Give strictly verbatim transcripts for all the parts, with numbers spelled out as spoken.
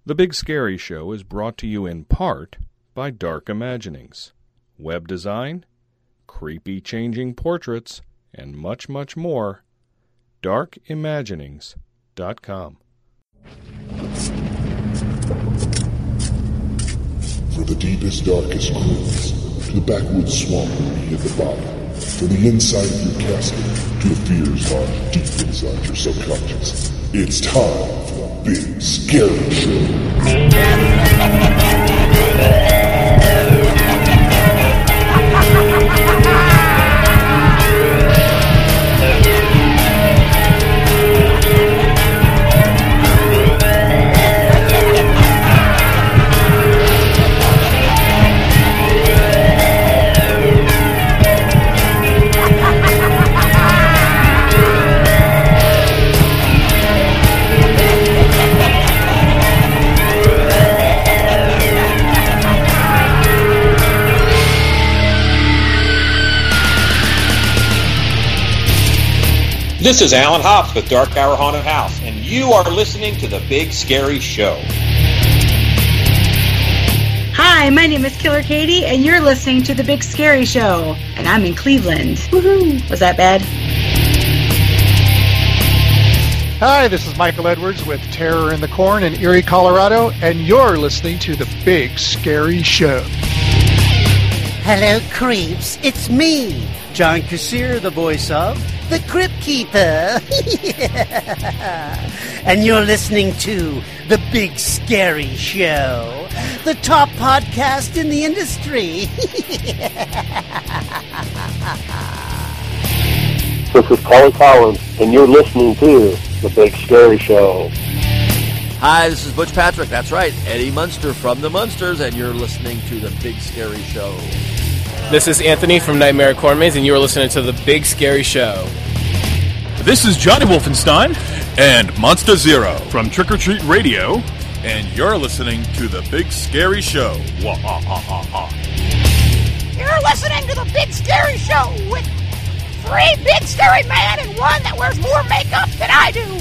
The Big Scary Show is brought to you in part by Dark Imaginings. Web design, creepy changing portraits, and much, much more. dark imaginings dot com. For the deepest, darkest grooves, to the backwoods swamp at the bottom, from the inside of your casket to the fears lying deep inside your subconscious, it's time for the Big Scary Show. This is Alan Hops with Dark Hour Haunted House, and you are listening to The Big Scary Show. Hi, my name is Killer Katie, and you're listening to The Big Scary Show, and I'm in Cleveland. Woohoo! Was that bad? Hi, this is Michael Edwards with Terror in the Corn in Erie, Colorado, and you're listening to The Big Scary Show. Hello, creeps. It's me, John Kassir, the voice of The Crypt Keeper. And you're listening to The Big Scary Show, the top podcast in the industry. This is Kelly Collins, and you're listening to The Big Scary Show. Hi, this is Butch Patrick. That's right, Eddie Munster from the Munsters, and you're listening to The Big Scary Show. This is Anthony from Nightmare Corn Maze, and you are listening to The Big Scary Show. This is Johnny Wolfenstein and Monster Zero from Trick or Treat Radio, and you're listening to The Big Scary Show. Wah-ha-ha-ha-ha. You're listening to The Big Scary Show with three big scary men and one that wears more makeup than I do.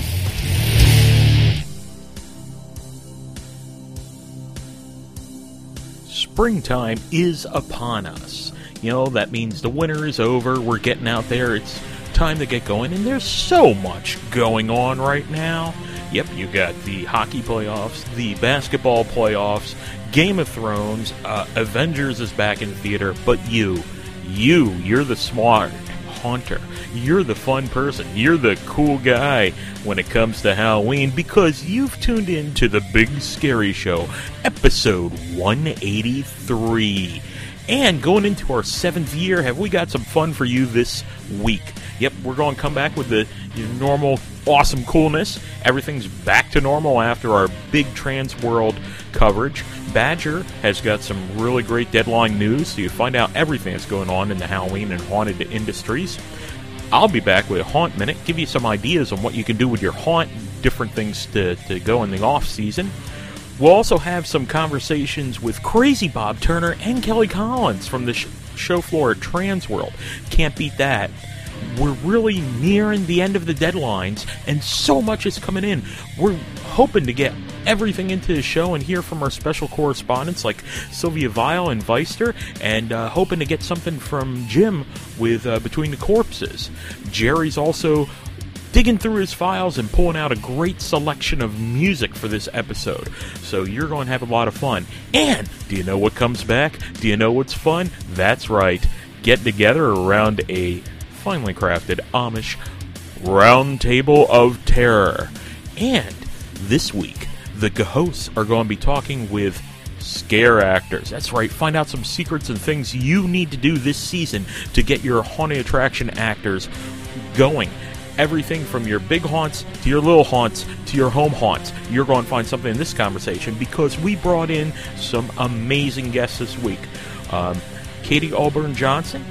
Springtime is upon us. You know, that means the winter is over, we're getting out there, it's time to get going, and there's so much going on right now. Yep, you got the hockey playoffs, the basketball playoffs, Game of Thrones, uh, Avengers is back in theater, but you, you, you're the smart haunter. You're the fun person. You're the cool guy when it comes to Halloween because you've tuned in to The Big Scary Show, episode one eighty-three. And going into our seventh year, have we got some fun for you this week? Yep, we're going to come back with the normal awesome coolness. Everything's back to normal after our big Trans World coverage. Badger has got some really great deadline news, so you find out everything that's going on in the Halloween and haunted industries. I'll be back with a Haunt Minute, give you some ideas on what you can do with your haunt, different things to, to go in the off-season. We'll also have some conversations with Crazy Bob Turner and Kelly Collins from the sh- show floor at Trans World. Can't beat that. We're really nearing the end of the deadlines, and so much is coming in. We're hoping to get everything into the show and hear from our special correspondents like Sylvia Weil and Weister, and uh, hoping to get something from Jim with uh, Between the Corpses. Jerry's also digging through his files and pulling out a great selection of music for this episode. So you're going to have a lot of fun. And do you know what comes back? Do you know what's fun? That's right. Getting together around a finely crafted Amish Round Table of Terror. And this week, the hosts are going to be talking with scare actors. That's right, find out some secrets and things you need to do this season to get your haunted attraction actors going. Everything from your big haunts to your little haunts to your home haunts. You're going to find something in this conversation because we brought in some amazing guests this week. Um, Katie Auburn Johnson,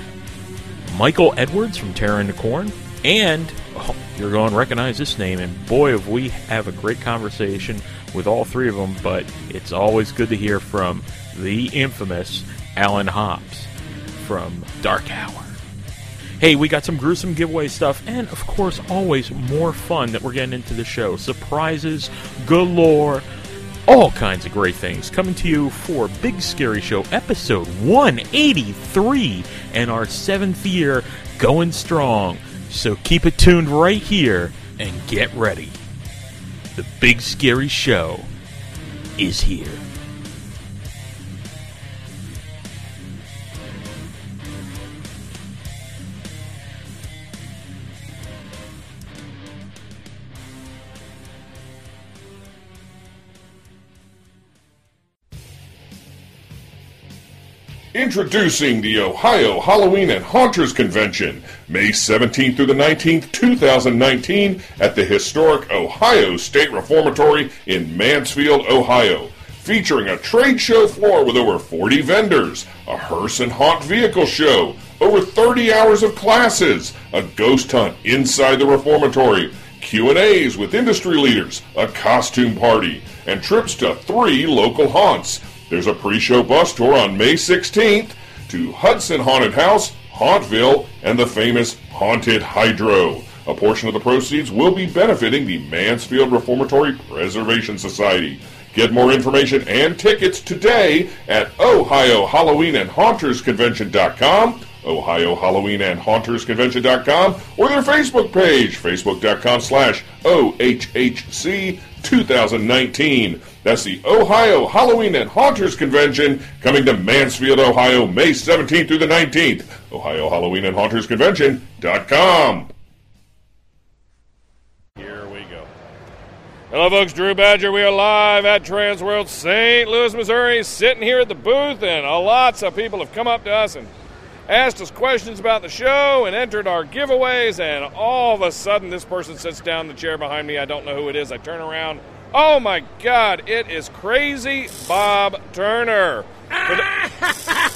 Michael Edwards from Terror in the Corn, and oh, you're going to recognize this name, and boy, if we have a great conversation with all three of them, but it's always good to hear from the infamous Alan Hops from Dark Hour. Hey, we got some gruesome giveaway stuff, and of course, always more fun that we're getting into the show. Surprises galore. all kinds of great things coming to you for Big Scary Show episode one eighty-three and our seventh year going strong. So keep it tuned right here and get ready. The Big Scary Show is here. Introducing the Ohio Halloween and Haunters Convention, May seventeenth through the nineteenth, two thousand nineteen, at the historic Ohio State Reformatory in Mansfield, Ohio. Featuring a trade show floor with over forty vendors, a hearse and haunt vehicle show, over thirty hours of classes, a ghost hunt inside the reformatory, Q and A's with industry leaders, a costume party, and trips to three local haunts. There's a pre-show bus tour on May sixteenth to Hudson Haunted House, Hauntville, and the famous Haunted Hydro. A portion of the proceeds will be benefiting the Mansfield Reformatory Preservation Society. Get more information and tickets today at Ohio Halloween and Haunters Convention dot com, Ohio Halloween and Haunters Convention dot com, or their Facebook page, facebook dot com slash O H H C twenty nineteen. That's the Ohio Halloween and Haunters Convention coming to Mansfield, Ohio, May seventeenth through the nineteenth. Ohio Halloween and Haunters Convention dot com. Here we go. Hello, folks. Drew Badger. We are live at Transworld, Saint Louis, Missouri, sitting here at the booth, and lots of people have come up to us and asked us questions about the show and entered our giveaways, and all of a sudden this person sits down in the chair behind me. I don't know who it is. I turn around. Oh, my God. It is Crazy Bob Turner. For, the,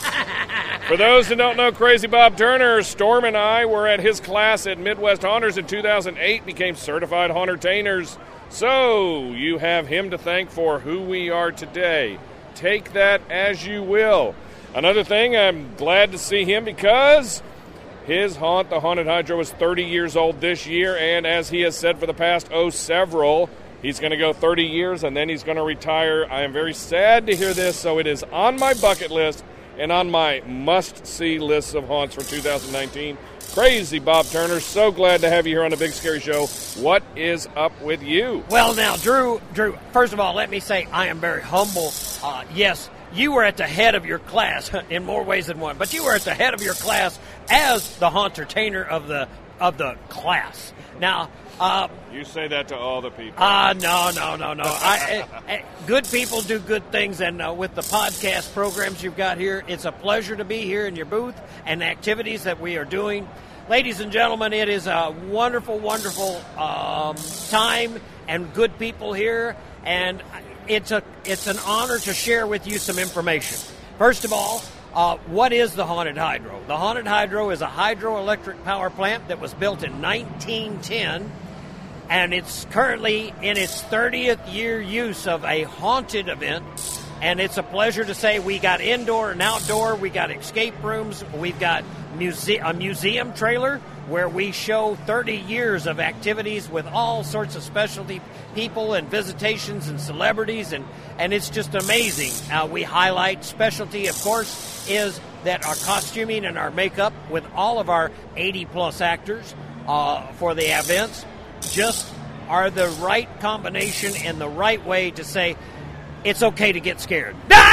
for those that don't know Crazy Bob Turner, Storm and I were at his class at Midwest Haunters in two thousand eight, became certified hauntertainers. So you have him to thank for who we are today. Take that as you will. Another thing, I'm glad to see him because his haunt, the Haunted Hydro, is thirty years old this year, and as he has said for the past, oh, several, he's going to go thirty years, and then he's going to retire. I am very sad to hear this, so it is on my bucket list and on my must-see list of haunts for two thousand nineteen. Crazy Bob Turner, so glad to have you here on the Big Scary Show. What is up with you? Well, now, Drew, Drew, first of all, let me say I am very humble. Uh, yes, you were at the head of your class in more ways than one, but you were at the head of your class as the hauntertainer of the of the class. Now, uh, you say that to all the people. Ah, uh, no, no, no, no. I, I, I, good people do good things, and uh, with the podcast programs you've got here, it's a pleasure to be here in your booth and the activities that we are doing. Ladies and gentlemen, it is a wonderful, wonderful um, time and good people here, and it's a it's an honor to share with you some information. First of all, uh, what is the Haunted Hydro? The Haunted Hydro is a hydroelectric power plant that was built in nineteen ten, and it's currently in its thirtieth year use of a haunted event. And it's a pleasure to say we got indoor and outdoor, we got escape rooms, we've got muse- a museum trailer where we show thirty years of activities with all sorts of specialty people and visitations and celebrities, and, and it's just amazing. Uh, we highlight specialty, of course, is that our costuming and our makeup with all of our eighty-plus actors uh, for the events just are the right combination and the right way to say, it's okay to get scared.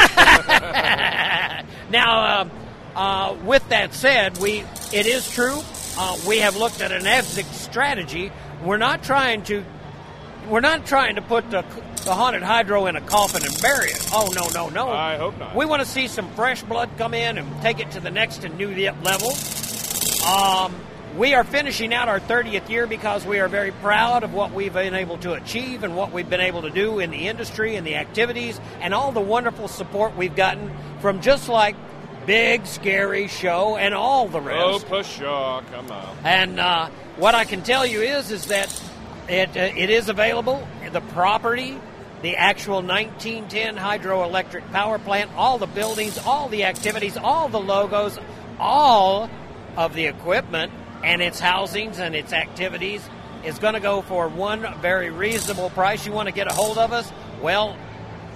Now, uh, uh, with that said, we it is true. Uh, we have looked at an exit strategy. We're not trying to we're not trying to put the, the Haunted Hydro in a coffin and bury it. Oh no, no, no! I hope not. We want to see some fresh blood come in and take it to the next and new level. Um. We are finishing out our thirtieth year because we are very proud of what we've been able to achieve and what we've been able to do in the industry and the activities and all the wonderful support we've gotten from just like Big Scary Show and all the rest. Oh, pshaw, come on. And uh, what I can tell you is is that it, uh, it is available, the property, the actual nineteen ten hydroelectric power plant, all the buildings, all the activities, all the logos, all of the equipment, and its housings and its activities is going to go for one very reasonable price. You want to get a hold of us? Well,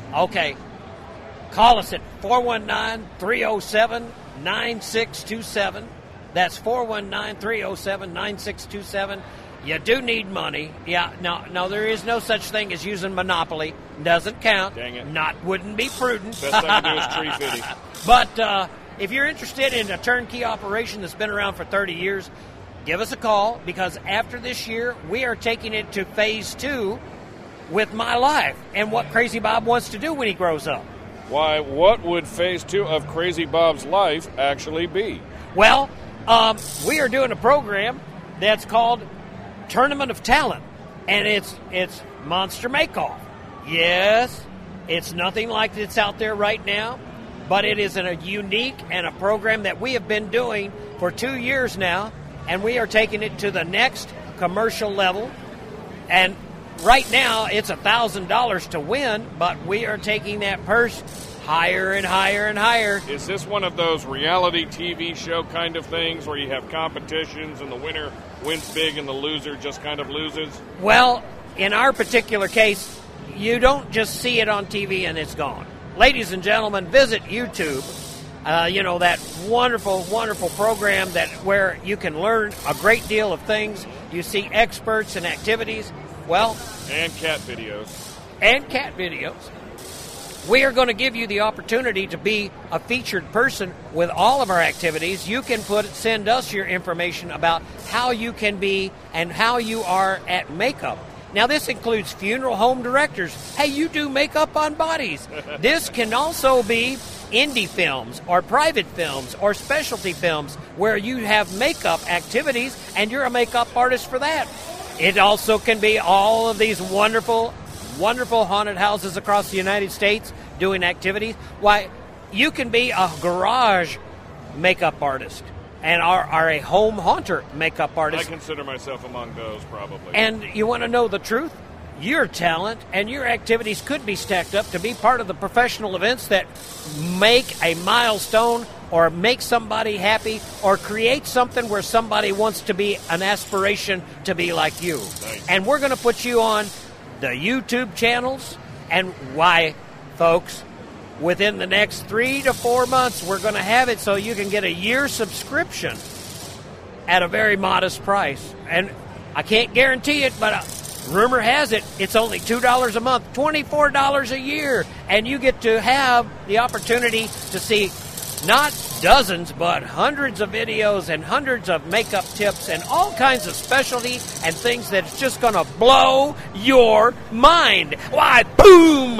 Okay. Call us at four one nine, three oh seven, nine six two seven. That's four one nine, three oh seven, nine six two seven. You do need money. Yeah, no, no, there is no such thing as using Monopoly. Doesn't count. Dang it. Not, wouldn't be prudent. Best I can do is tree fitting. But uh, if you're interested in a turnkey operation that's been around for thirty years, give us a call, because after this year, we are taking it to phase two with My Life and what Crazy Bob wants to do when he grows up. Why, what would phase two of Crazy Bob's life actually be? Well, um, we are doing a program that's called Tournament of Talent, and it's it's Monster Make-Off. Yes, it's nothing like it's out there right now, but it is a unique and a program that we have been doing for two years now, and we are taking it to the next commercial level. And right now, it's one thousand dollars to win, but we are taking that purse higher and higher and higher. Is this one of those reality T V show kind of things where you have competitions and the winner wins big and the loser just kind of loses? Well, in our particular case, you don't just see it on T V and it's gone. Ladies and gentlemen, visit YouTube. Uh, you know, that wonderful, wonderful program that where you can learn a great deal of things. You see experts and activities. Well, and cat videos. And cat videos. We are going to give you the opportunity to be a featured person with all of our activities. You can put send us your information about how you can be and how you are at makeup. Now, this includes funeral home directors. Hey, you do makeup on bodies. This can also be indie films or private films or specialty films where you have makeup activities and you're a makeup artist for that. It also can be all of these wonderful wonderful haunted houses across the United States doing activities. Why, you can be a garage makeup artist and are, are a home haunter makeup artist. I consider myself among those, probably. And you want to know the truth? Your talent and your activities could be stacked up to be part of the professional events that make a milestone or make somebody happy or create something where somebody wants to be an aspiration to be like you. Nice. And we're going to put you on the YouTube channels, and why, folks, within the next three to four months, we're going to have it so you can get a year subscription at a very modest price. And I can't guarantee it, but uh, rumor has it, it's only two dollars a month, twenty-four dollars a year, and you get to have the opportunity to see not dozens, but hundreds of videos and hundreds of makeup tips and all kinds of specialty and things that's just going to blow your mind. Why, boom!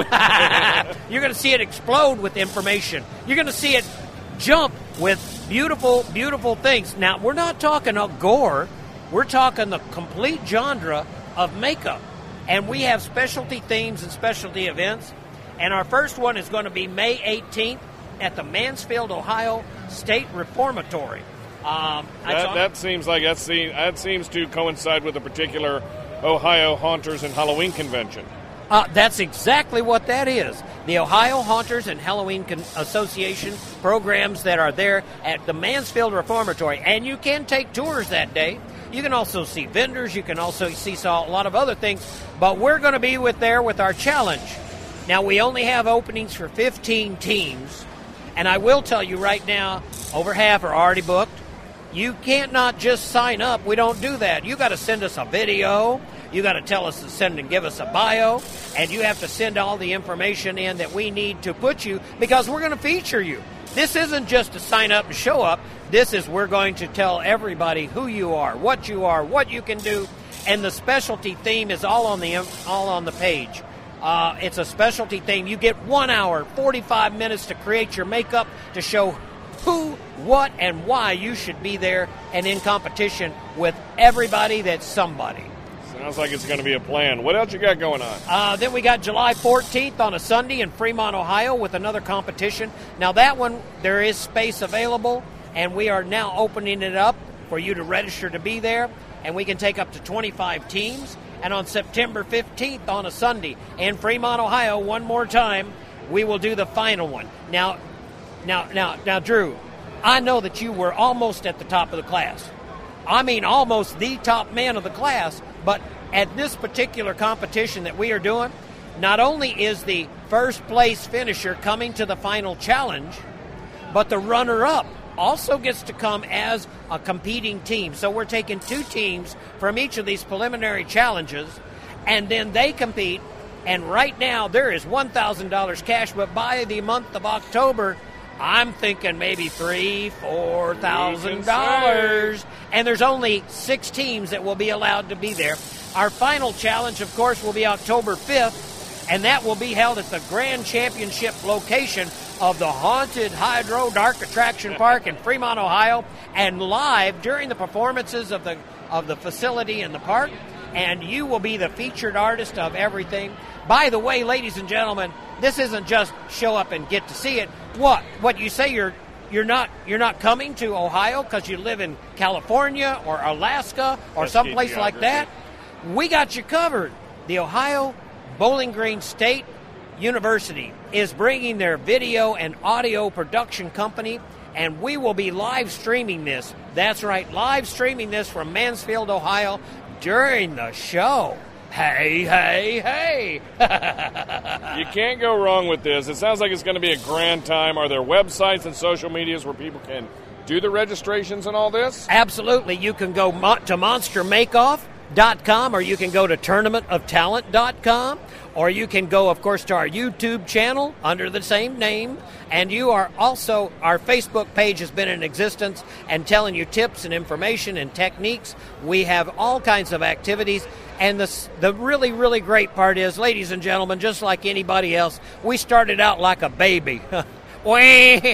You're going to see it explode with information. You're going to see it jump with beautiful, beautiful things. Now, we're not talking a gore. We're talking the complete genre of makeup. And we have specialty themes and specialty events. And our first one is going to be May eighteenth. At the Mansfield, Ohio State Reformatory. Um, that, that seems like that seems, that seems to coincide with a particular Ohio Haunters and Halloween convention. Uh, that's exactly what that is. The Ohio Haunters and Halloween Con- Association programs that are there at the Mansfield Reformatory. And you can take tours that day. You can also see vendors. You can also see a lot of other things. But we're going to be with there with our challenge. Now, we only have openings for fifteen teams. And I will tell you right now, over half are already booked. You can't not just sign up. We don't do that. You got to send us a video. You got to tell us to send and give us a bio. And you have to send all the information in that we need to put you, because we're going to feature you. This isn't just to sign up and show up. This is we're going to tell everybody who you are, what you are, what you can do. And the specialty theme is all on the all on the page. Uh, it's a specialty theme. You get one hour, forty-five minutes to create your makeup to show who, what, and why you should be there and in competition with everybody that's somebody. Sounds like it's going to be a plan. What else you got going on? Uh, then we got July fourteenth on a Sunday in Fremont, Ohio with another competition. Now that one, there is space available, and we are now opening it up for you to register to be there, and we can take up to twenty-five teams. And on September fifteenth on a Sunday in Fremont, Ohio, one more time, we will do the final one. Now, now, now, now, Drew, I know that you were almost at the top of the class. I mean, almost the top man of the class. But at this particular competition that we are doing, not only is the first place finisher coming to the final challenge, but the runner-up also gets to come as a competing team. So we're taking two teams from each of these preliminary challenges, and then they compete. And right now there is one thousand dollars cash, but by the month of October, I'm thinking maybe three, four thousand dollars. And there's only six teams that will be allowed to be there. Our final challenge, of course, will be October fifth, and that will be held at the Grand Championship location of the Haunted Hydro Dark Attraction Park in Fremont, Ohio, and live during the performances of the of the facility in the park. And you will be the featured artist of everything. By the way, ladies and gentlemen, this isn't just show up and get to see it. What? What you say you're you're not you're not coming to Ohio because you live in California or Alaska or someplace like that? We got you covered. The Ohio Bowling Green State University is bringing their video and audio production company, and we will be live streaming this. That's right, live streaming this from Mansfield, Ohio during the show. Hey, hey, hey. You can't go wrong with this. It sounds like it's going to be a grand time. Are there websites and social medias where people can do the registrations and all this? Absolutely. You can go mo- to monster make off dot com, or you can go to tournament of talent dot com, or you can go, of course, to our YouTube channel under the same name. And you are also, our Facebook page has been in existence and telling you tips and information and techniques. We have all kinds of activities. And the, the really, really great part is, ladies and gentlemen, just like anybody else, we started out like a baby. we,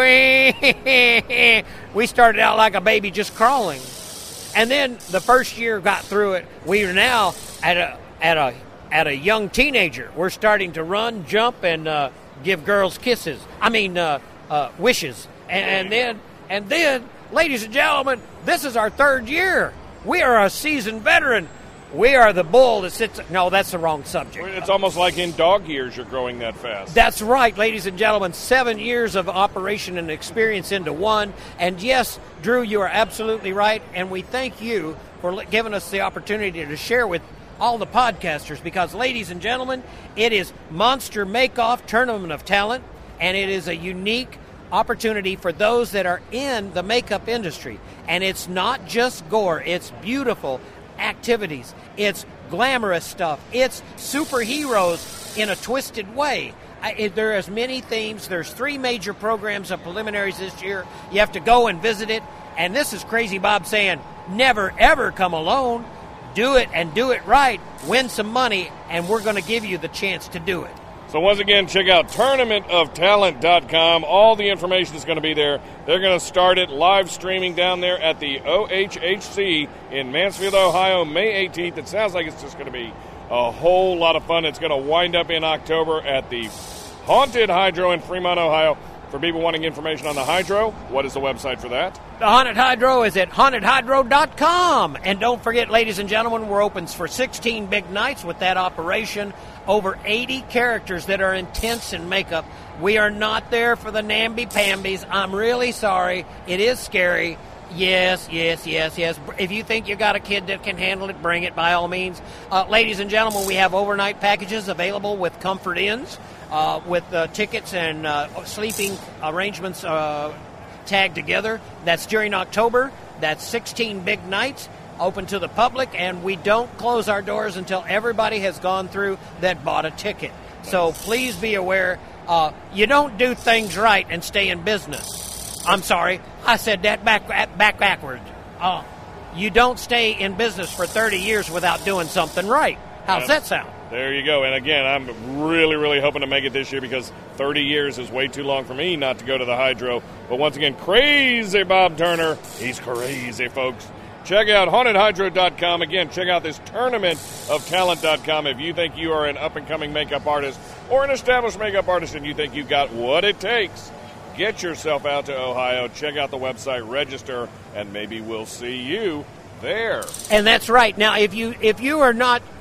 we, we started out like a baby just crawling. And then the first year got through it. We are now at a at a at a young teenager. We're starting to run, jump, and uh, give girls kisses. I mean, uh, uh, wishes. And, and then and then, ladies and gentlemen, this is our third year. We are a seasoned veteran. We are the bull that sits... No, that's the wrong subject. It's almost like in dog years you're growing that fast. That's right, ladies and gentlemen. Seven years of operation and experience into one. And yes, Drew, you are absolutely right. And we thank you for giving us the opportunity to share with all the podcasters. Because, ladies and gentlemen, it is Monster Make-Off Tournament of Talent. And it is a unique opportunity for those that are in the makeup industry. And it's not just gore. It's beautiful activities. It's glamorous stuff. It's superheroes in a twisted way. I, it, there are as many themes. There's three major programs of preliminaries this year. You have to go and visit it. And this is Crazy Bob saying, never, ever come alone. Do it and do it right. Win some money, and we're going to give you the chance to do it. So once again, check out tournament of talent dot com. All the information is going to be there. They're going to start it live streaming down there at the O H H C in Mansfield, Ohio, May eighteenth. It sounds like it's just going to be a whole lot of fun. It's going to wind up in October at the Haunted Hydro in Fremont, Ohio. For people wanting information on the Hydro, what is the website for that? The Haunted Hydro is at haunted hydro dot com. And don't forget, ladies and gentlemen, we're open for sixteen big nights with that operation. Over eighty characters that are intense in makeup. We are not there for the namby-pambies. I'm really sorry. It is scary. Yes, yes, yes, yes. If you think you got a kid that can handle it, bring it by all means. Uh, ladies and gentlemen, we have overnight packages available with Comfort Inns, uh, with uh, tickets and uh, sleeping arrangements uh, tagged together. That's during October. That's sixteen big nights, open to the public, and we don't close our doors until everybody has gone through that bought a ticket. So please be aware, uh, you don't do things right and stay in business. I'm sorry, I said that back back backwards. Uh, you don't stay in business for thirty years without doing something right. How's that sound? There you go. And again, I'm really, really hoping to make it this year because thirty years is way too long for me not to go to the Hydro. But once again, Crazy Bob Turner, he's crazy, folks. Check out haunted hydro dot com. Again, check out this tournament of talent dot com. If you think you are an up-and-coming makeup artist or an established makeup artist and you think you've got what it takes, get yourself out to Ohio. Check out the website, register, and maybe we'll see you there. And that's right. Now, if you if you are not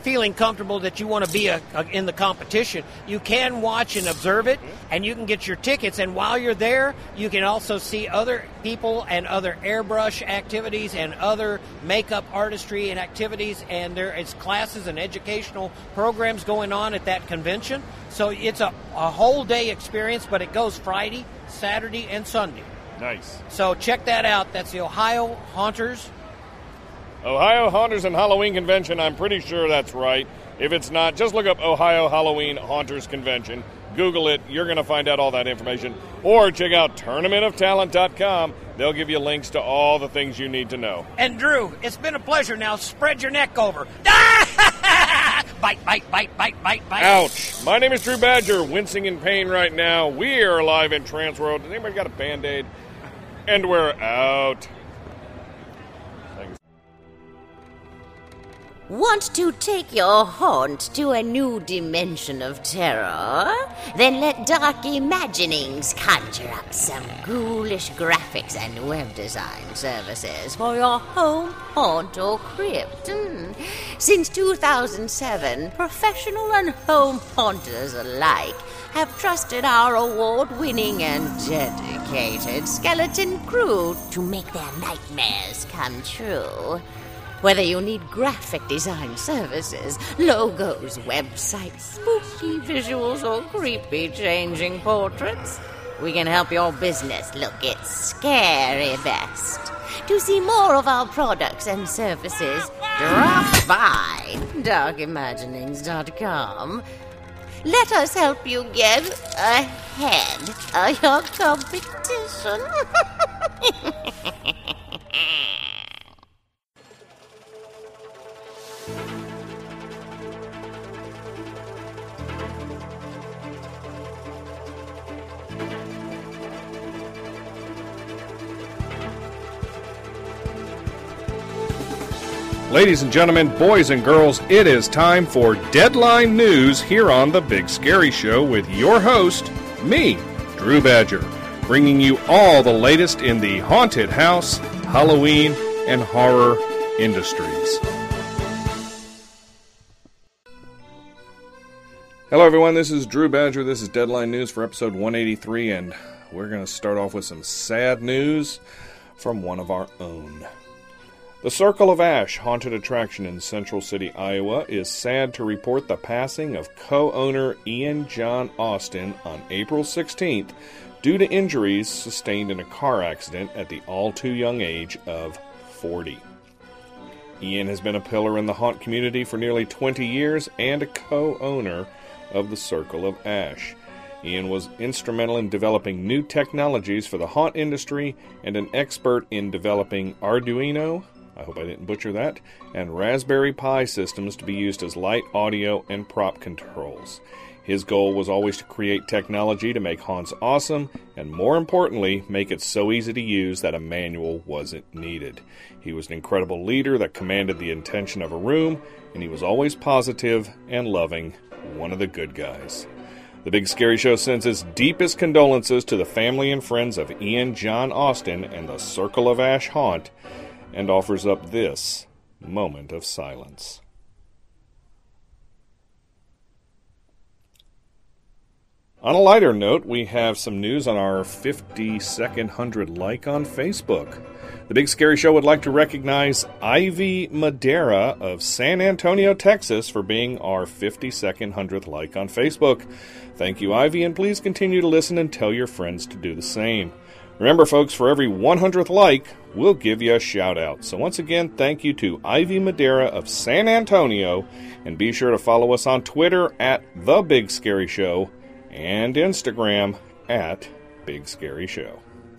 feeling comfortable that you want to be a, a, in the competition, you can watch and observe it, and you can get your tickets. And while you're there, you can also see other people and other airbrush activities and other makeup artistry and activities. And there is classes and educational programs going on at that convention. So it's a, a whole day experience, but it goes Friday, Saturday, and Sunday. Nice. So check that out. That's the Ohio Haunters. Ohio Haunters and Halloween Convention. I'm pretty sure that's right. If it's not, just look up Ohio Halloween Haunters Convention. Google it. You're going to find out all that information. Or check out tournament of talent dot com. They'll give you links to all the things you need to know. And Drew, it's been a pleasure. Now spread your neck over. Bite, bite, bite, bite, bite, bite. Ouch. My name is Drew Badger, wincing in pain right now. We are live in Trance World. Has anybody got a Band-Aid? And we're out. Want to take your haunt to a new dimension of terror? Then let Dark Imaginings conjure up some ghoulish graphics and web design services for your home, haunt, or crypt. Mm. Since two thousand seven, professional and home haunters alike have trusted our award-winning and dedicated skeleton crew to make their nightmares come true. Whether you need graphic design services, logos, websites, spooky visuals, or creepy changing portraits, we can help your business look its scary best. To see more of our products and services, drop by dark imaginings dot com. Let us help you get ahead of your competition. Ladies and gentlemen, boys and girls, it is time for Deadline News here on The Big Scary Show with your host, me, Drew Badger, bringing you all the latest in the haunted house, Halloween, and horror industries. Hello everyone, this is Drew Badger. This is Deadline News for episode one eighty-three, and we're going to start off with some sad news from one of our own. The Circle of Ash haunted attraction in Central City, Iowa, is sad to report the passing of co-owner Ian John Austin on April sixteenth due to injuries sustained in a car accident at the all-too-young age of forty. Ian has been a pillar in the haunt community for nearly twenty years and a co-owner of the Circle of Ash. Ian was instrumental in developing new technologies for the haunt industry and an expert in developing Arduino, I hope I didn't butcher that, and Raspberry Pi systems to be used as light, audio, and prop controls. His goal was always to create technology to make haunts awesome, and more importantly, make it so easy to use that a manual wasn't needed. He was an incredible leader that commanded the attention of a room, and he was always positive and loving, one of the good guys. The Big Scary Show sends its deepest condolences to the family and friends of Ian John Austin and the Circle of Ash haunt, and offers up this moment of silence. On a lighter note, we have some news on our fifty-second hundred like on Facebook. The Big Scary Show would like to recognize Ivy Madera of San Antonio, Texas, for being our fifty-second hundredth like on Facebook. Thank you, Ivy, and please continue to listen and tell your friends to do the same. Remember, folks, for every one hundredth like, we'll give you a shout-out. So once again, thank you to Ivy Madera of San Antonio, and be sure to follow us on Twitter at The Big Scary Show and Instagram at Big Scary Show.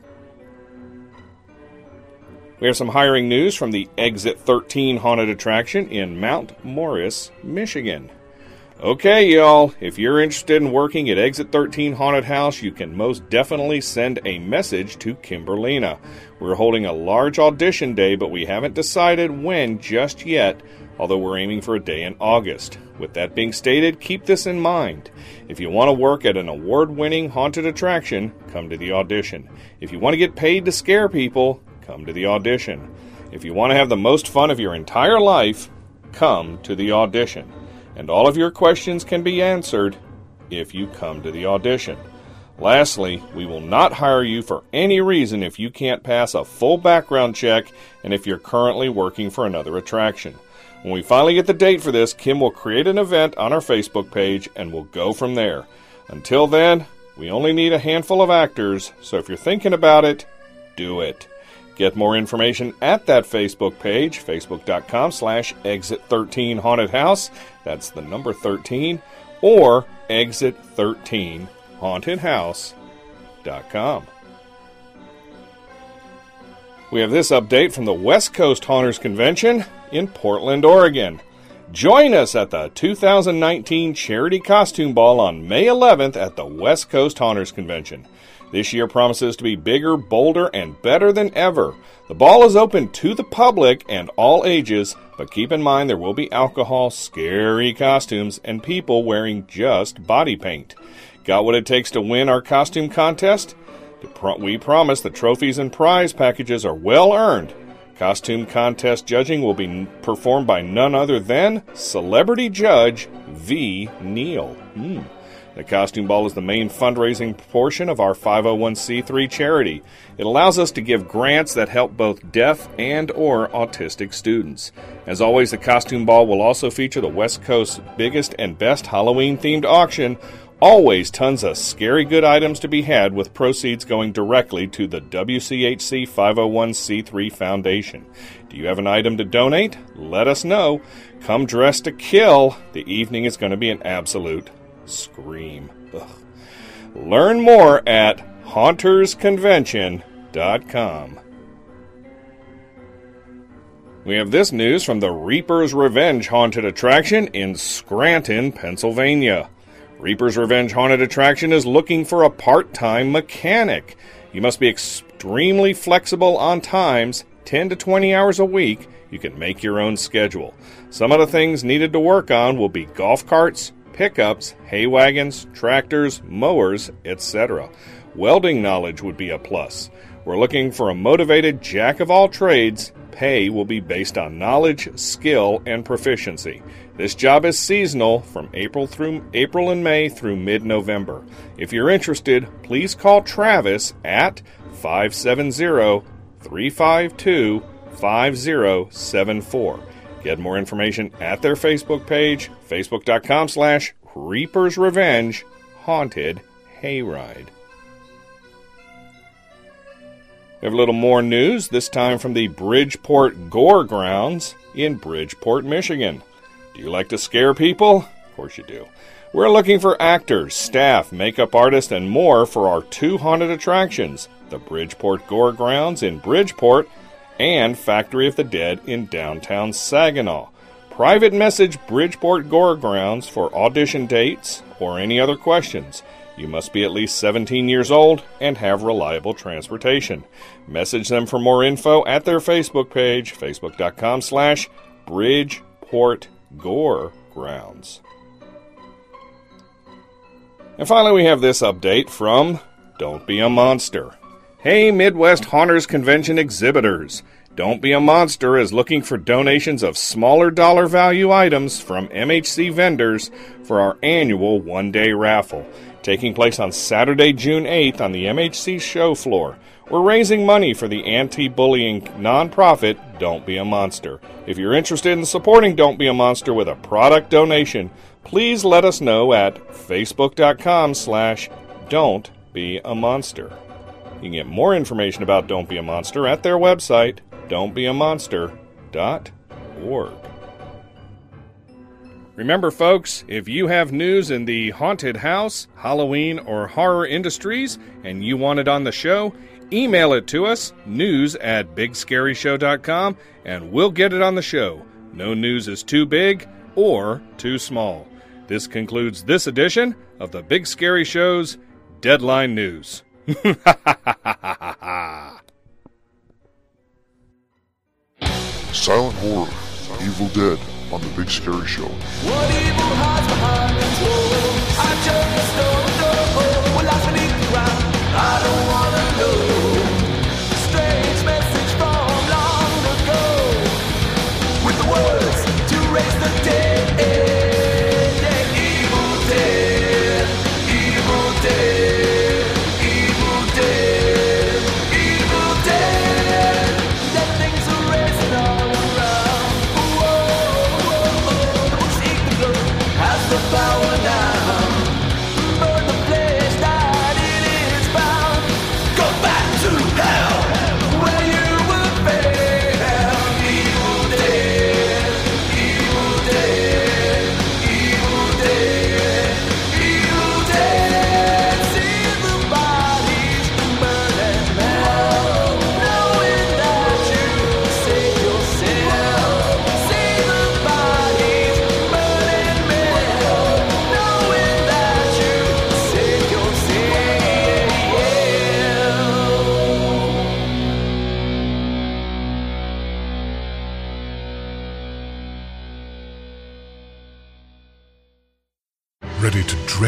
We have some hiring news from the Exit thirteen haunted attraction in Mount Morris, Michigan. Okay, y'all, if you're interested in working at Exit thirteen Haunted House, you can most definitely send a message to Kimberlina. We're holding a large audition day, but we haven't decided when just yet, although we're aiming for a day in August. With that being stated, keep this in mind. If you want to work at an award-winning haunted attraction, come to the audition. If you want to get paid to scare people, come to the audition. If you want to have the most fun of your entire life, come to the audition. And all of your questions can be answered if you come to the audition. Lastly, we will not hire you for any reason if you can't pass a full background check and if you're currently working for another attraction. When we finally get the date for this, Kim will create an event on our Facebook page and we'll go from there. Until then, we only need a handful of actors, so if you're thinking about it, do it. Get more information at that Facebook page, facebook.com slash exit 13 haunted house. That's the number thirteen, or exit thirteen haunted house dot com. We have this update from the West Coast Haunters Convention in Portland, Oregon. Join us at the two thousand nineteen Charity Costume Ball on May eleventh at the West Coast Haunters Convention. This year promises to be bigger, bolder, and better than ever. The ball is open to the public and all ages, but keep in mind there will be alcohol, scary costumes, and people wearing just body paint. Got what it takes to win our costume contest? We promise the trophies and prize packages are well earned. Costume contest judging will be performed by none other than Celebrity Judge V. Neal. Hmm. The Costume Ball is the main fundraising portion of our five oh one c three charity. It allows us to give grants that help both deaf and or autistic students. As always, the Costume Ball will also feature the West Coast's biggest and best Halloween-themed auction. Always tons of scary good items to be had, with proceeds going directly to the W C H C five oh one c three Foundation. Do you have an item to donate? Let us know. Come dressed to kill. The evening is going to be an absolute scream. Ugh. Learn more at haunters convention dot com. We have this news from the Reaper's Revenge Haunted Attraction in Scranton, Pennsylvania. Reaper's Revenge Haunted Attraction is looking for a part-time mechanic. You must be extremely flexible on times, ten to twenty hours a week. You can make your own schedule. Some of the things needed to work on will be golf carts, pickups, hay wagons, tractors, mowers, et cetera. Welding knowledge would be a plus. We're looking for a motivated jack of all trades. Pay will be based on knowledge, skill, and proficiency. This job is seasonal from April through April and May through mid-November. If you're interested, please call Travis at five seven zero, three five two, five zero seven four. Get more information at their Facebook page, facebook.com slash Reaper's Revenge Haunted Hayride. We have a little more news, this time from the Bridgeport Gore Grounds in Bridgeport, Michigan. Do you like to scare people? Of course you do. We're looking for actors, staff, makeup artists, and more for our two haunted attractions, the Bridgeport Gore Grounds in Bridgeport and Factory of the Dead in downtown Saginaw. Private message Bridgeport Gore Grounds for audition dates or any other questions. You must be at least seventeen years old and have reliable transportation. Message them for more info at their Facebook page, facebook.com slash Bridgeport Gore Grounds. And finally, we have this update from Don't Be a Monster. Hey, Midwest Haunters Convention exhibitors. Don't Be a Monster is looking for donations of smaller dollar value items from M H C vendors for our annual one-day raffle, taking place on Saturday, June eighth on the M H C show floor. We're raising money for the anti-bullying nonprofit Don't Be a Monster. If you're interested in supporting Don't Be a Monster with a product donation, please let us know at facebook.com slash Don't Be a Monster. You can get more information about Don't Be a Monster at their website, don't be a monster dot org. Remember, folks, if you have news in the haunted house, Halloween, or horror industries and you want it on the show, email it to us, news at big scary show dot com, and we'll get it on the show. No news is too big or too small. This concludes this edition of the Big Scary Show's Deadline News. Silent horror, Evil Dead on the Big Scary Show. What evil hides behind the door? I just don't know. Well, I beneath the ground, I don't wanna know. A strange message from long ago, with the words to raise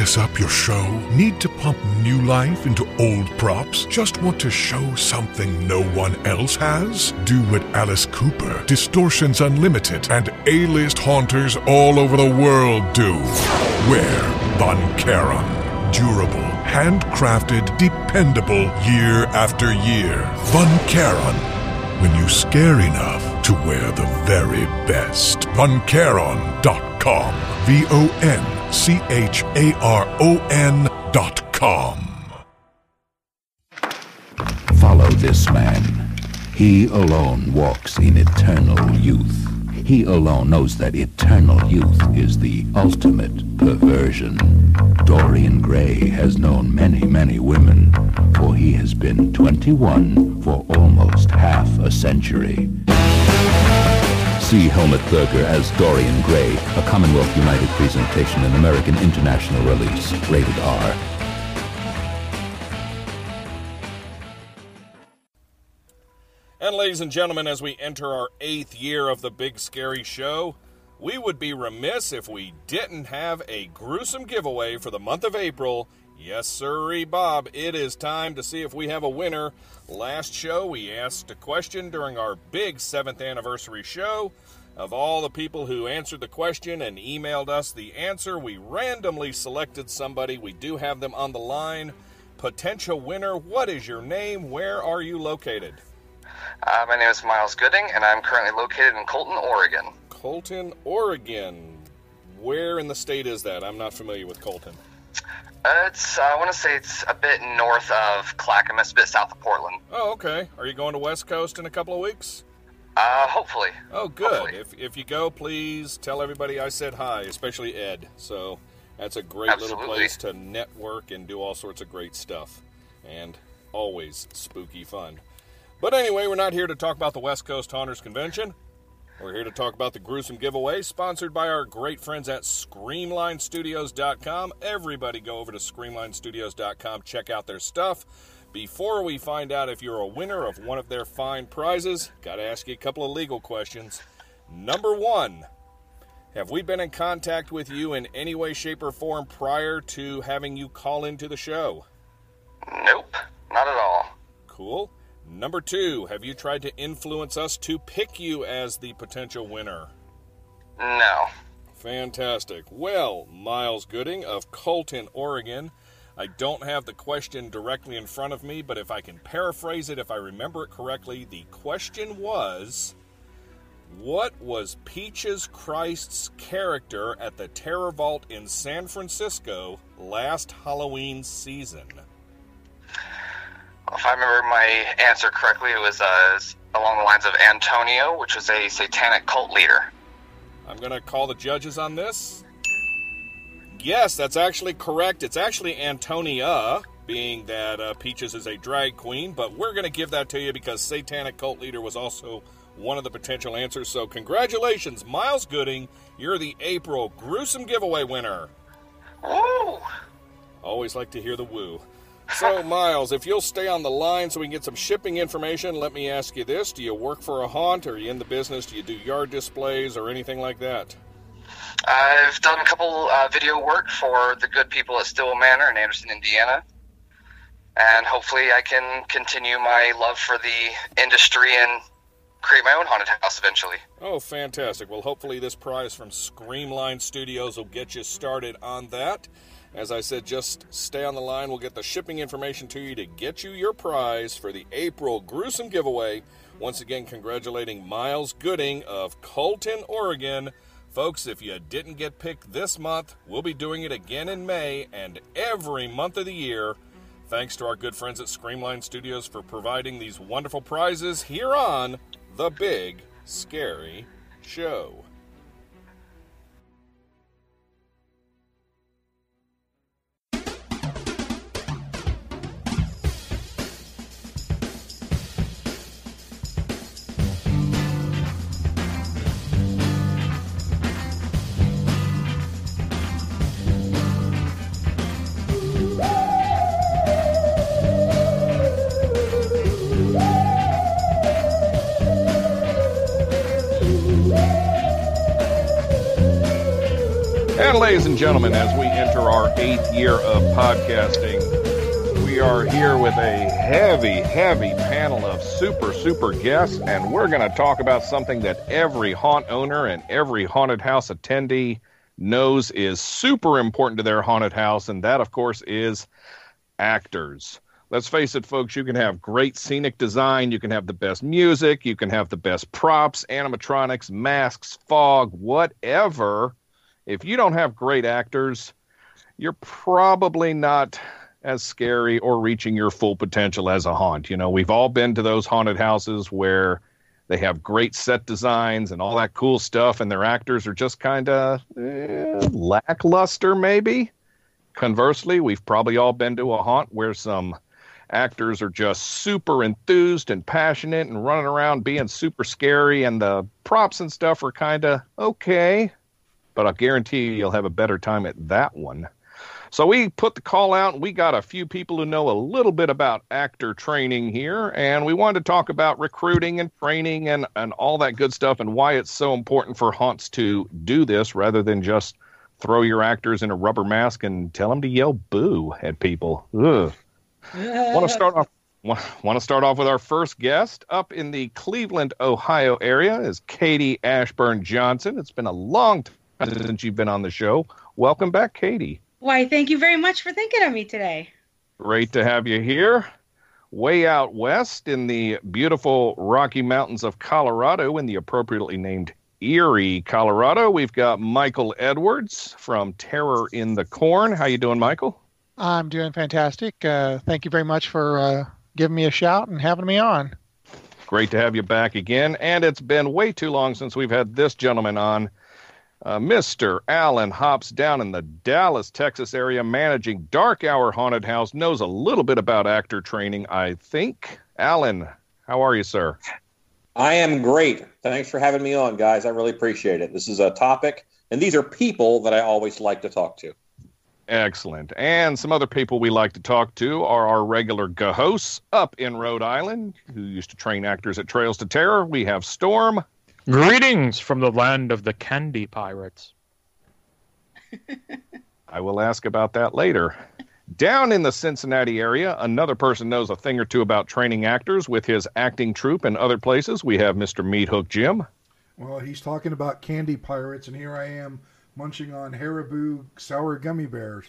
spice up your show? Need to pump new life into old props? Just want to show something no one else has? Do what Alice Cooper, Distortions Unlimited, and A-list haunters all over the world do. Wear Von Charon. Durable, handcrafted, dependable year after year. Von Charon. When you scare enough to wear the very best. von charon dot com. V O N C H A R O N dot com. Follow this man. He alone walks in eternal youth. He alone knows that eternal youth is the ultimate perversion. Dorian Gray has known many, many women, for he has been twenty-one for almost half a century. See Helmut Berger as Dorian Gray, a Commonwealth United presentation, an American International release, rated R. And ladies and gentlemen, as we enter our eighth year of the Big Scary Show, we would be remiss if we didn't have a gruesome giveaway for the month of April. Yes, sirree, Bob, it is time to see if we have a winner. Last show, we asked a question during our big seventh anniversary show. Of all the people who answered the question and emailed us the answer, we randomly selected somebody. We do have them on the line. Potential winner, what is your name? Where are you located? Uh, my name is Miles Gooding, and I'm currently located in Colton, Oregon. Colton, Oregon. Where in the state is that? I'm not familiar with Colton. Uh, it's, uh, I want to say it's a bit north of Clackamas, a bit south of Portland. Oh, okay. Are you going to West Coast in a couple of weeks? Uh, hopefully. Oh, good. Hopefully. If if you go, please tell everybody I said hi, especially Ed. So that's a great Absolutely. little place to network and do all sorts of great stuff. And always spooky fun. But anyway, we're not here to talk about the West Coast Haunters Convention. We're here to talk about the gruesome giveaway, sponsored by our great friends at Screamline Studios dot com. Everybody go over to Screamline Studios dot com, check out their stuff. Before we find out if you're a winner of one of their fine prizes, got to ask you a couple of legal questions. Number one, have we been in contact with you in any way, shape, or form prior to having you call into the show? Nope, not at all. Cool. Number two, have you tried to influence us to pick you as the potential winner? No. Fantastic. Well, Miles Gooding of Colton, Oregon, I don't have the question directly in front of me, but if I can paraphrase it, if I remember it correctly, the question was, what was Peaches Christ's character at the Terror Vault in San Francisco last Halloween season? If I remember my answer correctly, it was uh, along the lines of Antonio, which was a satanic cult leader. I'm going to call the judges on this. Yes, that's actually correct. It's actually Antonia, being that uh, Peaches is a drag queen, but we're going to give that to you because satanic cult leader was also one of the potential answers. So congratulations, Miles Gooding. You're the April gruesome giveaway winner. Woo! Always like to hear the woo. So, Miles, if you'll stay on the line so we can get some shipping information, let me ask you this. Do you work for a haunt? Are you in the business? Do you do yard displays or anything like that? I've done a couple uh, video work for the good people at Stillwell Manor in Anderson, Indiana. And hopefully I can continue my love for the industry and create my own haunted house eventually. Oh, fantastic. Well, hopefully this prize from Screamline Studios will get you started on that. As I said, just stay on the line. We'll get the shipping information to you to get you your prize for the April gruesome giveaway. Once again, congratulating Miles Gooding of Colton, Oregon. Folks, if you didn't get picked this month, we'll be doing it again in May and every month of the year. Thanks to our good friends at Screamline Studios for providing these wonderful prizes here on The Big Scary Show. And ladies and gentlemen, as we enter after our eighth year of podcasting. We are here with a heavy, heavy panel of super, super guests, and we're going to talk about something that every haunt owner and every haunted house attendee knows is super important to their haunted house, and that, of course, is actors. Let's face it, folks, you can have great scenic design, you can have the best music, you can have the best props, animatronics, masks, fog, whatever. If you don't have great actors, you're probably not as scary or reaching your full potential as a haunt. You know, we've all been to those haunted houses where they have great set designs and all that cool stuff, and their actors are just kind of eh, lackluster, maybe. Conversely, we've probably all been to a haunt where some actors are just super enthused and passionate and running around being super scary, and the props and stuff are kind of okay, but I'll guarantee you you'll have a better time at that one. So we put the call out, and we got a few people who know a little bit about actor training here, and we wanted to talk about recruiting and training and, and all that good stuff, and why it's so important for haunts to do this rather than just throw your actors in a rubber mask and tell them to yell boo at people. Ugh. Want to start off? Want to start off with our first guest up in the Cleveland, Ohio area is Katie Ashburn Johnson. It's been a long time since you've been on the show. Welcome back, Katie. Why, thank you very much for thinking of me today. Great to have you here. Way out west in the beautiful Rocky Mountains of Colorado, in the appropriately named Erie, Colorado, we've got Michael Edwards from Terror in the Corn. How you doing, Michael? I'm doing fantastic. Uh, thank you very much for uh, giving me a shout and having me on. Great to have you back again. And it's been way too long since we've had this gentleman on. Uh, Mister Alan Hops down in the Dallas, Texas area, managing Dark Hour Haunted House, knows a little bit about actor training, I think. Alan, how are you, sir? I am great. Thanks for having me on, guys. I really appreciate it. This is a topic, and these are people that I always like to talk to. Excellent. And some other people we like to talk to are our regular go-hosts up in Rhode Island, who used to train actors at Trails to Terror. We have Storm. Greetings from the land of the Candy Pirates. I will ask about that later. Down in the Cincinnati area, another person knows a thing or two about training actors with his acting troupe and other places. We have Mister Meat Hook Jim. Well, he's talking about Candy Pirates, and here I am munching on Haribo sour gummy bears.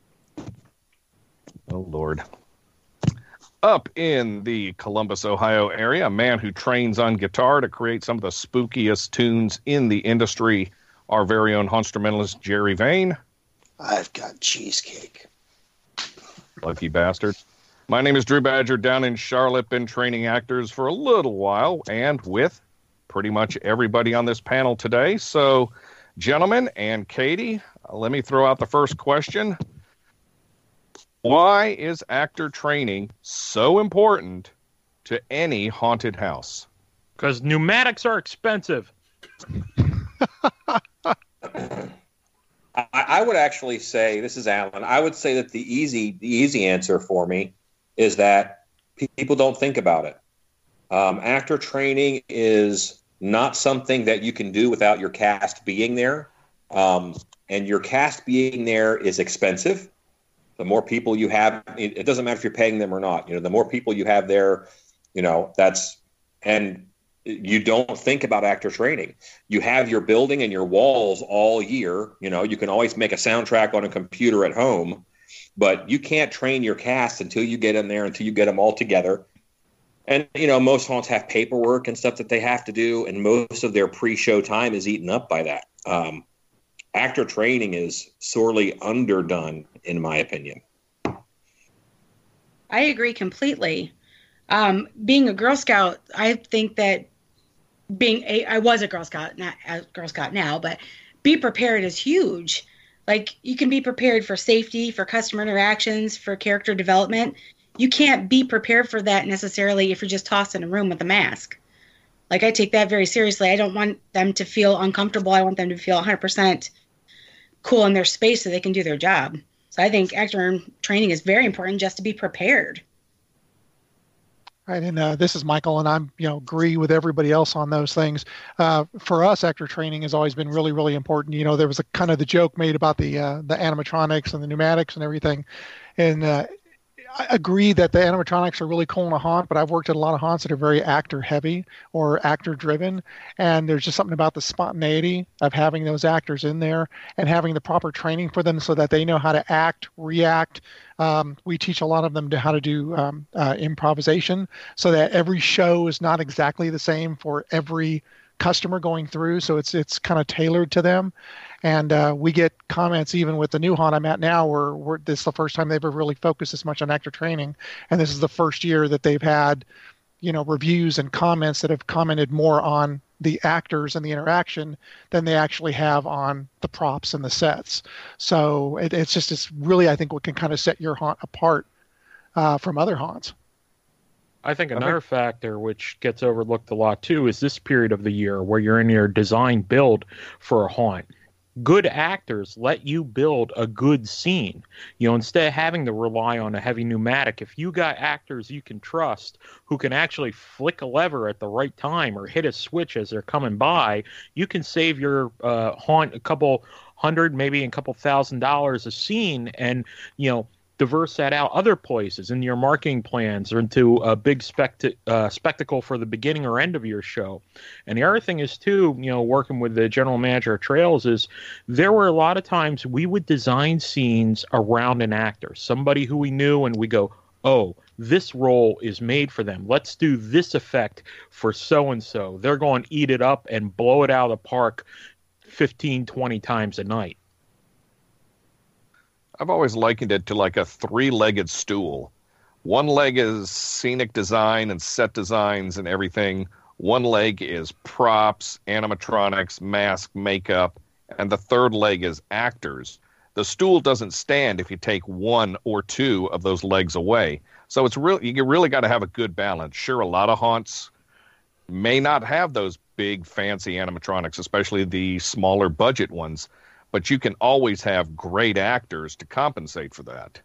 Oh, Lord. Up in the Columbus, Ohio area, a man who trains on guitar to create some of the spookiest tunes in the industry, our very own instrumentalist, Jerry Vane. I've got cheesecake. Lucky bastard. My name is Drew Badger, down in Charlotte, been training actors for a little while, and with pretty much everybody on this panel today. So, gentlemen and Katie, let me throw out the first question. Why is actor training so important to any haunted house? Because pneumatics are expensive. I, I would actually say, this is Alan, I would say that the easy the easy answer for me is that pe- people don't think about it. Um, actor training is not something that you can do without your cast being there. Um, and your cast being there is expensive. The more people you have, it, it doesn't matter if you're paying them or not. You know, the more people you have there, you know, that's, and you don't think about actor training. You have your building and your walls all year. You know, you can always make a soundtrack on a computer at home, but you can't train your cast until you get in there, until you get them all together. And, you know, most haunts have paperwork and stuff that they have to do, and most of their pre-show time is eaten up by that. Um, actor training is sorely underdone, in my opinion. I agree completely. Um, being a Girl Scout, I think that being a, I was a Girl Scout, not a Girl Scout now, but be prepared is huge. Like, you can be prepared for safety, for customer interactions, for character development. You can't be prepared for that necessarily if you're just tossed in a room with a mask. Like, I take that very seriously. I don't want them to feel uncomfortable. I want them to feel one hundred percent cool in their space so they can do their job. So I think actor training is very important just to be prepared. Right, and uh, this is Michael, and I'm, you know, agree with everybody else on those things. Uh, for us, actor training has always been really, really important. You know, there was a kind of the joke made about the uh, the animatronics and the pneumatics and everything, and uh, I agree that the animatronics are really cool in a haunt, but I've worked at a lot of haunts that are very actor heavy or actor driven, and there's just something about the spontaneity of having those actors in there and having the proper training for them so that they know how to act, react. Um, we teach a lot of them to how to do um, uh, improvisation so that every show is not exactly the same for every customer going through. So it's it's kind of tailored to them. And uh, we get comments even with the new haunt I'm at now where, where this is the first time they've ever really focused as much on actor training. And this is the first year that they've had, you know, reviews and comments that have commented more on the actors and the interaction than they actually have on the props and the sets. So it, it's just, it's really, I think, what can kind of set your haunt apart uh, from other haunts. I think another factor which gets overlooked a lot too is this period of the year where you're in your design build for a haunt. Good actors let you build a good scene. You know, instead of having to rely on a heavy pneumatic, if you got actors you can trust who can actually flick a lever at the right time or hit a switch as they're coming by, you can save your uh, haunt a couple hundred, maybe a couple thousand dollars a scene, and, you know, diverse that out other places in your marketing plans or into a big spect- uh, spectacle for the beginning or end of your show. And the other thing is, too, you know, working with the general manager of Trails is there were a lot of times we would design scenes around an actor, somebody who we knew, and we go, oh, this role is made for them. Let's do this effect for so-and-so. They're going to eat it up and blow it out of the park fifteen, twenty times a night. I've always likened it to like a three-legged stool. One leg is scenic design and set designs and everything. One leg is props, animatronics, mask, makeup, and the third leg is actors. The stool doesn't stand if you take one or two of those legs away. So it's really, you really got to have a good balance. Sure, a lot of haunts may not have those big fancy animatronics, especially the smaller budget ones. But you can always have great actors to compensate for that.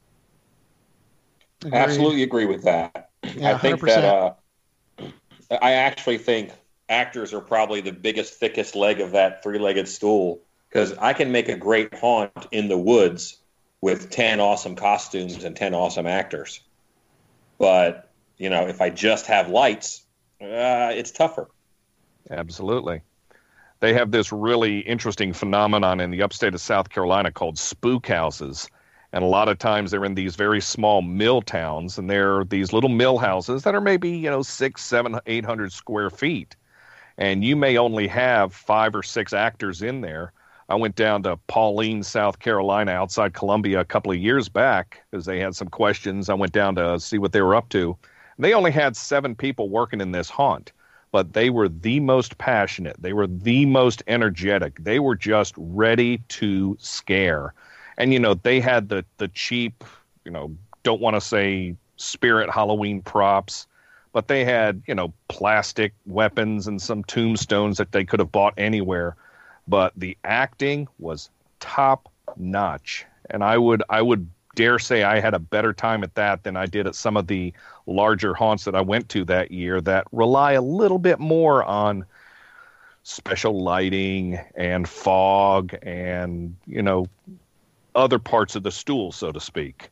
Agreed. Absolutely agree with that. Yeah, I think one hundred percent. that uh, I actually think actors are probably the biggest, thickest leg of that three-legged stool, because I can make a great haunt in the woods with ten awesome costumes and ten awesome actors. But, you know, if I just have lights, uh, it's tougher. Absolutely. They have this really interesting phenomenon in the upstate of South Carolina called spook houses. And a lot of times they're in these very small mill towns, and they're these little mill houses that are maybe, you know, six, seven, eight hundred square feet. And you may only have five or six actors in there. I went down to Pauline, South Carolina, outside Columbia a couple of years back because they had some questions. I went down to see what they were up to. And they only had seven people working in this haunt. But they were the most passionate. They were the most energetic. They were just ready to scare. And, you know, they had the, the cheap, you know, don't want to say spirit Halloween props, but they had, you know, plastic weapons and some tombstones that they could have bought anywhere. But the acting was top notch. And I would I would dare say I had a better time at that than I did at some of the larger haunts that I went to that year that rely a little bit more on special lighting and fog and, you know, other parts of the stool, so to speak.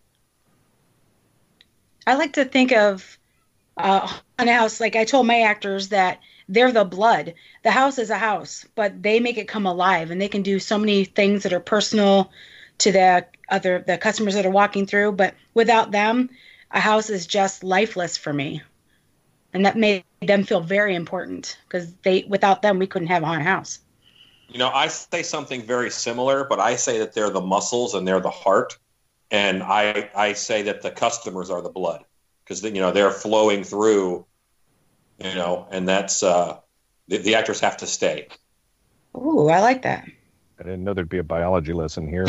I like to think of uh, a house, like I told my actors that they're the blood. The house is a house, but they make it come alive, and they can do so many things that are personal to the other the customers that are walking through. But without them, a house is just lifeless for me, and that made them feel very important because they without them we couldn't have a haunted house. You know, I say something very similar, but I say that they're the muscles and they're the heart, and I I say that the customers are the blood because you know they're flowing through, you know, and that's uh, the, the actors have to stay. Ooh, I like that. I didn't know there'd be a biology lesson here.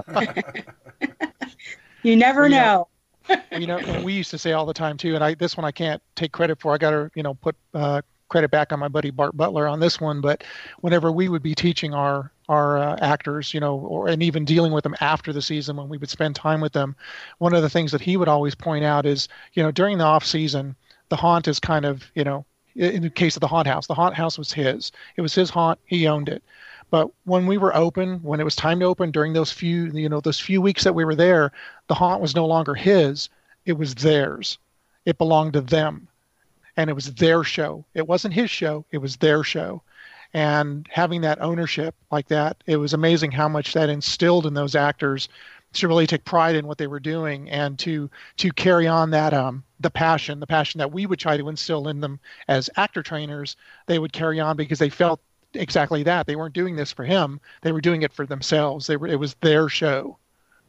You never Well, you know. know, you know, and we used to say all the time too, and I this one I can't take credit for. I got to, you know, put uh, credit back on my buddy Bart Butler on this one. But whenever we would be teaching our our uh, actors, you know, or and even dealing with them after the season when we would spend time with them, one of the things that he would always point out is, you know, during the off season, the haunt is kind of, you know, in the case of the haunt house, the haunt house was his. It was his haunt. He owned it. But when we were open, when it was time to open during those few, you know, those few weeks that we were there, the haunt was no longer his. It was theirs. It belonged to them. And it was their show. It wasn't his show. It was their show. And having that ownership like that, it was amazing how much that instilled in those actors to really take pride in what they were doing and to to carry on that um the passion, the passion that we would try to instill in them as actor trainers. They would carry on because they felt exactly that. They weren't doing this for him. They were doing it for themselves. They were, it was their show.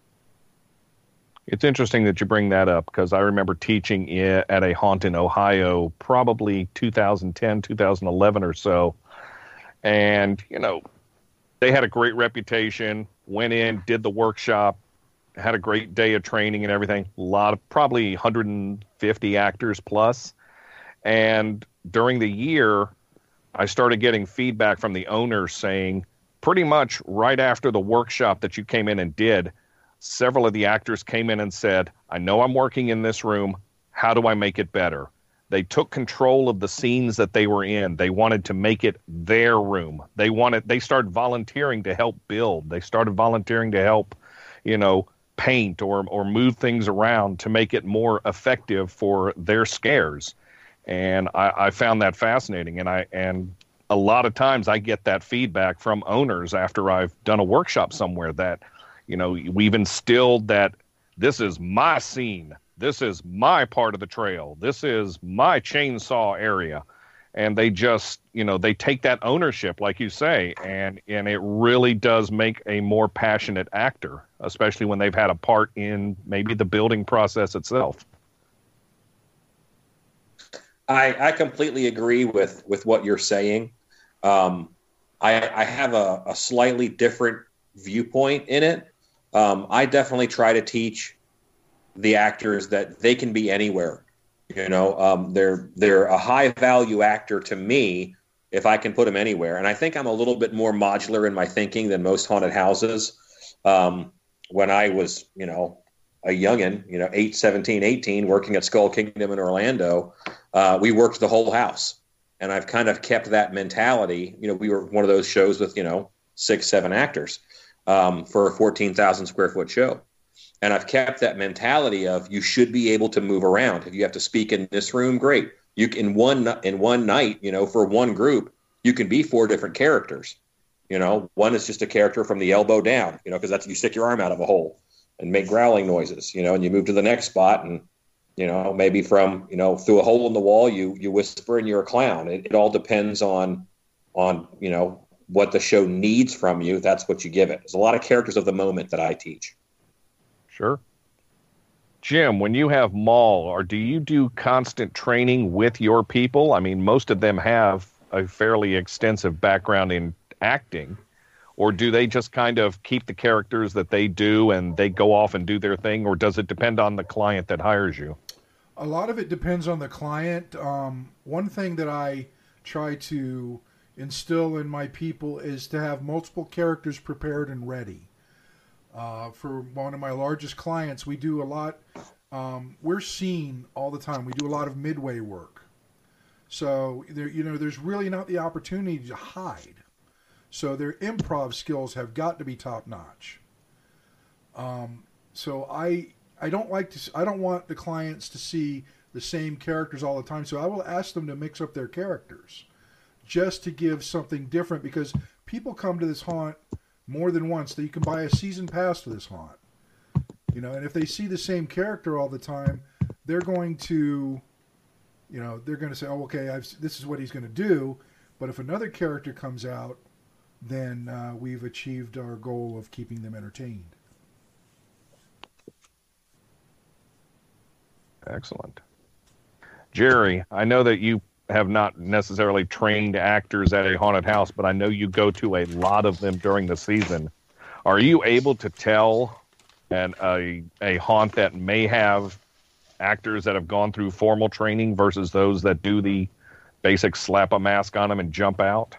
It's interesting that you bring that up because I remember teaching at a haunt in Ohio, probably two thousand ten, two thousand eleven or so. And, you know, they had a great reputation, went in, did the workshop, had a great day of training and everything. A lot of, probably one hundred fifty actors plus. And during the year, I started getting feedback from the owners saying, pretty much right after the workshop that you came in and did, several of the actors came in and said, I know I'm working in this room. How do I make it better? They took control of the scenes that they were in. They wanted to make it their room. They wanted, they started volunteering to help build. They started volunteering to help, you know, paint or, or move things around to make it more effective for their scares. And I, I found that fascinating. And I, and a lot of times I get that feedback from owners after I've done a workshop somewhere that, you know, we've instilled that this is my scene. This is my part of the trail. This is my chainsaw area. And they just, you know, they take that ownership, like you say, and, and it really does make a more passionate actor, especially when they've had a part in maybe the building process itself. I, I completely agree with, with what you're saying. Um, I, I have a, a slightly different viewpoint in it. Um, I definitely try to teach the actors that they can be anywhere. You know, um, they're they're a high value actor to me if I can put them anywhere. And I think I'm a little bit more modular in my thinking than most haunted houses. Um, when I was, you know, a youngin', you know, eight, seventeen, eighteen, working at Skull Kingdom in Orlando, uh, we worked the whole house. And I've kind of kept that mentality. You know, we were one of those shows with, you know, six, seven actors um, for a fourteen thousand square foot show. And I've kept that mentality of you should be able to move around. If you have to speak in this room, great. You can one in one night, you know, for one group, you can be four different characters. You know, one is just a character from the elbow down, you know, because that's you stick your arm out of a hole and make growling noises, you know, and you move to the next spot and, you know, maybe from, you know, through a hole in the wall, you you whisper and you're a clown. It, it all depends on on, you know, what the show needs from you. That's what you give it. There's a lot of characters of the moment that I teach. Sure. Jim, when you have mall, or do you do constant training with your people? I mean, most of them have a fairly extensive background in acting, or do they just kind of keep the characters that they do and they go off and do their thing, or does it depend on the client that hires you? A lot of it depends on the client. Um, one thing that I try to instill in my people is to have multiple characters prepared and ready. Uh, for one of my largest clients, we do a lot, um, we're seen all the time. We do a lot of midway work. So, there, you know, there's really not the opportunity to hide. So their improv skills have got to be top notch. Um, so I, I don't like to, I don't want the clients to see the same characters all the time. So I will ask them to mix up their characters just to give something different, because people come to this haunt more than once. That you can buy a season pass to this haunt, you know, and if they see the same character all the time, they're going to, you know, they're going to say, oh, okay, I've, this is what he's going to do. But if another character comes out, then uh, we've achieved our goal of keeping them entertained. Excellent. Jerry, I know that you have not necessarily trained actors at a haunted house, but I know you go to a lot of them during the season. Are you able to tell an, a, a haunt that may have actors that have gone through formal training versus those that do the basic slap a mask on them and jump out?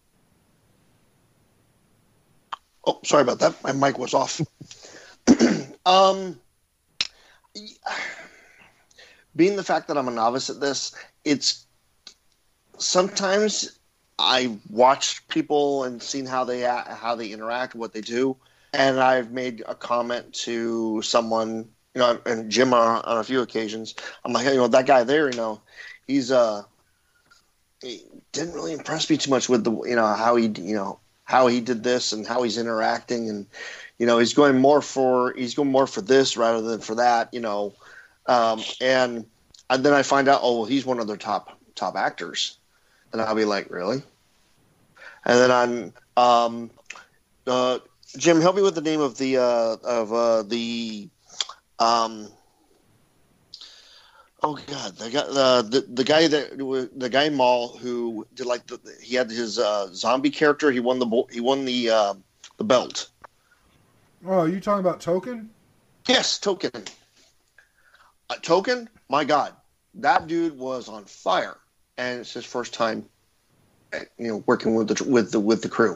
Oh, sorry about that. My mic was off. um, being the fact that I'm a novice at this, it's sometimes I watch people and seen how they how they interact, what they do, and I've made a comment to someone, you know, and Jim on, on a few occasions. I'm like, hey, you know, that guy there, you know, he's uh, he didn't really impress me too much with the, you know, how he, you know, how he did this and how he's interacting, and you know, he's going more for he's going more for this rather than for that, you know, um, and, and then I find out, oh, well, he's one of their top top actors, and I'll be like, really? And then I'm um, uh, Jim, help me with the name of the uh, of uh, the um, oh god, the guy uh, the the guy that the guy Maul who did like the, he had his uh, zombie character. He won the he won the uh, the belt. Oh, are you talking about Token? Yes, Token. Uh, Token, my God, that dude was on fire, and it's his first time, you know, working with the with the with the crew.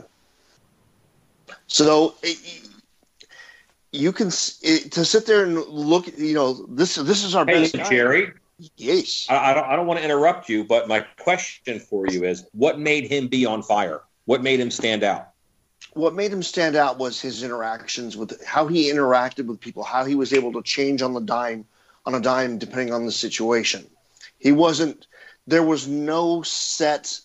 So it, you can it, to sit there and look. You know, this this is our hey, best guy. Jerry. Yes. I, I don't. I don't want to interrupt you, but my question for you is: what made him be on fire? What made him stand out? What made him stand out was his interactions with how he interacted with people, how he was able to change on the dime, on a dime, depending on the situation. He wasn't. There was no set.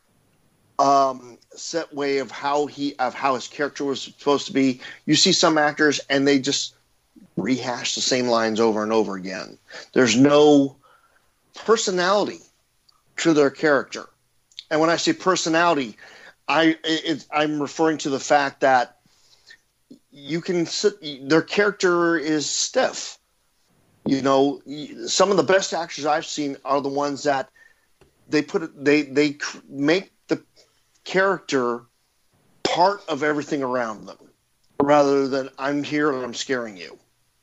Um, set way of how he of how his character was supposed to be. You see some actors and they just rehash the same lines over and over again. There's no personality to their character. And when I say personality, I it, I'm referring to the fact that you can sit, their character is stiff. You know, some of the best actors I've seen are the ones that they put it, they they make the character part of everything around them rather than I'm here and I'm scaring you.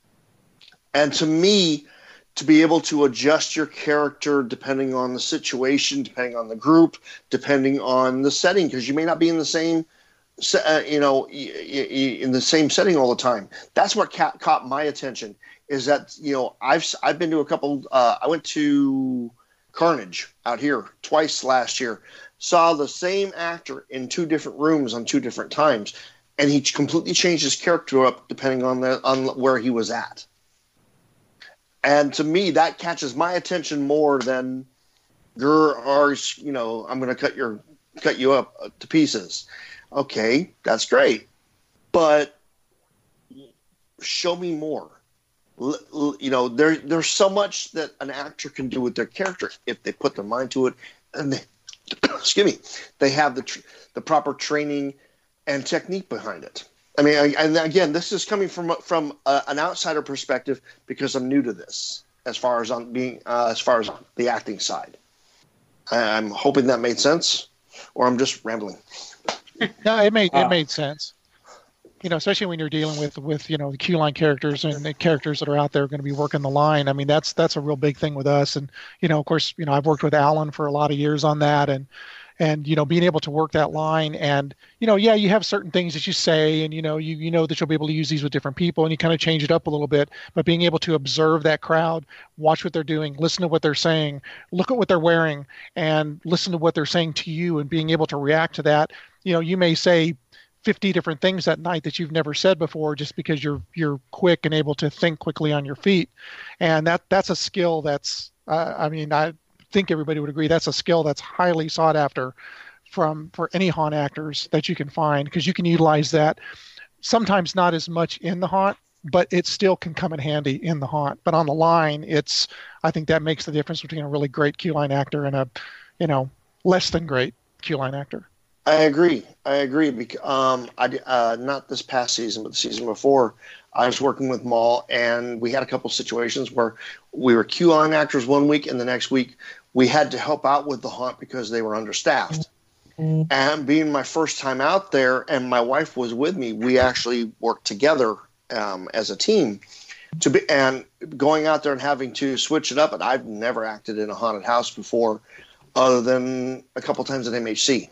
And to me, to be able to adjust your character depending on the situation, depending on the group, depending on the setting, because you may not be in the same uh, you know in the same setting all the time. That's what ca- caught my attention, is that, you know, I've I've been to a couple uh, I went to Carnage out here twice last year. Saw the same actor in two different rooms on two different times, and he completely changed his character up depending on the on where he was at. And to me, that catches my attention more than your, or you know, I'm going to cut your cut you up to pieces. Okay, that's great, but show me more. L- you know, there there's so much that an actor can do with their character if they put their mind to it, and they. Excuse me. They have the tr- the proper training and technique behind it. I mean, I, and again, this is coming from from uh, an outsider perspective because I'm new to this. As far as on being, uh, as far as the acting side, I, I'm hoping that made sense, or I'm just rambling. No, it made Uh, it made sense. You know, especially when you're dealing with with you know the Q line characters and the characters that are out there going to be working the line. I mean, that's that's a real big thing with us. And you know, of course, you know, I've worked with Alan for a lot of years on that, and and you know, being able to work that line, and you know, yeah, you have certain things that you say, and you know, you you know that you'll be able to use these with different people, and you kind of change it up a little bit. But being able to observe that crowd, watch what they're doing, listen to what they're saying, look at what they're wearing, and listen to what they're saying to you, and being able to react to that. You know, you may say fifty different things that night that you've never said before, just because you're you're quick and able to think quickly on your feet, and that that's a skill that's uh, I mean I think everybody would agree that's a skill that's highly sought after from for any haunt actors that you can find, because you can utilize that sometimes not as much in the haunt, but it still can come in handy in the haunt. But on the line, it's I think that makes the difference between a really great Q line actor and a you know less than great Q line actor. I agree. I agree. Because, um, I, uh, not this past season, but the season before, I was working with Maul, and we had a couple situations where we were Q-line actors one week, and the next week we had to help out with the haunt because they were understaffed. Mm-hmm. And being my first time out there, and my wife was with me, we actually worked together um, as a team. To be and going out there and having to switch it up, and I've never acted in a haunted house before, other than a couple times at M H C.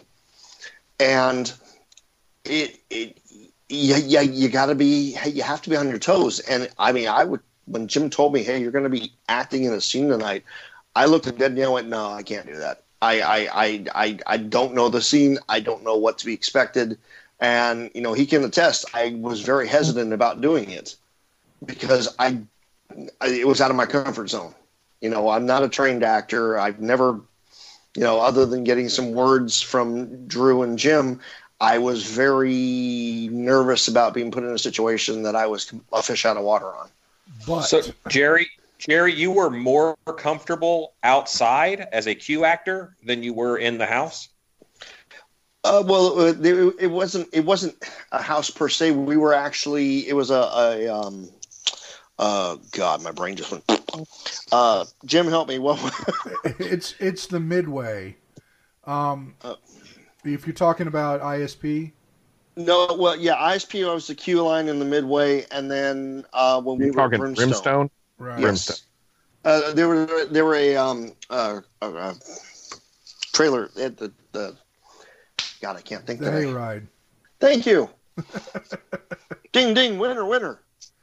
And it, it, yeah, yeah, you got to be, you have to be on your toes. And I mean, I would when Jim told me, hey, you're going to be acting in a scene tonight, I looked at Danielle and went, no, I can't do that. I, I, I, I, I don't know the scene. I don't know what to be expected. And, you know, he can attest, I was very hesitant about doing it because I, I it was out of my comfort zone. You know, I'm not a trained actor. I've never, you know, other than getting some words from Drew and Jim, I was very nervous about being put in a situation that I was a fish out of water on. But so, Jerry, Jerry, you were more comfortable outside as a Q actor than you were in the house? Uh, well, it, it wasn't. It wasn't a house per se. We were actually. It was a. a um, uh, God, my brain just went. Uh, Jim, help me. What? it's it's the Midway. Um, uh, if you're talking about I S P. No, well, yeah, I S P was the Q line in the Midway, and then uh, when you're we were talking Brimstone. Brimstone? Right. Yes. Brimstone. Uh, there were there were a um uh, uh, uh trailer at the the. God, I can't think. The Hayride. Thank you. Ding ding, winner winner.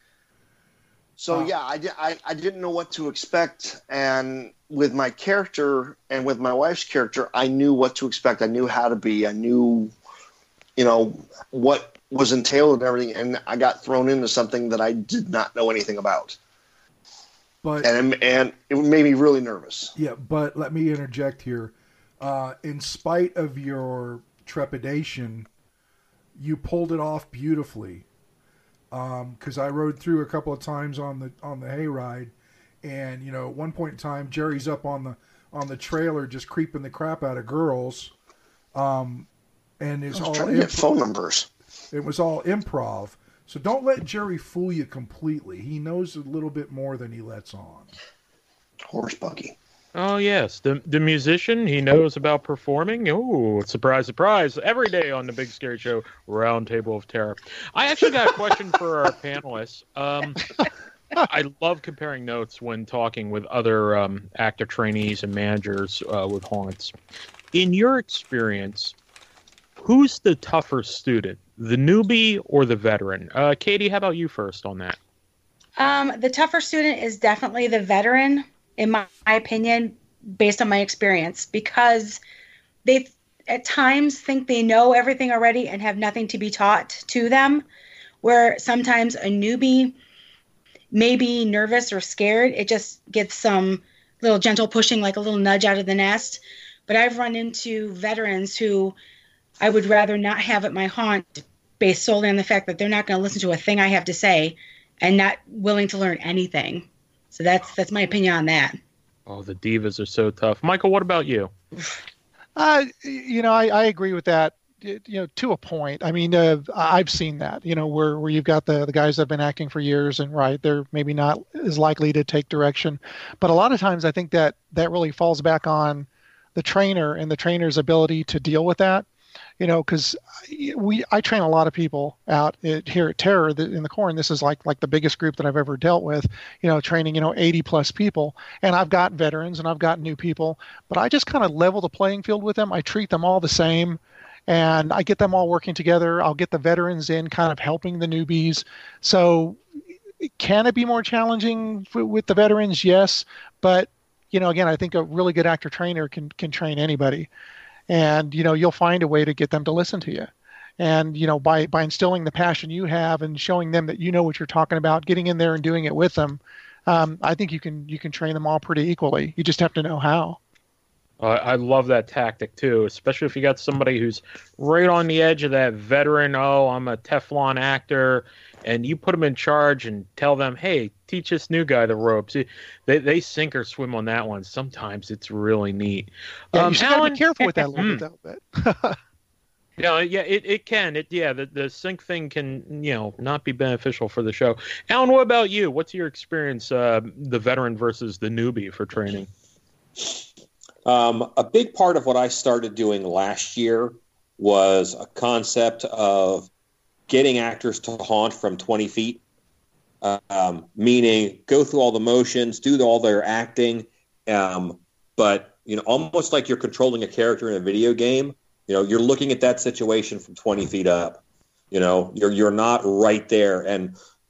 So uh, yeah, I, di- I I didn't know what to expect, and with my character and with my wife's character, I knew what to expect. I knew how to be. I knew, you know, what was entailed and everything, and I got thrown into something that I did not know anything about. But and and it made me really nervous. Yeah, but let me interject here. Uh, in spite of your trepidation, you pulled it off beautifully. Because um, I rode through a couple of times on the on the hayride, and you know, at one point in time, Jerry's up on the on the trailer just creeping the crap out of girls, um, and it's I was all trying to get phone numbers. It was all improv. So don't let Jerry fool you completely. He knows a little bit more than he lets on. Horse buggy. Oh, yes. The the musician, he knows about performing. Oh, surprise, surprise. Every day on the Big Scary Show, Round Table of Terror. I actually got a question for our panelists. Um, I love comparing notes when talking with other um, actor trainees and managers uh, with haunts. In your experience, who's the tougher student, the newbie or the veteran? Uh, Katie, how about you first on that? Um, the tougher student is definitely the veteran, in my, my opinion, based on my experience, because they at times think they know everything already and have nothing to be taught to them, where sometimes a newbie may be nervous or scared. It just gets some little gentle pushing, like a little nudge out of the nest. But I've run into veterans who I would rather not have at my haunt based solely on the fact that they're not going to listen to a thing I have to say and not willing to learn anything. So that's that's my opinion on that. Oh, the divas are so tough. Michael, what about you? Uh, you know, I, I agree with that, you know, to a point. I mean, uh, I've seen that, you know, where, where you've got the, the guys that have been acting for years and, right, they're maybe not as likely to take direction. But a lot of times I think that that really falls back on the trainer and the trainer's ability to deal with that. You know, because we I train a lot of people out at, here at Terror in the Corps, and this is like like the biggest group that I've ever dealt with. You know, training you know eighty plus people, and I've got veterans and I've got new people, but I just kind of level the playing field with them. I treat them all the same, and I get them all working together. I'll get the veterans in, kind of helping the newbies. So, can it be more challenging with the veterans? Yes, but you know, again, I think a really good actor trainer can can train anybody. And, you know, you'll find a way to get them to listen to you. And, you know, by, by instilling the passion you have and showing them that you know what you're talking about, getting in there and doing it with them, um, I think you can you can train them all pretty equally. You just have to know how. Uh, I love that tactic, too, especially if you got somebody who's right on the edge of that veteran, oh, I'm a Teflon actor, and you put them in charge and tell them, hey, teach this new guy the ropes. They they sink or swim on that one. Sometimes it's really neat. Yeah, um, you just got to be careful with that a little bit, though. Yeah, yeah, it, it can. It yeah, the, the sync thing can, you know, not be beneficial for the show. Alan, what about you? What's your experience, uh, the veteran versus the newbie for training? Um, a big part of what I started doing last year was a concept of getting actors to haunt from twenty feet, um, meaning go through all the motions, do all their acting, um, but you know, almost like you're controlling a character in a video game. You know, you're looking at that situation from twenty feet up. You know, you're you're not right there, and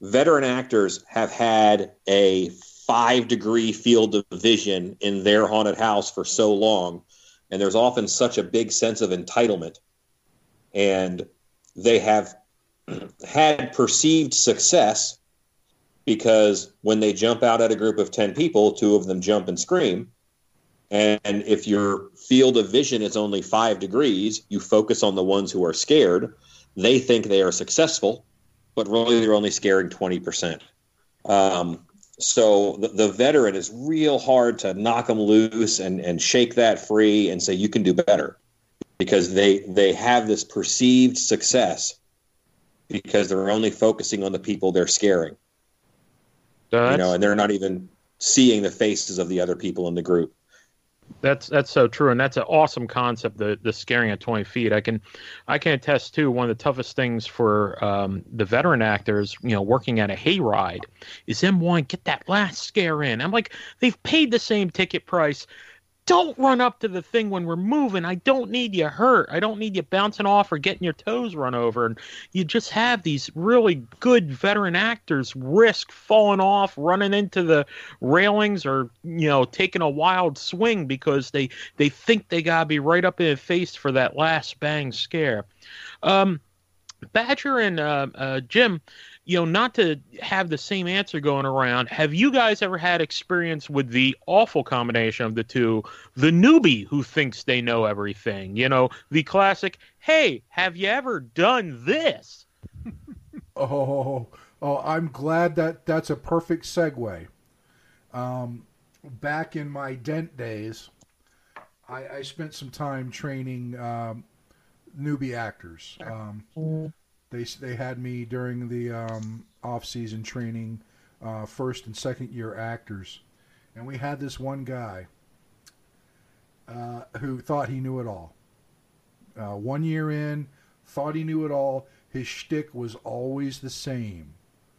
veteran actors have had a five degree field of vision in their haunted house for so long, and there's often such a big sense of entitlement, and they have had perceived success because when they jump out at a group of ten people, two of them jump and scream. And if your field of vision is only five degrees, you focus on the ones who are scared. They think they are successful, but really they're only scaring twenty percent. Um, so the, the veteran is real hard to knock them loose and, and shake that free and say, you can do better, because they, they have this perceived success because they're only focusing on the people they're scaring. That's, you know, and they're not even seeing the faces of the other people in the group. That's that's so true, and that's an awesome concept. The the scaring at twenty feet. I can, I can attest to one of the toughest things for um, the veteran actors, you know, working at a hayride, is them wanting to get that last scare in. I'm like, they've paid the same ticket price. Don't run up to the thing when we're moving. I don't need you hurt. I don't need you bouncing off or getting your toes run over. And you just have these really good veteran actors risk falling off, running into the railings, or, you know, taking a wild swing because they, they think they got to be right up in the face for that last bang scare. Um, Badger and uh, uh, Jim, you know, not to have the same answer going around, have you guys ever had experience with the awful combination of the two? The newbie who thinks they know everything. You know, the classic, hey, have you ever done this? Oh, oh, I'm glad that that's a perfect segue. Um, back in my Dent days, I, I spent some time training um, newbie actors. Um, They they had me during the um, off-season training, uh, first and second year actors, and we had this one guy uh, who thought he knew it all. Uh, one year in, thought he knew it all. His shtick was always the same.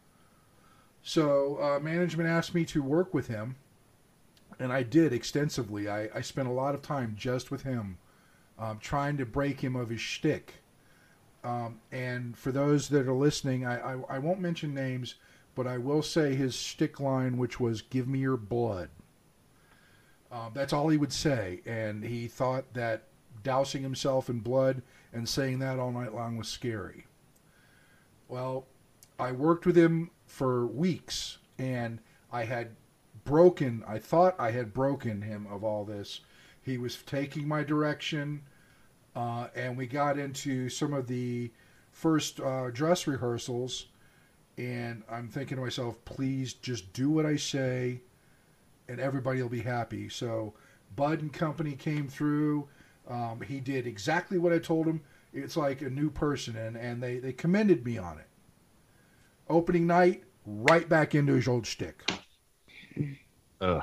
So uh, management asked me to work with him, and I did extensively. I, I spent a lot of time just with him, um, trying to break him of his shtick. Um, and for those that are listening, I, I, I won't mention names, but I will say his shtick line, which was, give me your blood. Um, that's all he would say. And he thought that dousing himself in blood and saying that all night long was scary. Well, I worked with him for weeks, and I had broken, I thought I had broken him of all this. He was taking my direction. Uh, and we got into some of the first uh, dress rehearsals, and I'm thinking to myself, please just do what I say, and everybody will be happy. So Bud and company came through. Um, he did exactly what I told him. It's like a new person, and, and they, they commended me on it. Opening night, right back into his old shtick. Ugh.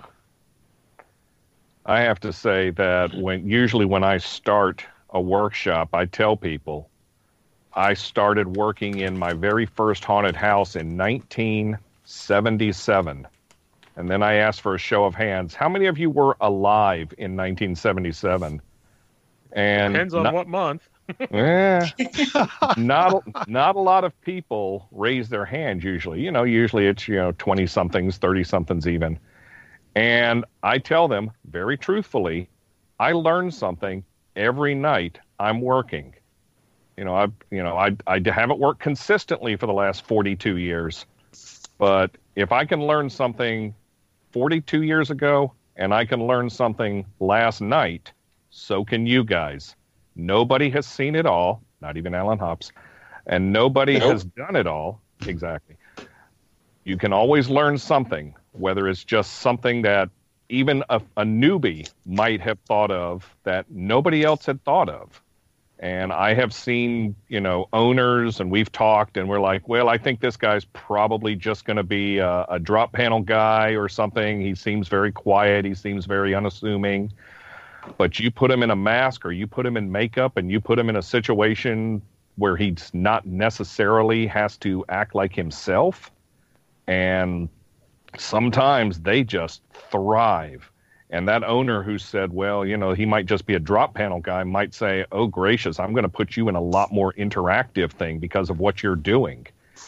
I have to say that when usually when I start a workshop, I tell people I started working in my very first haunted house in nineteen seventy-seven. And then I asked for a show of hands. How many of you were alive in nineteen seventy-seven? And depends on not, what month. eh, not, not a lot of people raise their hand usually. You know, usually it's, you know, twenty-somethings, thirty-somethings even. And I tell them very truthfully, I learned something every night I'm working. You know, I you know I I haven't worked consistently for the last forty-two years, but if I can learn something forty-two years ago and I can learn something last night, so can you guys. Nobody has seen it all, not even Alan Hops, and nobody nope. has done it all. Exactly. You can always learn something, whether it's just something that even a, a newbie might have thought of that nobody else had thought of. And I have seen, you know, owners, and we've talked, and we're like, well, I think this guy's probably just going to be a, a drop panel guy or something. He seems very quiet. He seems very unassuming. But you put him in a mask, or you put him in makeup, and you put him in a situation where he's not necessarily has to act like himself. And sometimes they just thrive. And that owner who said, well, you know, he might just be a drop panel guy might say, oh, gracious, I'm going to put you in a lot more interactive thing because of what you're doing.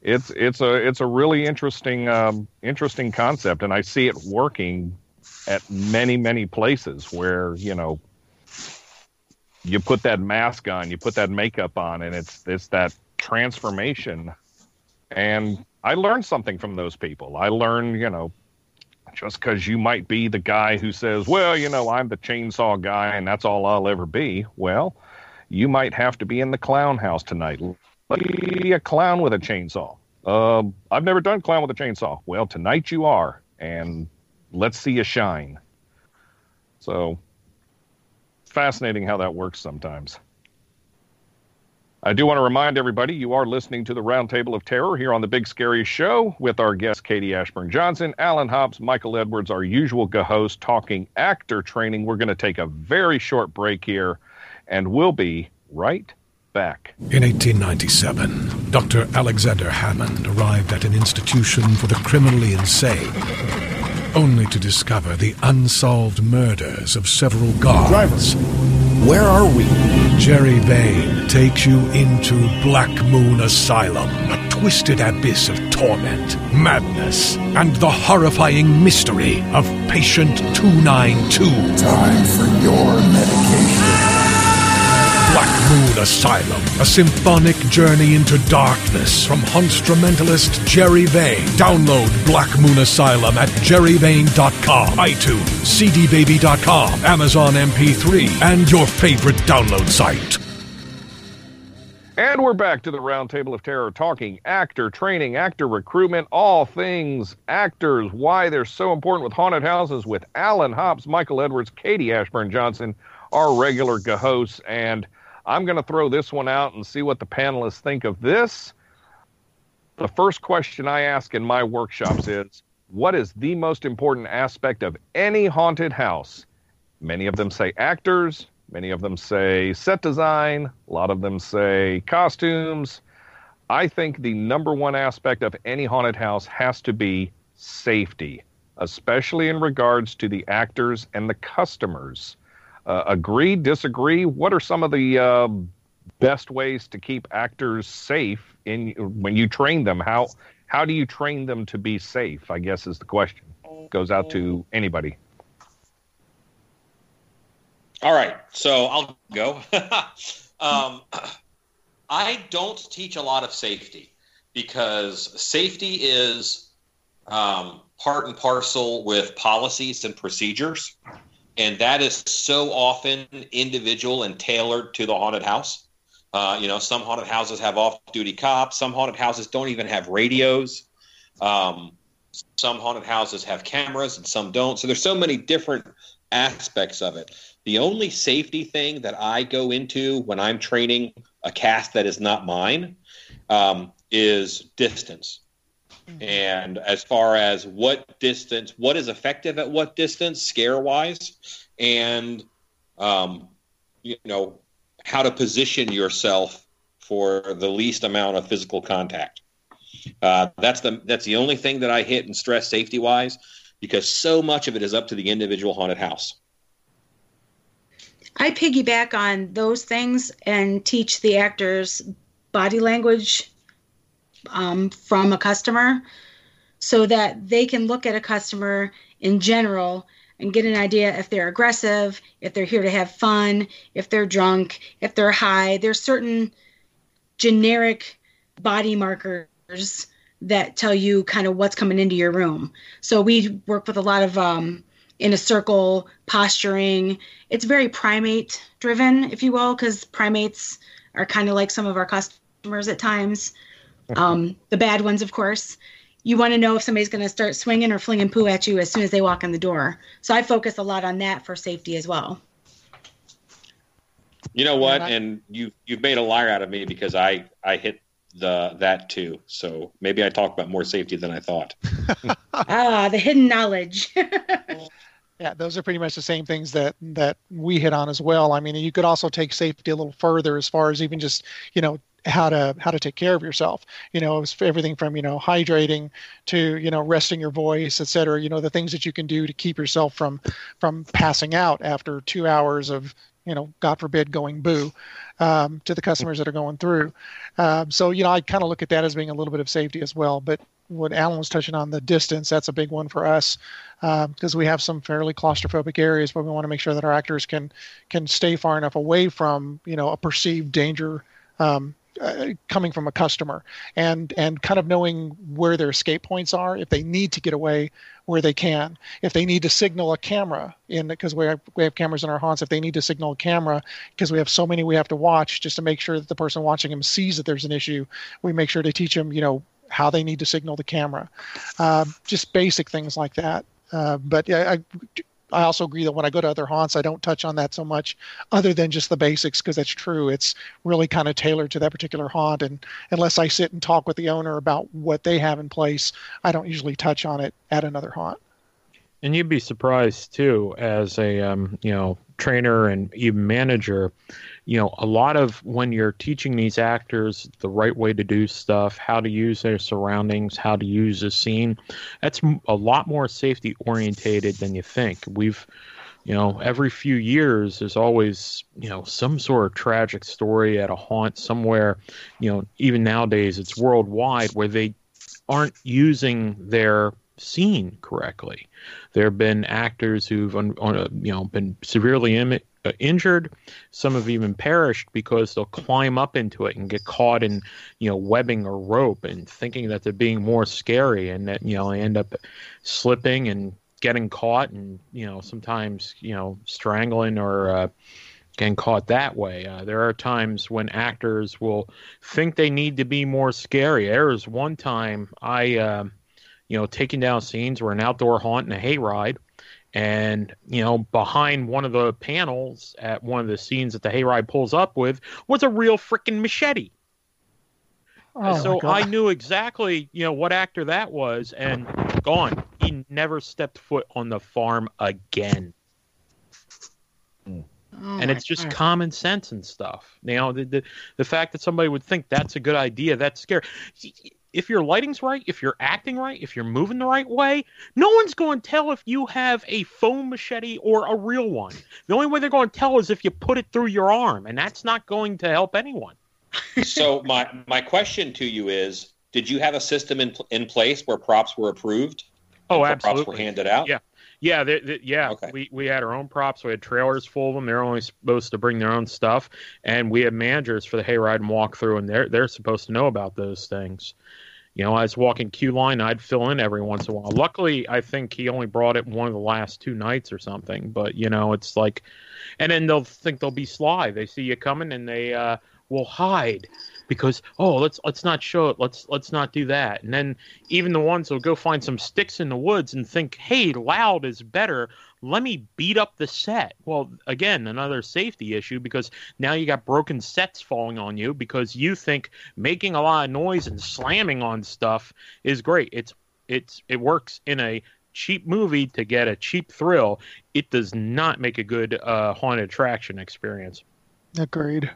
it's it's a it's a really interesting um, interesting concept, and I see it working at many many places where, you know, you put that mask on, you put that makeup on, and it's it's that transformation. And I learned something from those people. I learned, you know, just because you might be the guy who says, well, you know, I'm the chainsaw guy and that's all I'll ever be. Well, you might have to be in the clown house tonight. Be a clown with a chainsaw. Uh, I've never done clown with a chainsaw. Well, tonight you are, and let's see you shine. So, fascinating how that works sometimes. I do want to remind everybody you are listening to the Roundtable of Terror here on the Big Scary Show with our guests Katie Ashburn Johnson, Alan Hobbs, Michael Edwards, our usual host, talking actor training. We're going to take a very short break here, and we'll be right back. In eighteen ninety-seven, Doctor Alexander Hammond arrived at an institution for the criminally insane, only to discover the unsolved murders of several guards. Driver, where are we? Jerry Vane takes you into Black Moon Asylum, a twisted abyss of torment, madness, and the horrifying mystery of Patient two ninety-two. Time for your medication. Black Moon Asylum, a symphonic journey into darkness from instrumentalist Jerry Vane. Download Black Moon Asylum at jerry vane dot com, iTunes, c d baby dot com, Amazon M P three, and your favorite download site. And we're back to the Roundtable of Terror, talking actor training, actor recruitment, all things actors, why they're so important with haunted houses, with Alan Hobbs, Michael Edwards, Katie Ashburn Johnson, our regular hosts. And I'm going to throw this one out and see what the panelists think of this. The first question I ask in my workshops is, what is the most important aspect of any haunted house? Many of them say actors. Many of them say set design. A lot of them say costumes. I think the number one aspect of any haunted house has to be safety, especially in regards to the actors and the customers. Uh, agree, disagree? What are some of the uh, best ways to keep actors safe in when you train them? How how do you train them to be safe, I guess is the question. Goes out to anybody. All right, so I'll go. um, I don't teach a lot of safety because safety is um, part and parcel with policies and procedures. And that is so often individual and tailored to the haunted house. Uh, you know, some haunted houses have off-duty cops. Some haunted houses don't even have radios. Um, some haunted houses have cameras and some don't. So there's so many different aspects of it. The only safety thing that I go into when I'm training a cast that is not mine um, is distance. And as far as what distance, what is effective at what distance, scare-wise, and, um, you know, how to position yourself for the least amount of physical contact. Uh, that's the that's the only thing that I hit and stress safety-wise, because so much of it is up to the individual haunted house. I piggyback on those things and teach the actors body language Um, from a customer so that they can look at a customer in general and get an idea if they're aggressive, if they're here to have fun, if they're drunk, if they're high. There's certain generic body markers that tell you kind of what's coming into your room. So we work with a lot of um, in a circle posturing. It's very primate driven, if you will, because primates are kind of like some of our customers at times. Um, the bad ones, of course. You want to know if somebody's going to start swinging or flinging poo at you as soon as they walk in the door. So I focus a lot on that for safety as well. You know what? And you you've made a liar out of me because I, I hit the that too. So maybe I talked about more safety than I thought. ah, the hidden knowledge. Yeah, those are pretty much the same things that that we hit on as well. I mean, you could also take safety a little further as far as even just, you know, how to how to take care of yourself. You know, it's everything from, you know, hydrating to, you know, resting your voice, et cetera. You know, the things that you can do to keep yourself from from passing out after two hours of you know, God forbid, going boo um, to the customers that are going through. Um, so, you know, I kind of look at that as being a little bit of safety as well. But what Alan was touching on, the distance, that's a big one for us because um, we have some fairly claustrophobic areas where we want to make sure that our actors can can stay far enough away from, you know, a perceived danger um, uh, coming from a customer, and and kind of knowing where their escape points are if they need to get away, where they can. If they need to signal a camera in, because we have, we have cameras in our haunts, if they need to signal a camera because we have so many we have to watch just to make sure that the person watching them sees that there's an issue, we make sure to teach them, you know, how they need to signal the camera. Uh, just basic things like that. Uh, but yeah, I, I also agree that when I go to other haunts, I don't touch on that so much other than just the basics, because that's true. It's really kind of tailored to that particular haunt. And unless I sit and talk with the owner about what they have in place, I don't usually touch on it at another haunt. And you'd be surprised too, as a um, you know, trainer and even manager, you know, a lot of when you're teaching these actors the right way to do stuff, how to use their surroundings, how to use a scene, that's a lot more safety orientated than you think. We've, you know, every few years there's always, you know, some sort of tragic story at a haunt somewhere, you know, even nowadays it's worldwide, where they aren't using their scene correctly. There have been actors who've un, uh, you know, been severely Im- uh, injured. Some have even perished because they'll climb up into it and get caught in, you know, webbing or rope, and thinking that they're being more scary, and that, you know, they end up slipping and getting caught, and, you know, sometimes, you know, strangling or uh, getting caught that way. Uh, there are times when actors will think they need to be more scary. There was one time I. Uh, you know, taking down scenes. We're an outdoor haunt and a hayride. And, you know, behind one of the panels at one of the scenes that the hayride pulls up with was a real freaking machete. Oh, so I knew exactly, you know, what actor that was, and gone. He never stepped foot on the farm again. Oh, and it's just God. Common sense and stuff. You know, the, the, the fact that somebody would think that's a good idea, that's scary. If your lighting's right, if you're acting right, if you're moving the right way, no one's going to tell if you have a foam machete or a real one. The only way they're going to tell is if you put it through your arm, and that's not going to help anyone. So my my question to you is, did you have a system in in place where props were approved? Oh, absolutely. Props were handed out? Yeah. Yeah, they, they, yeah. Okay. We we had our own props. We had trailers full of them. They're only supposed to bring their own stuff, and we had managers for the hayride and walk through, and they're they're supposed to know about those things. You know, I was walking queue line, I'd fill in every once in a while. Luckily, I think he only brought it one of the last two nights or something. But, you know, it's like, and then they'll think they'll be sly. They see you coming and they uh, will hide because, oh, let's let's not show it. Let's let's not do that. And then even the ones will go find some sticks in the woods and think, hey, loud is better. Let me beat up the set. Well, again, another safety issue, because now you got broken sets falling on you because you think making a lot of noise and slamming on stuff is great. It's it's it works in a cheap movie to get a cheap thrill. It does not make a good uh, haunted attraction experience. Agreed.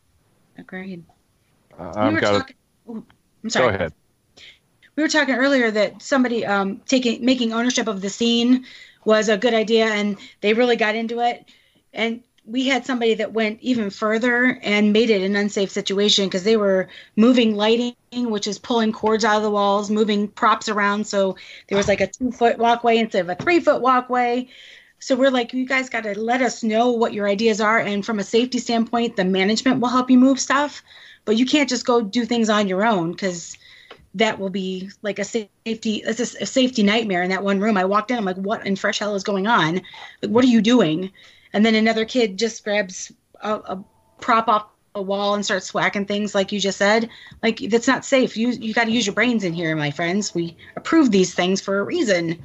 Agreed. Uh, I've we got talking, oh, I'm sorry. Go ahead. We were talking earlier that somebody um, taking making ownership of the scene was a good idea, and they really got into it. And we had somebody that went even further and made it an unsafe situation because they were moving lighting, which is pulling cords out of the walls, moving props around. So there was like a two foot walkway instead of a three foot walkway. So we're like, you guys got to let us know what your ideas are. And from a safety standpoint, the management will help you move stuff, but you can't just go do things on your own, because that will be like a safety, it's a, a safety nightmare in that one room. I walked in, I'm like, what in fresh hell is going on? Like, what are you doing? And then another kid just grabs a, a prop off a wall and starts whacking things, like you just said. Like, that's not safe. You you got to use your brains in here, my friends. We approve these things for a reason.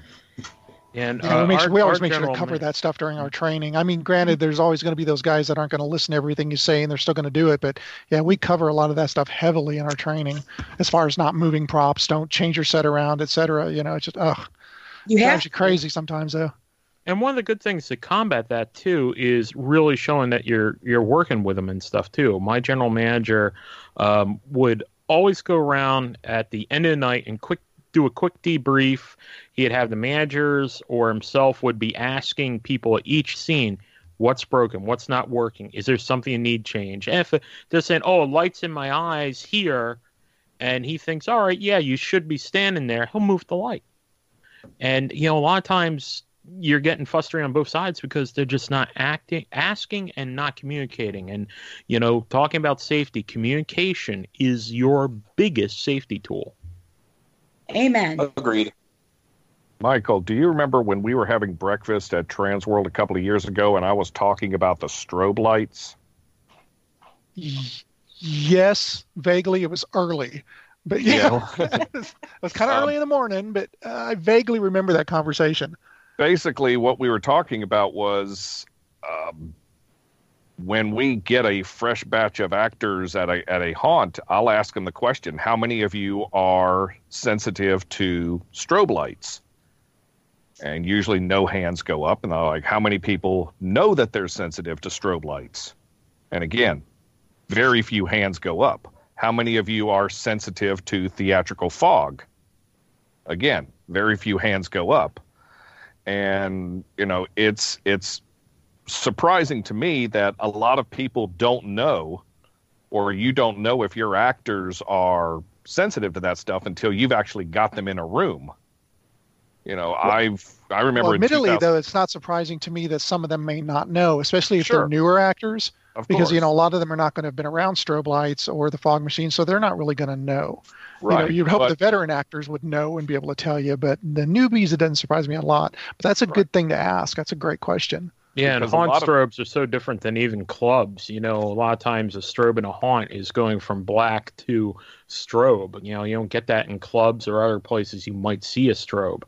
And you know, uh, we, make our, sure, we always our make sure to general cover man- that stuff during our training. I mean, granted, there's always going to be those guys that aren't going to listen to everything you say, and they're still going to do it. But yeah, we cover a lot of that stuff heavily in our training, as far as not moving props, don't change your set around, et cetera. You know, it's just ugh, you drives have you crazy sometimes, though. And one of the good things to combat that too is really showing that you're you're working with them and stuff too. My general manager um, would always go around at the end of the night and quick do a quick debrief. He'd have the managers or himself would be asking people at each scene, What's broken? What's not working? Is there something you need change? And if they're saying, oh, light's in my eyes here, and he thinks, all right, yeah, you should be standing there, he'll move the light. And, you know, a lot of times you're getting frustrated on both sides because they're just not acting, asking and not communicating. And, you know, talking about safety, communication is your biggest safety tool. Amen. Agreed. Michael, do you remember when we were having breakfast at Transworld a couple of years ago and I was talking about the strobe lights? Yes, vaguely. It was early. But yeah, yeah. It was kind of um, early in the morning, but uh, I vaguely remember that conversation. Basically, what we were talking about was um, when we get a fresh batch of actors at a at a haunt, I'll ask them the question, how many of you are sensitive to strobe lights? And usually no hands go up. And they're like, how many people know that they're sensitive to strobe lights? And again, very few hands go up. How many of you are sensitive to theatrical fog? Again, very few hands go up. And, you know, it's it's surprising to me that a lot of people don't know, or you don't know if your actors are sensitive to that stuff until you've actually got them in a room. You know, well, I've I remember. Well, admittedly, though, it's not surprising to me that some of them may not know, especially if sure. they're newer actors, of because course. you know a lot of them are not going to have been around strobe lights or the fog machine, so they're not really going to know. Right. You know, you'd hope but, the veteran actors would know and be able to tell you, but the newbies, it doesn't surprise me a lot. But that's a right. good thing to ask. That's a great question. Yeah, because and haunt strobes of... are so different than even clubs. You know, a lot of times a strobe in a haunt is going from black to strobe. You know, you don't get that in clubs or other places you might see a strobe.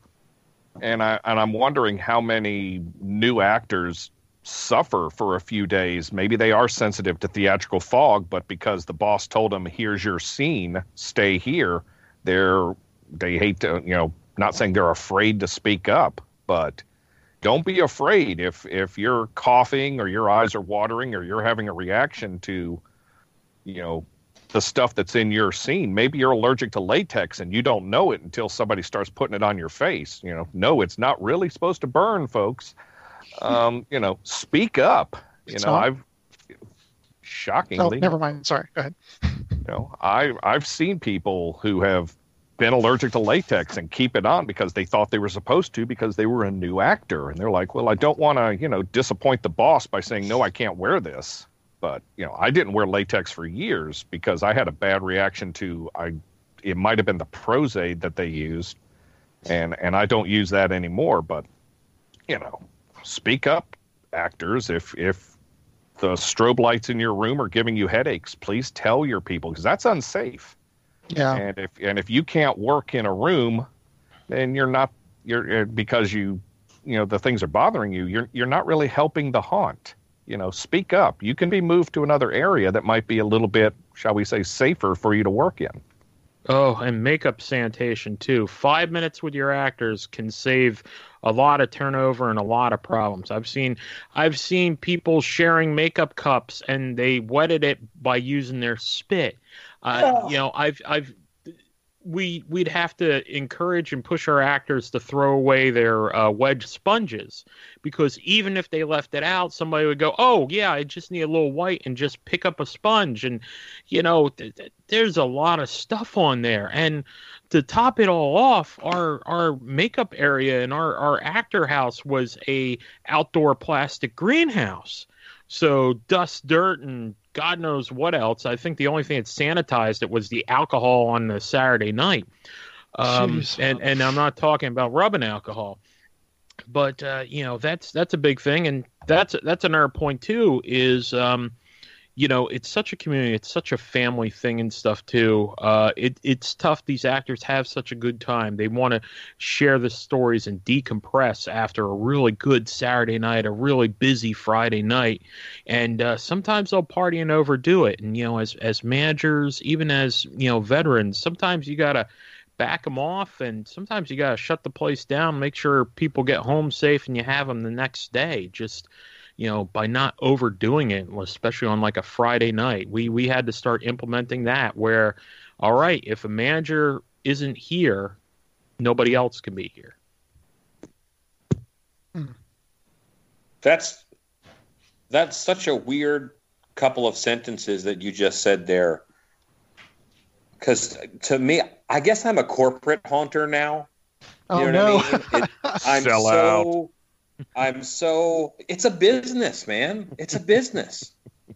And I and I'm wondering how many new actors suffer for a few days. Maybe they are sensitive to theatrical fog, but because the boss told them, "Here's your scene, stay here," they're they hate to, you know, not saying they're afraid to speak up, but don't be afraid if if you're coughing or your eyes are watering or you're having a reaction to, you know, the stuff that's in your scene. Maybe you're allergic to latex and you don't know it until somebody starts putting it on your face. You know, no, it's not really supposed to burn, folks. Um, you know, speak up. You it's know, not. I've shockingly. Oh, never mind. Sorry. Go ahead. You know, I I've seen people who have been allergic to latex and keep it on because they thought they were supposed to because they were a new actor, and they're like, well, I don't want to, you know, disappoint the boss by saying no, I can't wear this. But, you know, I didn't wear latex for years because I had a bad reaction to, I. it might have been the Prozaid that they used, and, and I don't use that anymore. But, you know, speak up, actors. If if the strobe lights in your room are giving you headaches, please tell your people, because that's unsafe. Yeah. And if and if you can't work in a room, then you're not, you're because you, you know, the things are bothering you, you're you're not really helping the haunt. You know, speak up. You can be moved to another area that might be a little bit, shall we say, safer for you to work in. Oh, and makeup sanitation, too. Five minutes with your actors can save a lot of turnover and a lot of problems. I've seen I've seen people sharing makeup cups, and they wetted it by using their spit. Uh, oh. You know, I've I've we we'd have to encourage and push our actors to throw away their uh, wedge sponges, because even if they left it out, somebody would go, oh yeah, I just need a little white, and just pick up a sponge. And you know, th- th- there's a lot of stuff on there. And to top it all off, our our makeup area in our our actor house was a outdoor plastic greenhouse, so dust, dirt, and God knows what else. I think the only thing that sanitized it was the alcohol on the Saturday night. Um, and, and I'm not talking about rubbing alcohol. But, uh, you know, that's that's a big thing. And that's that's another point, too, is, um, you know, it's such a community. It's such a family thing and stuff, too. Uh, it, it's tough. These actors have such a good time. They want to share the stories and decompress after a really good Saturday night, a really busy Friday night. And uh, sometimes they'll party and overdo it. And, you know, as, as managers, even as, you know, veterans, sometimes you got to back them off, and sometimes you got to shut the place down, make sure people get home safe, and you have them the next day. Just, you know, by not overdoing it, especially on like a Friday night. We we had to start implementing that where, all right, if a manager isn't here, nobody else can be here. That's that's such a weird couple of sentences that you just said there. Because to me, I guess I'm a corporate haunter now. You Oh, know no. what I mean? It, I'm Sell so, I'm so. It's a business, man. It's a business.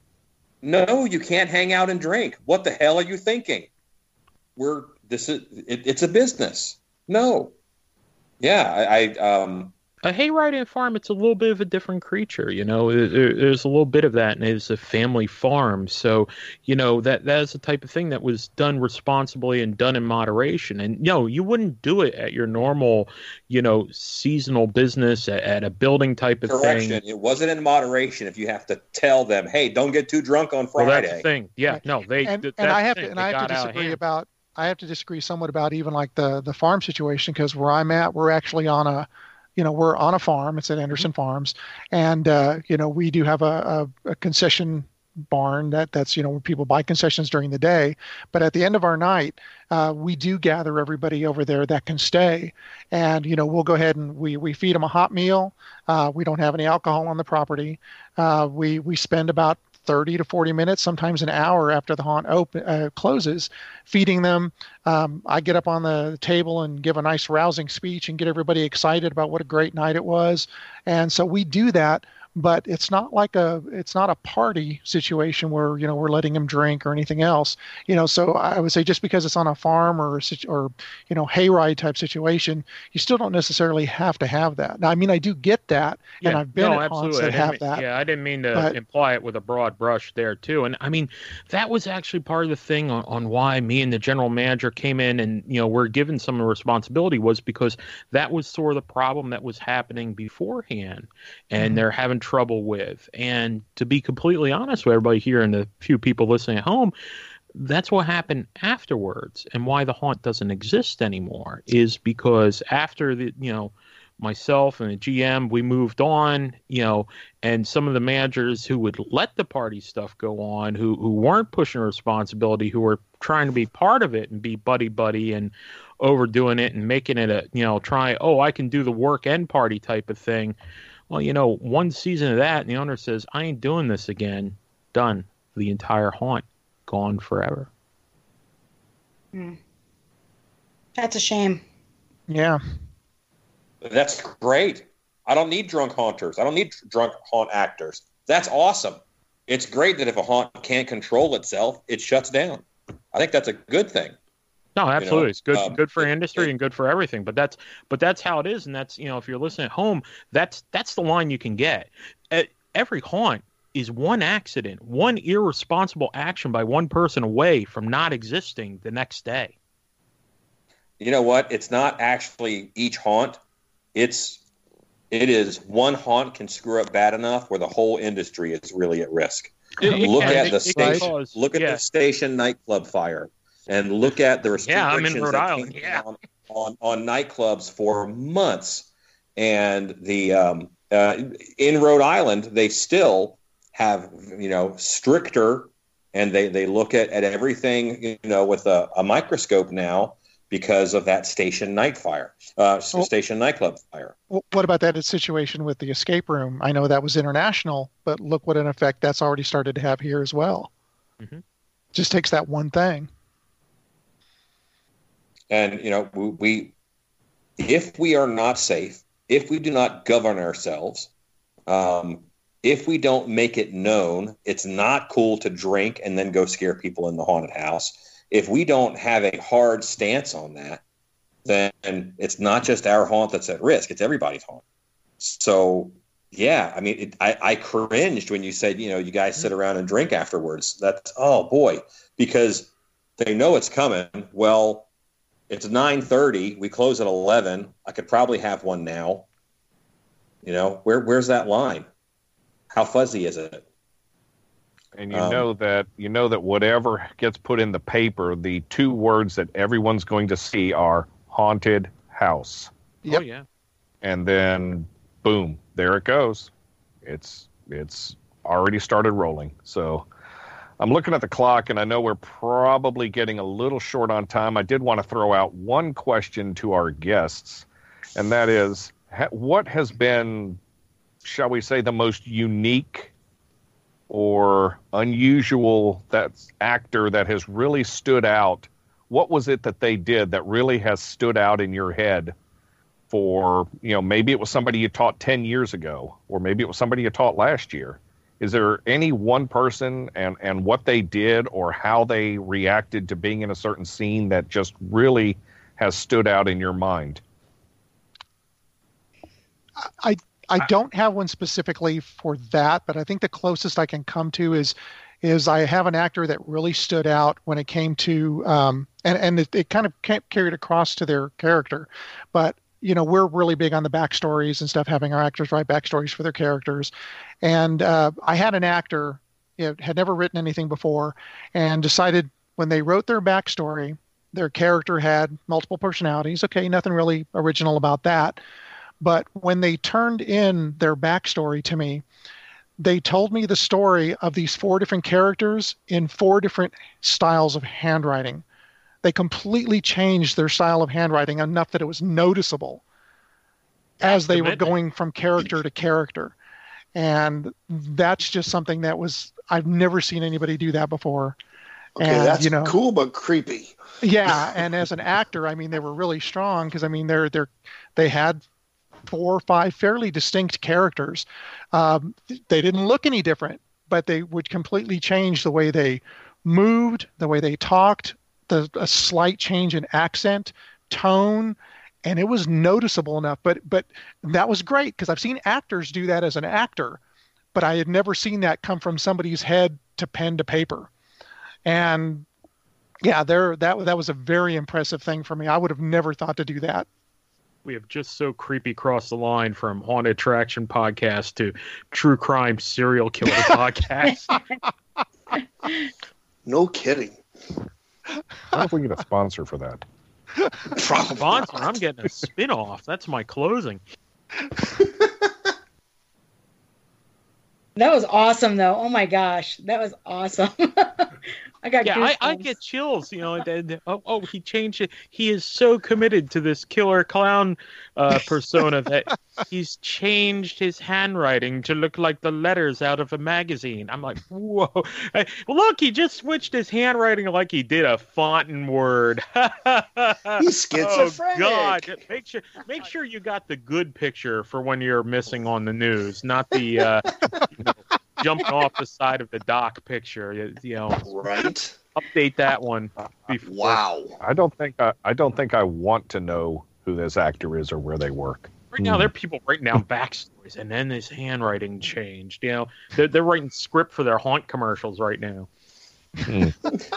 No, you can't hang out and drink. What the hell are you thinking? We're this is it, it's a business. No. Yeah, I, I um. A hayride and farm, it's a little bit of a different creature, you know. There- There's a little bit of that, and it's a family farm. So, you know, that that is the type of thing that was done responsibly and done in moderation. And, you know, you wouldn't do it at your normal, you know, seasonal business at, at a building type of Correction. thing. It wasn't in moderation. If you have to tell them, hey, don't get too drunk on Well, Friday. that's the thing. Yeah, no, they. and, th- and that's I the have thing. to and They I have to got out of disagree hand. about I have to disagree somewhat about even like the the farm situation, because where I'm at, we're actually on a you know we're on a farm. It's at Anderson Farms, and uh, you know we do have a, a, a concession barn that that's you know where people buy concessions during the day, but at the end of our night, uh, we do gather everybody over there that can stay, and you know we'll go ahead and we we feed them a hot meal. Uh, we don't have any alcohol on the property. Uh, we we spend about thirty to forty minutes, sometimes an hour after the haunt open, uh, closes, feeding them. Um, I get up on the table and give a nice rousing speech and get everybody excited about what a great night it was. And so we do that, but it's not like a, it's not a party situation where, you know, we're letting them drink or anything else, you know, so I would say just because it's on a farm or, a situ- or, you know, hayride type situation, you still don't necessarily have to have that. Now, I mean, I do get that. And Yeah, I've been no, at haunts absolutely. that I didn't have mean- that. Yeah, I didn't mean to but- imply it with a broad brush there too. And I mean, that was actually part of the thing on, on why me and the general manager came in and, you know, we're given some responsibility, was because that was sort of the problem that was happening beforehand and Mhm. they're having trouble with. And to be completely honest with everybody here and the few people listening at home, that's what happened afterwards, and why the haunt doesn't exist anymore is because after the, you know, myself and the G M, we moved on, you know, and some of the managers who would let the party stuff go on, who who weren't pushing responsibility, who were trying to be part of it and be buddy buddy and overdoing it and making it a, you know, try, oh, I can do the work and party type of thing. Well, you know, one season of that, and the owner says, I ain't doing this again. Done. The entire haunt gone forever. Hmm. That's a shame. Yeah. That's great. I don't need drunk haunters. I don't need drunk haunt actors. That's awesome. It's great that if a haunt can't control itself, it shuts down. I think that's a good thing. No, absolutely. You know, It's good, um, good for industry and good for everything. But that's, but that's how it is, and that's, you know, if you're listening at home, that's that's the line you can get. Uh, every haunt is one accident, one irresponsible action by one person away from not existing the next day. You know what? It's not actually each haunt. It's it is one haunt can screw up bad enough where the whole industry is really at risk. It- it look can. at It- the it station. cause- Look at yeah. the station nightclub fire, and look at the Yeah, I'm restrictions in Rhode that Island. came Yeah. down on on nightclubs for months. And the um, uh, in Rhode Island, they still have you know stricter, and they they look at at everything you know with a, a microscope now because of that station night fire, uh, station nightclub fire. Wh- What about that situation with the escape room? I know that was international, but look what an effect that's already started to have here as well. Mhm. Just takes that one thing. And you know, we, we if we are not safe, if we do not govern ourselves, um, if we don't make it known, it's not cool to drink and then go scare people in the haunted house. If we don't have a hard stance on that, then it's not just our haunt that's at risk; it's everybody's haunt. So, yeah, I mean, it, I, I cringed when you said, you know, you guys sit around and drink afterwards. That's oh boy, because they know it's coming. Well, it's nine thirty. We close at eleven. I could probably have one now. You know, where where's that line? How fuzzy is it? And you Um, know that you know that whatever gets put in the paper, the two words that everyone's going to see are haunted house. Oh, yeah. And then boom, there it goes. It's it's already started rolling. So I'm looking at the clock, and I know we're probably getting a little short on time. I did want to throw out one question to our guests, and that is, ha- what has been, shall we say, the most unique or unusual that actor that has really stood out? What was it that they did that really has stood out in your head for, you know, maybe it was somebody you taught ten years ago, or maybe it was somebody you taught last year? Is there any one person and, and what they did or how they reacted to being in a certain scene that just really has stood out in your mind? I I don't have one specifically for that, but I think the closest I can come to is is I have an actor that really stood out when it came to, um, and, and it, it kind of carried across to their character. But, you know, we're really big on the backstories and stuff, having our actors write backstories for their characters. And uh, I had an actor, you know, had never written anything before, and decided when they wrote their backstory, their character had multiple personalities. Okay, nothing really original about that. But when they turned in their backstory to me, they told me the story of these four different characters in four different styles of handwriting. They completely changed their style of handwriting enough that it was noticeable as they were going from character to character. And that's just something that was, I've never seen anybody do that before. Okay, and, that's you know, cool but creepy. Yeah, and as an actor, I mean, they were really strong because, I mean, they're they're they had four or five fairly distinct characters. Um, they didn't look any different, but they would completely change the way they moved, the way they talked, the a slight change in accent, tone, and it was noticeable enough. But but that was great because I've seen actors do that as an actor, but I had never seen that come from somebody's head to pen to paper. And yeah, there that that was a very impressive thing for me. I would have never thought to do that. We have just so creepy crossed the line from haunted attraction podcast to true crime serial killer podcast. No kidding. I wonder if we get a sponsor for that. Sponsor? I'm getting a spin-off. That's my closing. That was awesome, though. Oh my gosh, that was awesome. I got yeah, I, I get chills. You know, and, and, oh, oh, he changed it. He is so committed to this killer clown uh, persona that he's changed his handwriting to look like the letters out of a magazine. I'm like, whoa! Hey, look, he just switched his handwriting like he did a Fonten word. He's schizophrenic. Oh God! Make sure, make sure you got the good picture for when you're missing on the news, not the. Uh, you know, jumping off the side of the dock picture, you, you know. Right. Update that one. Before. Wow. I don't think I, I don't think I want to know who this actor is or where they work. Right now, there are people writing down backstories, and then his handwriting changed. You know, they're they're writing script for their haunt commercials right now. Mm.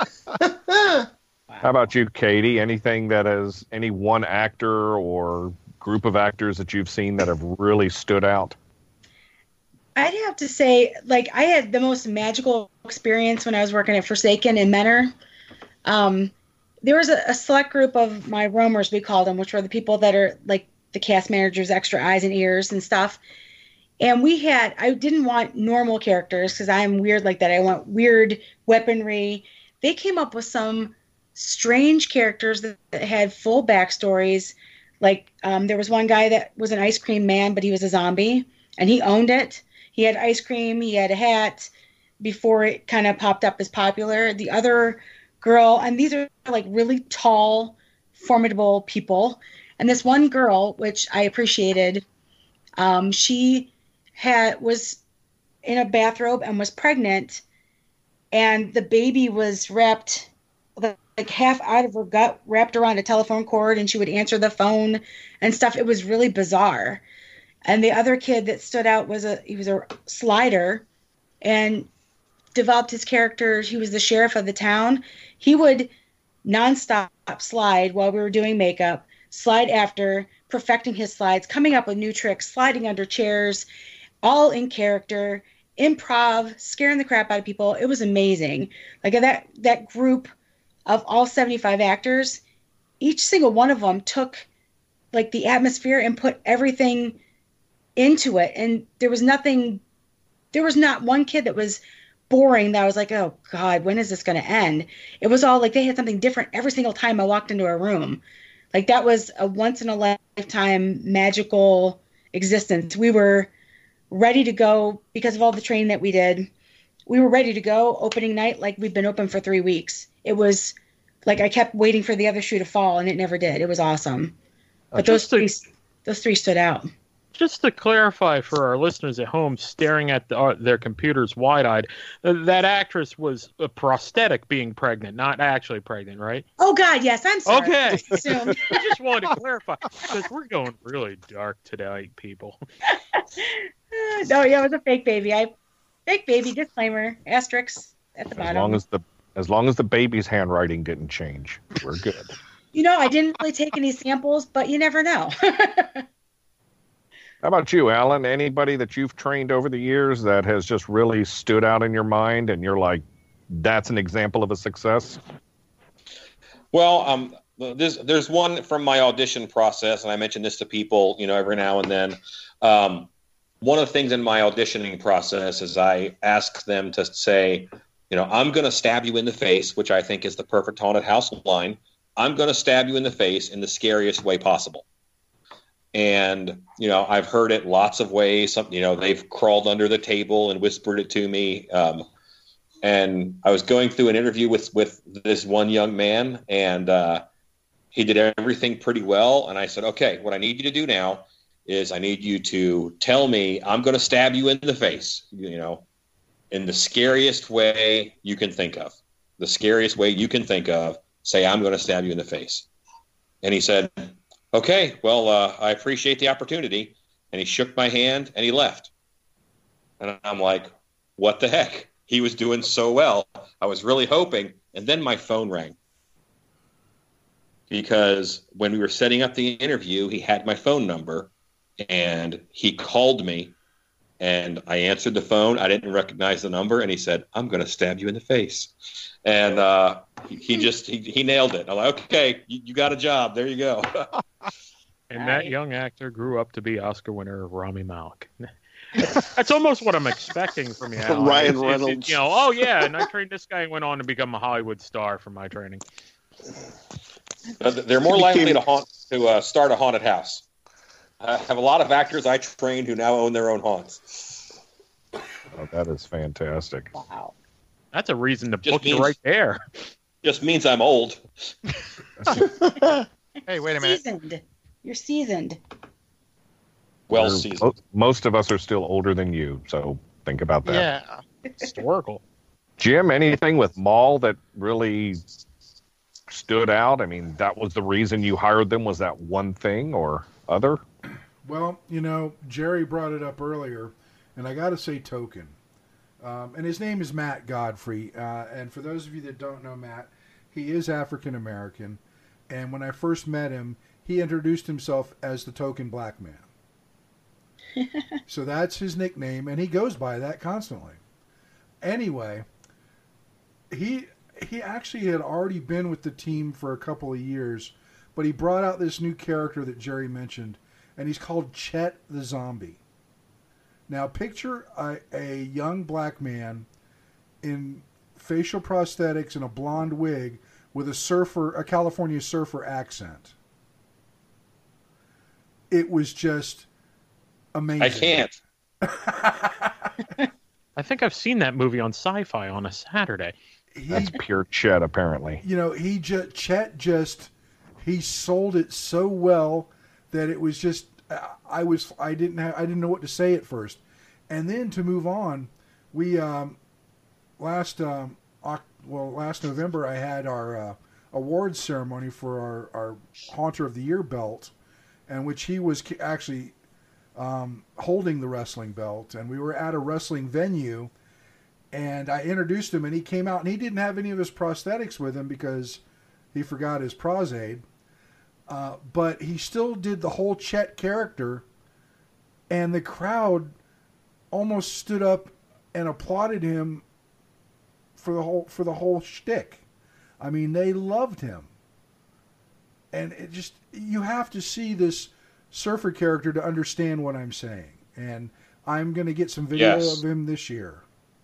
How about you, Katie? Anything that is any one actor or group of actors that you've seen that have really stood out? I'd have to say, like, I had the most magical experience when I was working at Forsaken in Menor. Um, there was a, a select group of my roamers, we called them, which were the people that are, like, the cast managers, extra eyes and ears and stuff. And we had, I didn't want normal characters because I'm weird like that. I want weird weaponry. They came up with some strange characters that, that had full backstories. Like, um, there was one guy that was an ice cream man, but he was a zombie, and he owned it. He had ice cream. He had a hat before it kind of popped up as popular. The other girl, and these are like really tall, formidable people. And this one girl, which I appreciated, um, she had was in a bathrobe and was pregnant, and the baby was wrapped like, like half out of her gut, wrapped around a telephone cord, and she would answer the phone and stuff. It was really bizarre. And the other kid that stood out was a he was a slider and developed his character. He was the sheriff of the town. He would nonstop slide while we were doing makeup, slide after, perfecting his slides, coming up with new tricks, sliding under chairs, all in character, improv, scaring the crap out of people. It was amazing. Like that that group of all seventy-five actors, each single one of them took like the atmosphere and put everything into it, and there was nothing there was not one kid that was boring that I was like, oh God, when is this going to end? It was all like they had something different every single time I walked into a room. Like that was a once in a lifetime magical existence. We were ready to go because of all the training that we did. we were ready to go opening night. Like we've been open for three weeks. It was like I kept waiting for the other shoe to fall, and it never did. It was awesome. But Uh, those just to- three, those three stood out. Just to clarify for our listeners at home staring at the, uh, their computers wide-eyed, uh, that actress was a prosthetic being pregnant, not actually pregnant, right? Oh God, yes. I'm sorry. Okay. I assumed. I just wanted to clarify because we're going really dark today, people. No, yeah, it was a fake baby. I fake baby disclaimer asterisk at the As bottom. long as the as long as the baby's handwriting didn't change, we're good. You know, I didn't really take any samples, but you never know. How about you, Alan? Anybody that you've trained over the years that has just really stood out in your mind and you're like, that's an example of a success? Well, um, there's there's one from my audition process, and I mention this to people, you know, every now and then. Um, one of the things in my auditioning process is I ask them to say, you know, I'm going to stab you in the face, which I think is the perfect haunted house line. I'm going to stab you in the face in the scariest way possible. And, you know, I've heard it lots of ways. Some, you know, they've crawled under the table and whispered it to me. Um, and I was going through an interview with, with this one young man, and uh, he did everything pretty well. And I said, okay, what I need you to do now is I need you to tell me I'm going to stab you in the face, you know, in the scariest way you can think of. The scariest way you can think of, say, I'm going to stab you in the face. And he said, okay, well, uh, I appreciate the opportunity. And he shook my hand and he left. And I'm like, what the heck? He was doing so well. I was really hoping. And then my phone rang. Because when we were setting up the interview, he had my phone number and he called me and I answered the phone. I didn't recognize the number. And he said, I'm going to stab you in the face. And uh, he, he just, he, he nailed it. I'm like, okay, you, you got a job. There you go. And that young actor grew up to be Oscar winner Rami Malek. That's almost what I'm expecting from you, Alan. Ryan It's- it's- Reynolds. you know, oh yeah, and I trained this guy and went on to become a Hollywood star from my training. Uh, They're more likely to haunt to uh, start a haunted house. I have a lot of actors I trained who now own their own haunts. Oh, that is fantastic. Wow. That's a reason to Just book you means- right there. Just means I'm old. Hey, wait a minute. Seasoned. You're seasoned. Well We're- seasoned. mo- Most of us are still older than you, so think about that. Yeah. Historical. Jim, anything with Maul that really stood out? I mean, that was the reason you hired them, was that one thing or other? Well, you know, Jerry brought it up earlier, and I got to say Token. Um, and his name is Matt Godfrey. Uh, and for those of you that don't know Matt, he is African American. And when I first met him, he introduced himself as the Token Black Man. So that's his nickname, and he goes by that constantly. Anyway, he he actually had already been with the team for a couple of years, but he brought out this new character that Jerry mentioned, and he's called Chet the Zombie. Now picture a, a young black man in facial prosthetics and a blonde wig with a surfer, a California surfer accent. It was just amazing. I can't. I think I've seen that movie on Sci-Fi on a Saturday. That's pure Chet, apparently. You know, he just Chet just he sold it so well that it was just I was I didn't have, I didn't know what to say at first, and then to move on, we um, last um, Oct- well last November I had our uh, awards ceremony for our, our Haunter of the Year belt, and which he was actually um, holding the wrestling belt, and we were at a wrestling venue. And I introduced him, and he came out, and he didn't have any of his prosthetics with him because he forgot his pros aid. Uh, but he still did the whole Chet character, and the crowd almost stood up and applauded him for the whole for the whole shtick. I mean, they loved him, and it just you have to see this surfer character to understand what I'm saying. And I'm going to get some video Yes. of him this year.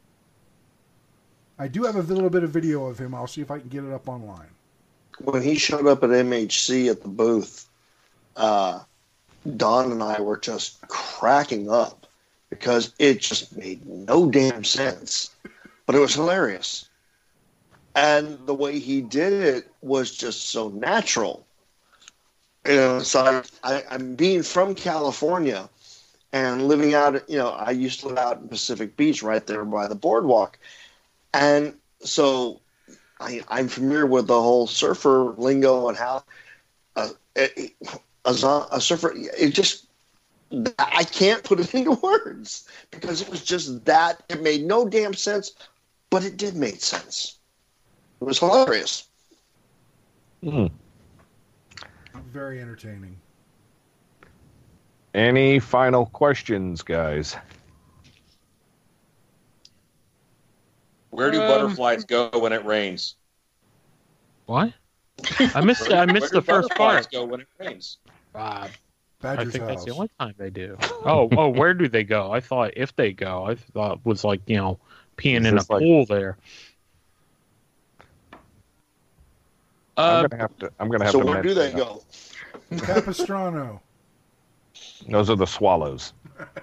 I do have a little bit of video of him. I'll see if I can get it up online. When he showed up at M H C at the booth, uh, Don and I were just cracking up because it just made no damn sense. but it was hilarious. And the way he did it was just so natural. You know, so I, I, I'm being from California and living out, you know, I used to live out in Pacific Beach right there by the boardwalk. And so I, I'm familiar with the whole surfer lingo and how uh, a, a, a surfer, it just, I can't put it into words because it was just that. It made no damn sense, but it did make sense. It was hilarious. Hmm. Very entertaining. Any final questions, guys? Where do Um, butterflies go when it rains? What? I missed. I Where missed do the first butterflies part. Go when it rains. Uh, I Badger's think that's the house. only time they do. Oh, oh, where do they go? I thought if they go, I thought it was like, you know, peeing Is in a this like- pool there. I'm Uh, gonna have to. I'm gonna have So to. where do they mention go? Capistrano. that. Those are the swallows.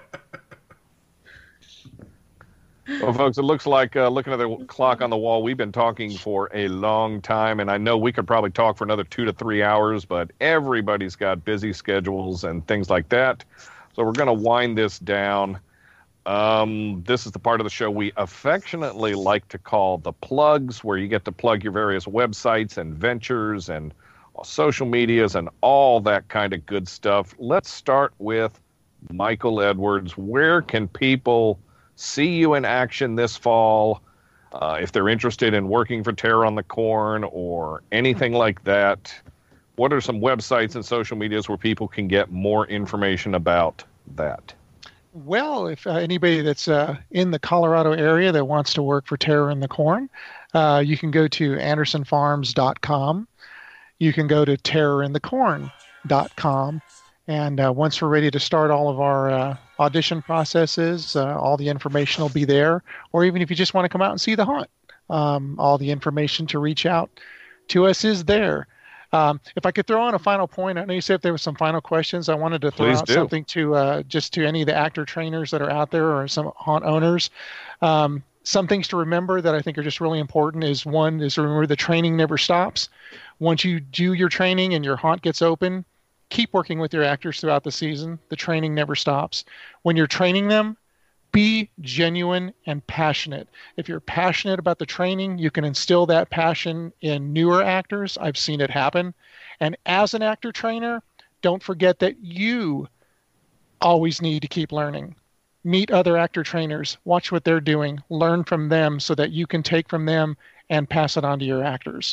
Well, folks, it looks like uh, looking at the clock on the wall, we've been talking for a long time, and I know we could probably talk for another two to three hours, but everybody's got busy schedules and things like that. So we're going to wind this down. Um, this is the part of the show we affectionately like to call the plugs, where you get to plug your various websites and ventures and social medias and all that kind of good stuff. Let's start with Michael Edwards. Where can people see you in action this fall? Uh, if they're interested in working for Terror on the Corn or anything like that, what are some websites and social medias where people can get more information about that? Well, if uh, anybody that's uh, in the Colorado area that wants to work for Terror in the Corn, uh, you can go to anderson farms dot com. You can go to terror in the corn dot com. And uh, once we're ready to start all of our uh, audition processes, uh, all the information will be there. Or even if you just want to come out and see the haunt, um, all the information to reach out to us is there. Um, if I could throw on a final point, I know you said if there were some final questions, I wanted to throw Please out do. something to uh, just to any of the actor trainers that are out there or some haunt owners. Um, some things to remember that I think are just really important is one is to remember the training never stops. Once you do your training and your haunt gets open, keep working with your actors throughout the season. The training never stops. When you're training them, be genuine and passionate. If you're passionate about the training, you can instill that passion in newer actors. I've seen it happen. And as an actor trainer, don't forget that you always need to keep learning. Meet other actor trainers, watch what they're doing, learn from them so that you can take from them and pass it on to your actors.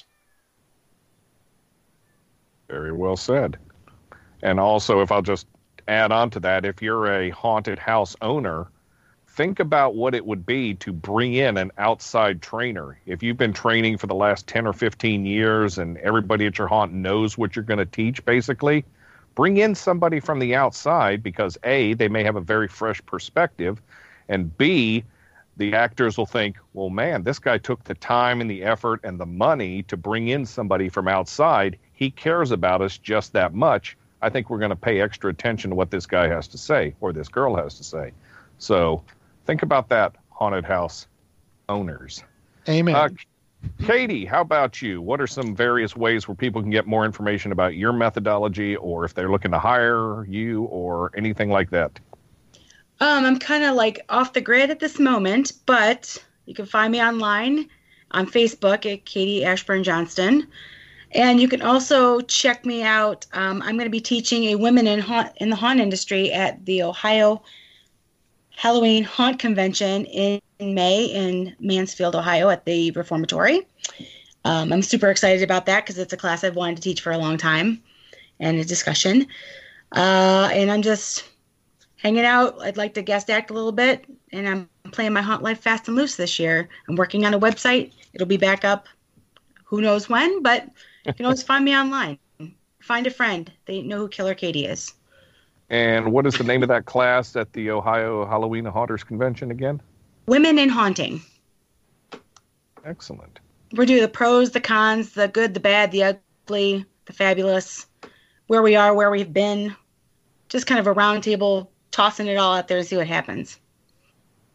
Very well said. And also, if I'll just add on to that, if you're a haunted house owner, think about what it would be to bring in an outside trainer. If you've been training for the last ten or fifteen years and everybody at your haunt knows what you're going to teach, basically, bring in somebody from the outside because A, they may have a very fresh perspective, and B, the actors will think, well, man, this guy took the time and the effort and the money to bring in somebody from outside. He cares about us just that much. I think we're going to pay extra attention to what this guy has to say or this girl has to say. So think about that, haunted house owners. Amen. Uh, Katie, how about you? What are some various ways where people can get more information about your methodology, or if they're looking to hire you or anything like that? Um, I'm kind of like off the grid at this moment, but you can find me online on Facebook at Katie Ashburn Johnston. And you can also check me out. Um, I'm going to be teaching a women in haunt, in the haunt industry at the Ohio Halloween Haunt Convention in May in Mansfield, Ohio at the Reformatory. Um, I'm super excited about that because it's a class I've wanted to teach for a long time and a discussion. Uh, and I'm just hanging out. I'd like to guest act a little bit, and I'm playing my Haunt Life fast and loose this year. I'm working on a website. It'll be back up who knows when, but you can always find me online. Find a friend. They know who Killer Katie is. And what is the name of that class at the Ohio Halloween Haunters Convention again? Women in Haunting. Excellent. We're doing the pros, the cons, the good, the bad, the ugly, the fabulous, where we are, where we've been. Just kind of a round table, tossing it all out there and see what happens.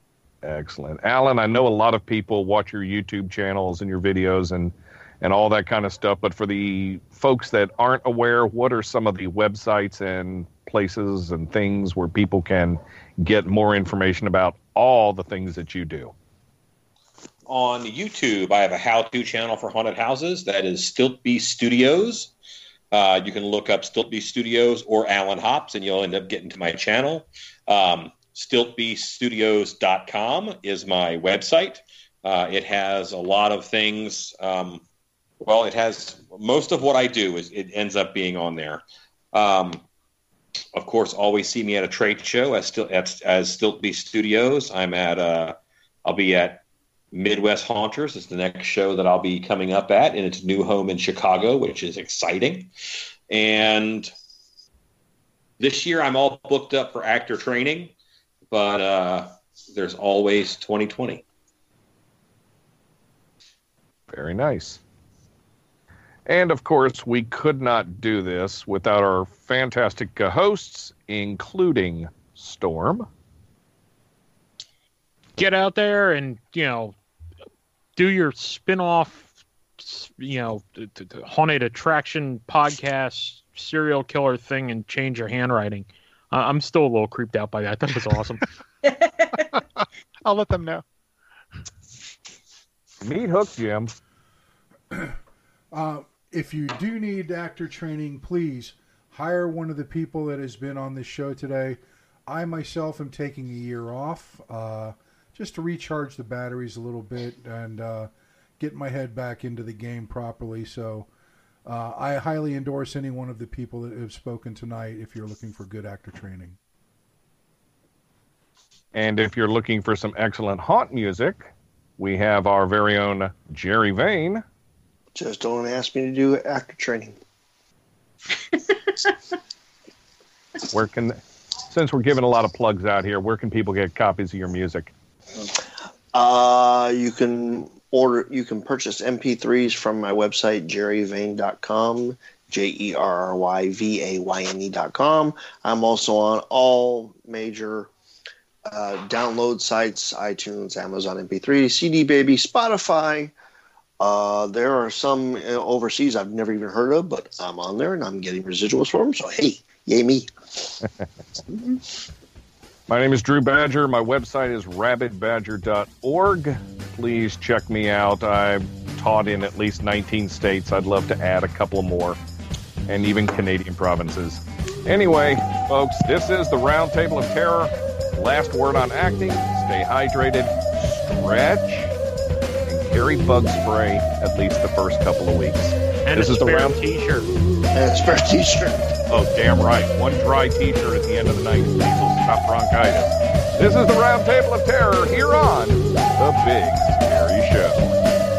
Excellent. Alan, I know a lot of people watch your YouTube channels and your videos and, and all that kind of stuff, but for the folks that aren't aware, what are some of the websites and places and things where people can get more information about all the things that you do? On YouTube, I have a how-to channel for haunted houses. That is Stiltby Studios. Uh, you can look up Stiltby Studios or Alan Hops, and you'll end up getting to my channel. Um, Stiltby Studios dot com is my website. Uh, it has a lot of things. Um, well, it has most of what I do is it ends up being on there. Um, of course, always see me at a trade show as still as, as Stiltby Studios. I'm at. Uh, I'll be at Midwest Haunters. It's the next show that I'll be coming up at in its new home in Chicago, which is exciting. And this year, I'm all booked up for actor training. But uh, there's always twenty twenty. Very nice. And, of course, we could not do this without our fantastic uh, hosts, including Storm. Get out there and, you know, do your spin-off, you know, t- t- t- haunted attraction podcast serial killer thing and change your handwriting. Uh, I'm still a little creeped out by that. I thought it was awesome. I'll let them know. Meat hook, Jim. Uh, if you do need actor training, please hire one of the people that has been on this show today. I myself am taking a year off uh, just to recharge the batteries a little bit and uh, get my head back into the game properly. So uh, I highly endorse any one of the people that have spoken tonight if you're looking for good actor training. And if you're looking for some excellent haunt music, we have our very own Jerry Vane. Just don't ask me to do actor training. Where can, since we're giving a lot of plugs out here, where can people get copies of your music? Uh, you can order, you can purchase M P threes from my website, jerry vane dot com, J E R R Y V A Y N E dot com. I'm also on all major uh, download sites, iTunes, Amazon M P three, C D Baby, Spotify. Uh, there are some overseas I've never even heard of, but I'm on there and I'm getting residuals for them. So, hey, yay me. My name is Drew Badger. My website is rabid badger dot org. Please check me out. I've taught in at least nineteen states. I'd love to add a couple more, and even Canadian provinces. Anyway, folks, this is the Round Table of Terror. Last word on acting. Stay hydrated, stretch, and carry bug spray at least the first couple of weeks. And this a is the spare round t-shirt. And a spare t-shirt. Oh, damn right. One dry t-shirt at the end of the night. These will stop bronchitis. This is the Round Table of Terror here on The Big Scary Show.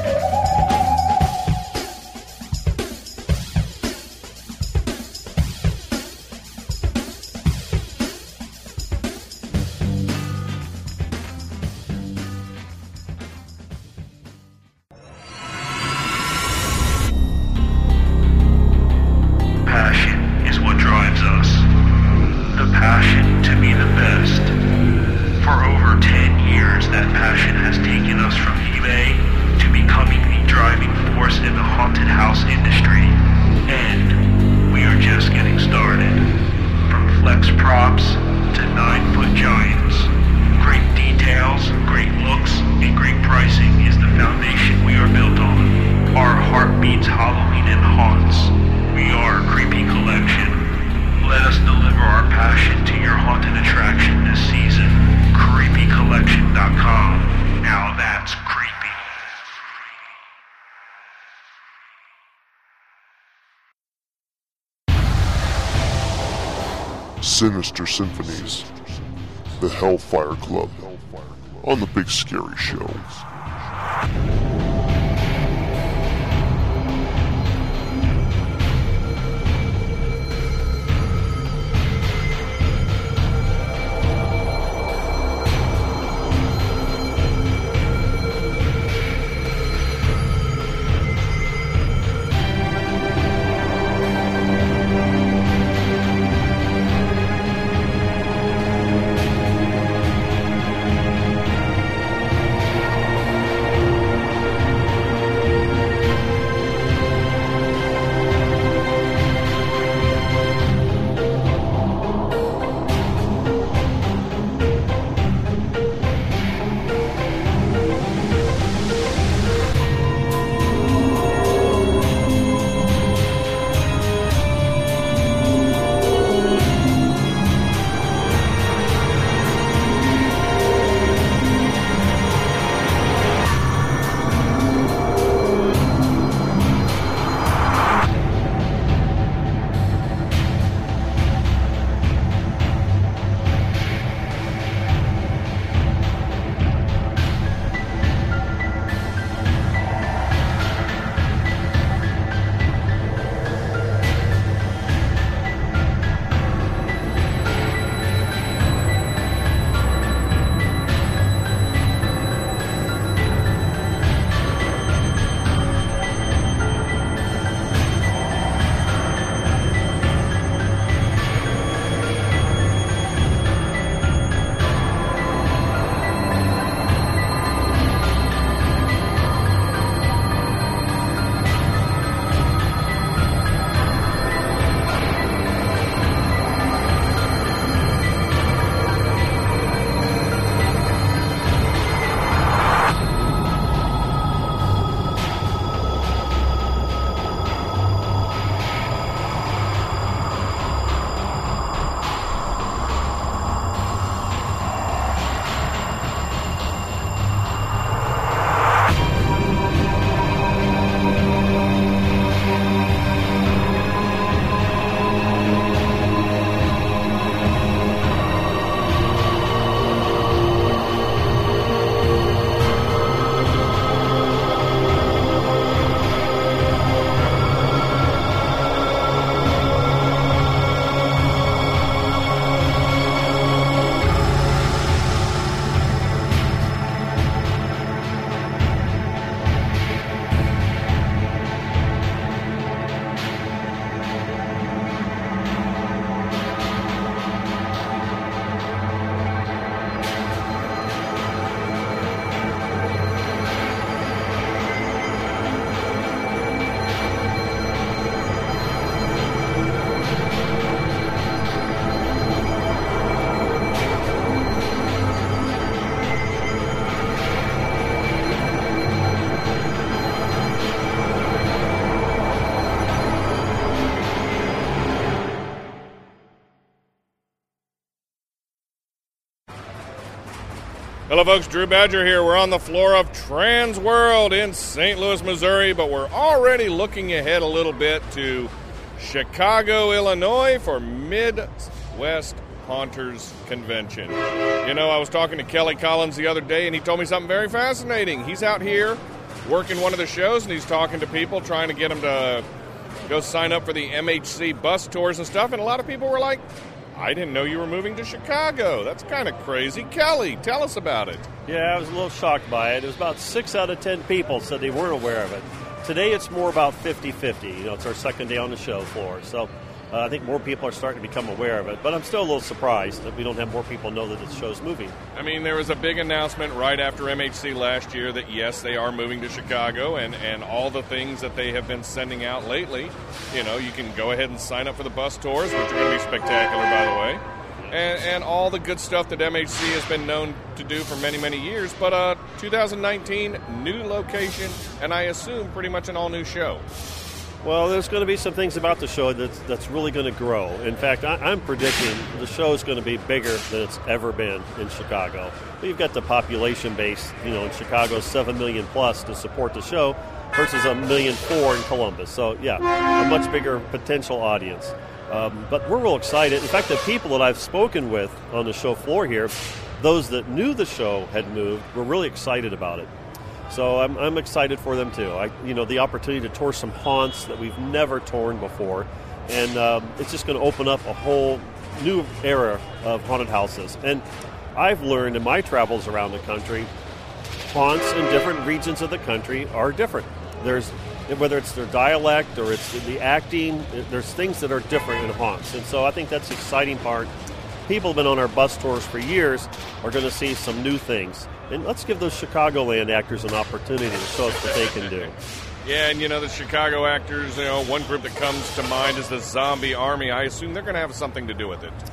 Sinister Symphonies, the Hellfire Club, on The Big Scary Show. Hello, folks. Drew Badger here. We're on the floor of Trans World in Saint Louis, Missouri, but we're already looking ahead a little bit to Chicago, Illinois for Midwest Haunters Convention. You know, I was talking to Kelly Collins the other day, and he told me something very fascinating. He's out here working one of the shows, and he's talking to people, trying to get them to go sign up for the M H C bus tours and stuff, and a lot of people were like, I didn't know you were moving to Chicago. That's kind of crazy. Kelly, tell us about it. Yeah, I was a little shocked by it. It was about six out of ten people said they weren't aware of it. Today it's more about fifty-fifty. You know, it's our second day on the show floor. So uh, I think more people are starting to become aware of it. But I'm still a little surprised that we don't have more people know that the show's moving. I mean, there was a big announcement right after M H C last year that, yes, they are moving to Chicago, and, and all the things that they have been sending out lately. You know, you can go ahead and sign up for the bus tours, which are going to be spectacular, by the way. And, and all the good stuff that M H C has been known to do for many, many years. But uh, two thousand nineteen, new location, and I assume pretty much an all-new show. Well, there's going to be some things about the show that's, that's really going to grow. In fact, I, I'm predicting the show is going to be bigger than it's ever been in Chicago. We've got the population base, you know, in Chicago, seven million plus to support the show versus a million four in Columbus. So, yeah, a much bigger potential audience. Um, but we're real excited. In fact, the people that I've spoken with on the show floor here, those that knew the show had moved, were really excited about it. So I'm, I'm excited for them too. I, you know, the opportunity to tour some haunts that we've never toured before, and um, it's just going to open up a whole new era of haunted houses. And I've learned in my travels around the country, haunts in different regions of the country are different. There's whether it's their dialect or it's the acting, there's things that are different in haunts. And so I think that's the exciting part. People have been on our bus tours for years are going to see some new things. And let's give those Chicagoland actors an opportunity to show us what they can do. Yeah, and you know, the Chicago actors, you know, one group that comes to mind is the Zombie Army. I assume they're going to have something to do with it.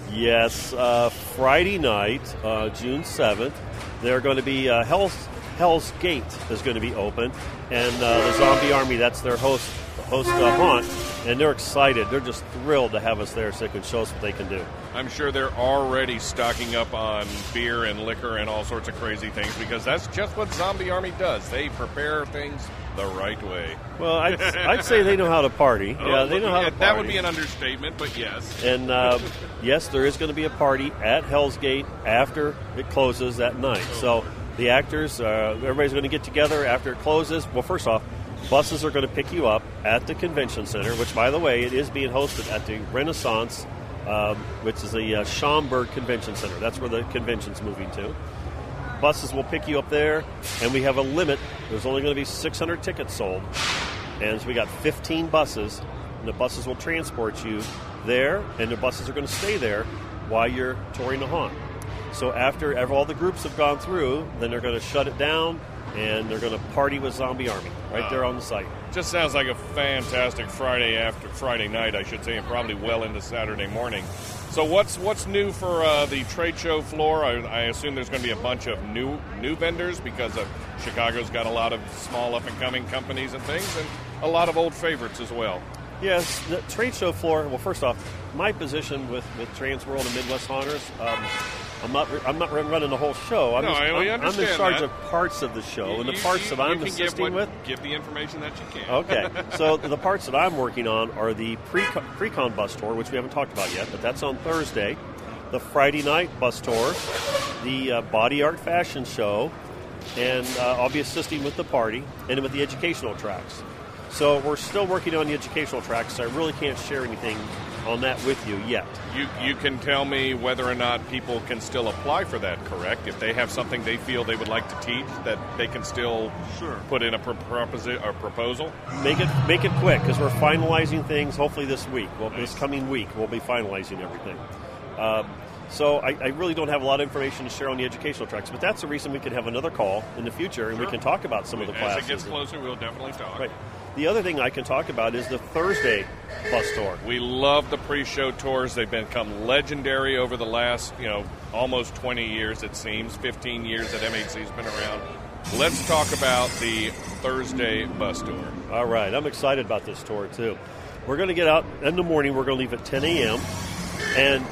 Yes, uh, Friday night, uh, June seventh, they're going to be uh, Hell's, Hell's Gate is going to be open, and uh, the Zombie Army, that's their host host uh, haunt, and they're excited. They're just thrilled to have us there so they can show us what they can do. I'm sure they're already stocking up on beer and liquor and all sorts of crazy things, because that's just what Zombie Army does. They prepare things the right way. Well, I'd, I'd say they know how to party. Oh, yeah, they know how yeah, to party. That would be an understatement, but yes. And uh, yes, there is going to be a party at Hell's Gate after it closes that night. So the actors, uh, everybody's going to get together after it closes. Well, first off, buses are going to pick you up at the convention center, which, by the way, it is being hosted at the Renaissance, um, which is the uh, Schaumburg Convention Center. That's where the convention's moving to. Buses will pick you up there, and we have a limit. There's only going to be six hundred tickets sold, and so we got fifteen buses, and the buses will transport you there, and the buses are going to stay there while you're touring the haunt. So after all the groups have gone through, then they're going to shut it down, and they're going to party with Zombie Army right there on the site. Just sounds like a fantastic Friday after Friday night, I should say, and probably well into Saturday morning. So what's what's new for uh, the trade show floor? I, I assume there's going to be a bunch of new new vendors, because of Chicago's got a lot of small up-and-coming companies and things, and a lot of old favorites as well. Yes, the trade show floor, well, first off, my position with, with Trans World and Midwest Haunters, um, I'm not I'm not running the whole show. I'm, no, just, I, we I'm, I'm understand in charge that. of parts of the show, You- and the you- parts you- that I'm you can assisting give what, with. Give the information that you can. Okay, so the parts that I'm working on are the pre pre-con bus tour, which we haven't talked about yet, but that's on Thursday. The Friday night bus tour, the uh, body art fashion show, and uh, I'll be assisting with the party and with the educational tracks. So we're still working on the educational tracks, so I really can't share anything on that with you yet. You you can tell me whether or not people can still apply for that, correct? If they have something they feel they would like to teach, that they can still sure. put in a pro- proposi- or proposal? Make it make it quick, because we're finalizing things hopefully this week. Well, this coming week, we'll be finalizing everything. Um, so I, I really don't have a lot of information to share on the educational tracks, but that's the reason we could have another call in the future, and Sure. we can talk about some of the As classes. it gets closer, we'll definitely talk. Right. The other thing I can talk about is the Thursday bus tour. We love the pre-show tours. They've become legendary over the last, you know, almost twenty years, it seems, fifteen years that M H C's been around. Let's talk about the Thursday bus tour. All right. I'm excited about this tour, too. We're going to get out in the morning. We're going to leave at ten a.m., and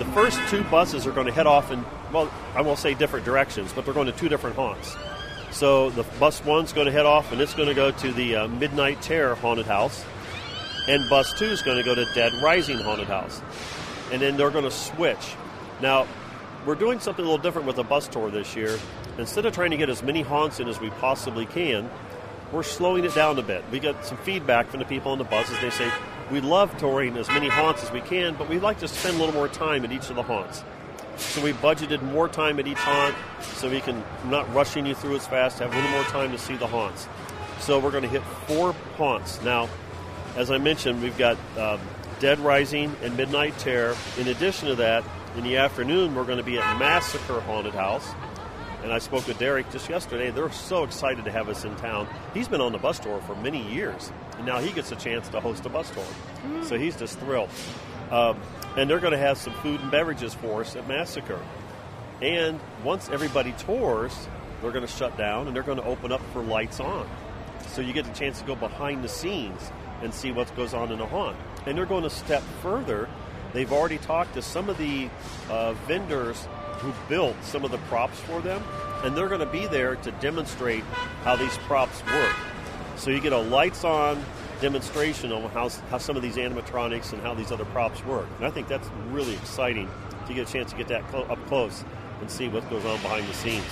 the first two buses are going to head off in, well, I won't say different directions, but they're going to two different haunts. So the bus one's going to head off, and it's going to go to the uh, Midnight Terror Haunted House, and bus two is going to go to Dead Rising Haunted House. And then they're going to switch. Now, we're doing something a little different with the bus tour this year. Instead of trying to get as many haunts in as we possibly can, we're slowing it down a bit. We get some feedback from the people on the buses. They say, we love touring as many haunts as we can, but we'd like to spend a little more time at each of the haunts. So we budgeted more time at each haunt so we can, I'm not rushing you through as fast, have a little more time to see the haunts. So we're going to hit four haunts. Now, as I mentioned, we've got um, Dead Rising and Midnight Terror. In addition to that, in the afternoon, we're going to be at Massacre Haunted House. And I spoke with Derek just yesterday. They're so excited to have us in town. He's been on the bus tour for many years, and now he gets a chance to host a bus tour. Mm. So he's just thrilled. Um, and they're going to have some food and beverages for us at Massacre. And once everybody tours, they're going to shut down, and they're going to open up for lights on. So you get a chance to go behind the scenes and see what goes on in a haunt. And they're going to step further. They've already talked to some of the uh, vendors who built some of the props for them, and they're going to be there to demonstrate how these props work. So you get a lights-on demonstration on how, how some of these animatronics and how these other props work. And I think that's really exciting to get a chance to get that clo- up close and see what goes on behind the scenes.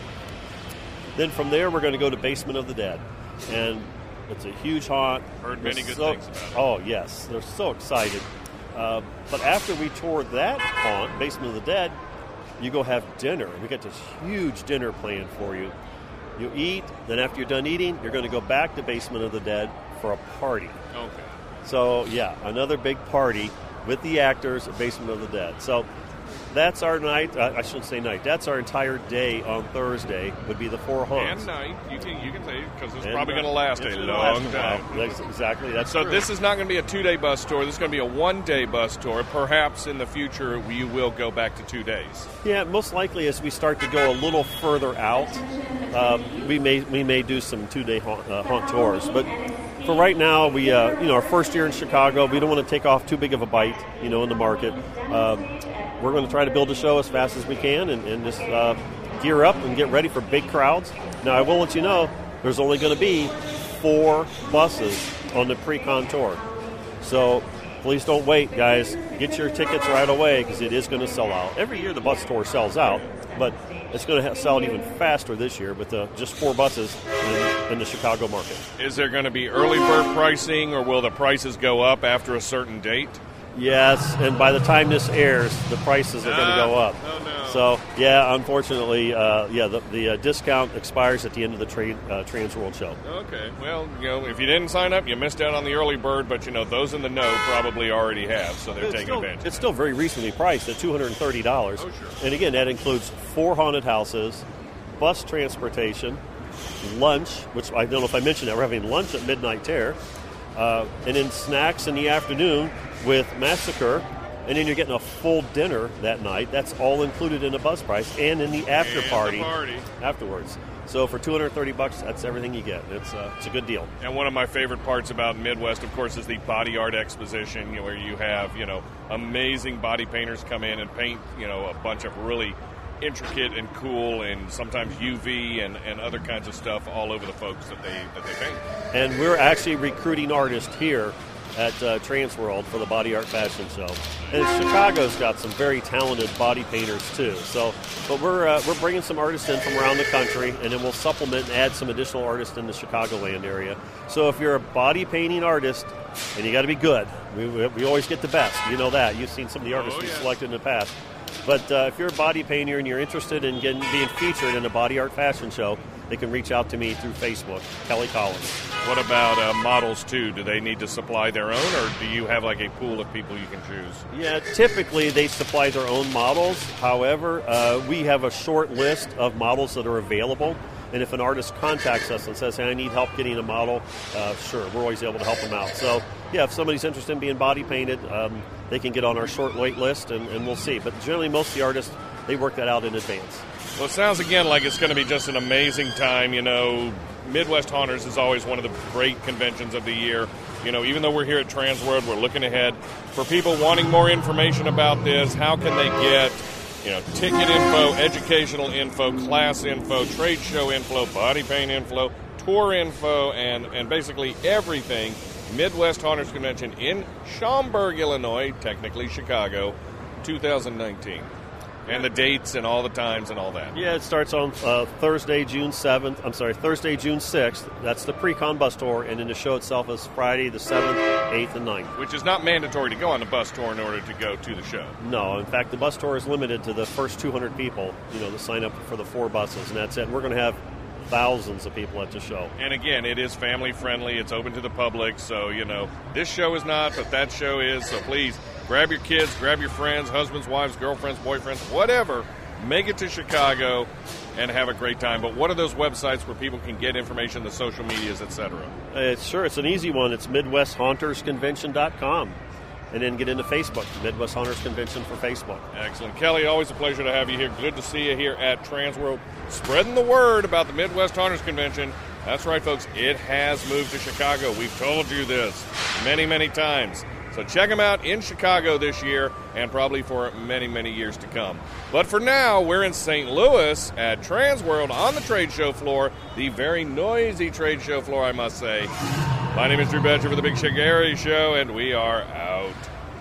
Then from there, we're going to go to Basement of the Dead. And it's a huge haunt. Heard many They're good so, things about it. Oh, yes. They're so excited. Uh, but after we toured that haunt, Basement of the Dead, you go have dinner. We got this huge dinner planned for you. You eat, then after you're done eating, you're going to go back to Basement of the Dead for a party. Okay. So, yeah, another big party with the actors at Basement of the Dead. So that's our night. Uh, I shouldn't say night. That's our entire day on Thursday would be the four haunts. And night, you can you can say, because it's And probably going to night. last It's a gonna long last a time. while. That's exactly. That's so true. this is not going to be a two-day bus tour. This is going to be a one-day bus tour. Perhaps in the future you will go back to two days. Yeah, most likely as we start to go a little further out, um, we may we may do some two-day haunt, uh, haunt tours. But for right now, we uh, you know our first year in Chicago, we don't want to take off too big of a bite, you know, in the market. Um, we're going to try to build a show as fast as we can and, and just uh, gear up and get ready for big crowds. Now, I will let you know, there's only going to be four buses on the pre-con tour. So please don't wait, guys. Get your tickets right away because it is going to sell out. Every year the bus tour sells out, but it's going to sell out even faster this year with uh, just four buses in, in the Chicago market. Is there going to be early bird pricing, or will the prices go up after a certain date? Yes, and by the time this airs, the prices are going to go up. Oh, no. So, yeah, unfortunately, uh, yeah, the, the uh, discount expires at the end of the tra- uh, Trans World Show. Okay, well, you know, if you didn't sign up, you missed out on the early bird, but, you know, those in the know probably already have, so they're It's taking still, advantage. it's still very reasonably priced at two hundred thirty dollars. Oh, sure. And again, that includes four haunted houses, bus transportation, lunch, which I don't know if I mentioned that. We're having lunch at Midnight Terror, uh, and then snacks in the afternoon with Massacre, and then you're getting a full dinner that night. That's all included in the bus price and in the after And the party, party. afterwards. So for two hundred thirty bucks, that's everything you get. It's uh, it's a good deal. And one of my favorite parts about Midwest, of course, is the body art exposition, you know, where you have, you know, amazing body painters come in and paint, you know, a bunch of really intricate and cool and sometimes U V and, and other kinds of stuff all over the folks that they that they paint. And we're actually recruiting artists here at uh, Trans World for the Body Art Fashion Show. And Chicago's got some very talented body painters too. So, but we're uh, we're bringing some artists in from around the country, and then we'll supplement and add some additional artists in the Chicagoland area. So if you're a body painting artist, and you got to be good, we, we we always get the best. You know that. You've seen some of the artists Oh, we've yeah. selected in the past. But uh, if you're a body painter and you're interested in getting being featured in a Body Art Fashion Show, they can reach out to me through Facebook, Kelly Collins. What about uh, models, too? Do they need to supply their own, or do you have like a pool of people you can choose? Yeah, typically they supply their own models. However, uh, we have a short list of models that are available. And if an artist contacts us and says, hey, I need help getting a model, uh, sure, we're always able to help them out. So, yeah, if somebody's interested in being body painted, um, they can get on our short wait list, and, and we'll see. But generally, most of the artists, they work that out in advance. Well, it sounds again like it's going to be just an amazing time. You know, Midwest Haunters is always one of the great conventions of the year. You know, even though we're here at Transworld, we're looking ahead. For people wanting more information about this, how can they get, you know, ticket info, educational info, class info, trade show info, body paint info, tour info, and, and basically everything. Midwest Haunters Convention in Schaumburg, Illinois, technically Chicago, two thousand nineteen. And the dates and all the times and all that. Yeah, it starts on uh, Thursday, June seventh. I'm sorry, Thursday, June sixth. That's the pre-con bus tour, and then the show itself is Friday the seventh, eighth, and ninth. Which is not mandatory to go on the bus tour in order to go to the show. No, in fact, the bus tour is limited to the first two hundred people, you know, to sign up for the four buses, and that's it. And we're going to have thousands of people at the show. And again, it is family friendly. It's open to the public. So, you know, this show is not, but that show is. So please grab your kids, grab your friends, husbands, wives, girlfriends, boyfriends, whatever. Make it to Chicago and have a great time. But what are those websites where people can get information, the social medias, et cetera? It's sure, it's an easy one. It's Midwest Haunters Convention dot com. And then get into Facebook, Midwest Haunters Convention for Facebook. Excellent. Kelly, always a pleasure to have you here. Good to see you here at Transworld. Spreading the word about the Midwest Haunters Convention. That's right, folks. It has moved to Chicago. We've told you this many, many times. So check them out in Chicago this year and probably for many, many years to come. But for now, we're in Saint Louis at Transworld on the trade show floor, the very noisy trade show floor, I must say. My name is Drew Badger for the Big Shigary Show, and we are out.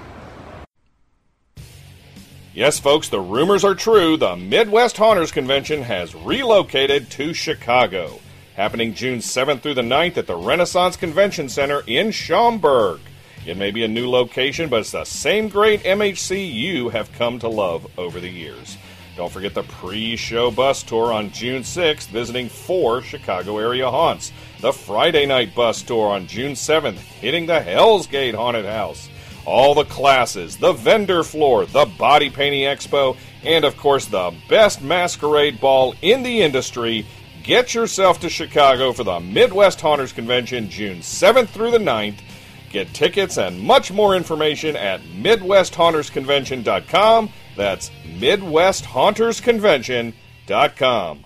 Yes, folks, the rumors are true. The Midwest Haunters Convention has relocated to Chicago, happening June seventh through the ninth at the Renaissance Convention Center in Schaumburg. It may be a new location, but it's the same great M H C you have come to love over the years. Don't forget the pre-show bus tour on June sixth, visiting four Chicago area haunts. The Friday night bus tour on June seventh, hitting the Hell's Gate Haunted House. All the classes, the vendor floor, the body painting expo, and of course the best masquerade ball in the industry. Get yourself to Chicago for the Midwest Haunters Convention June seventh through the ninth. Get tickets and much more information at Midwest Haunters Convention dot com. That's Midwest Haunters Convention dot com.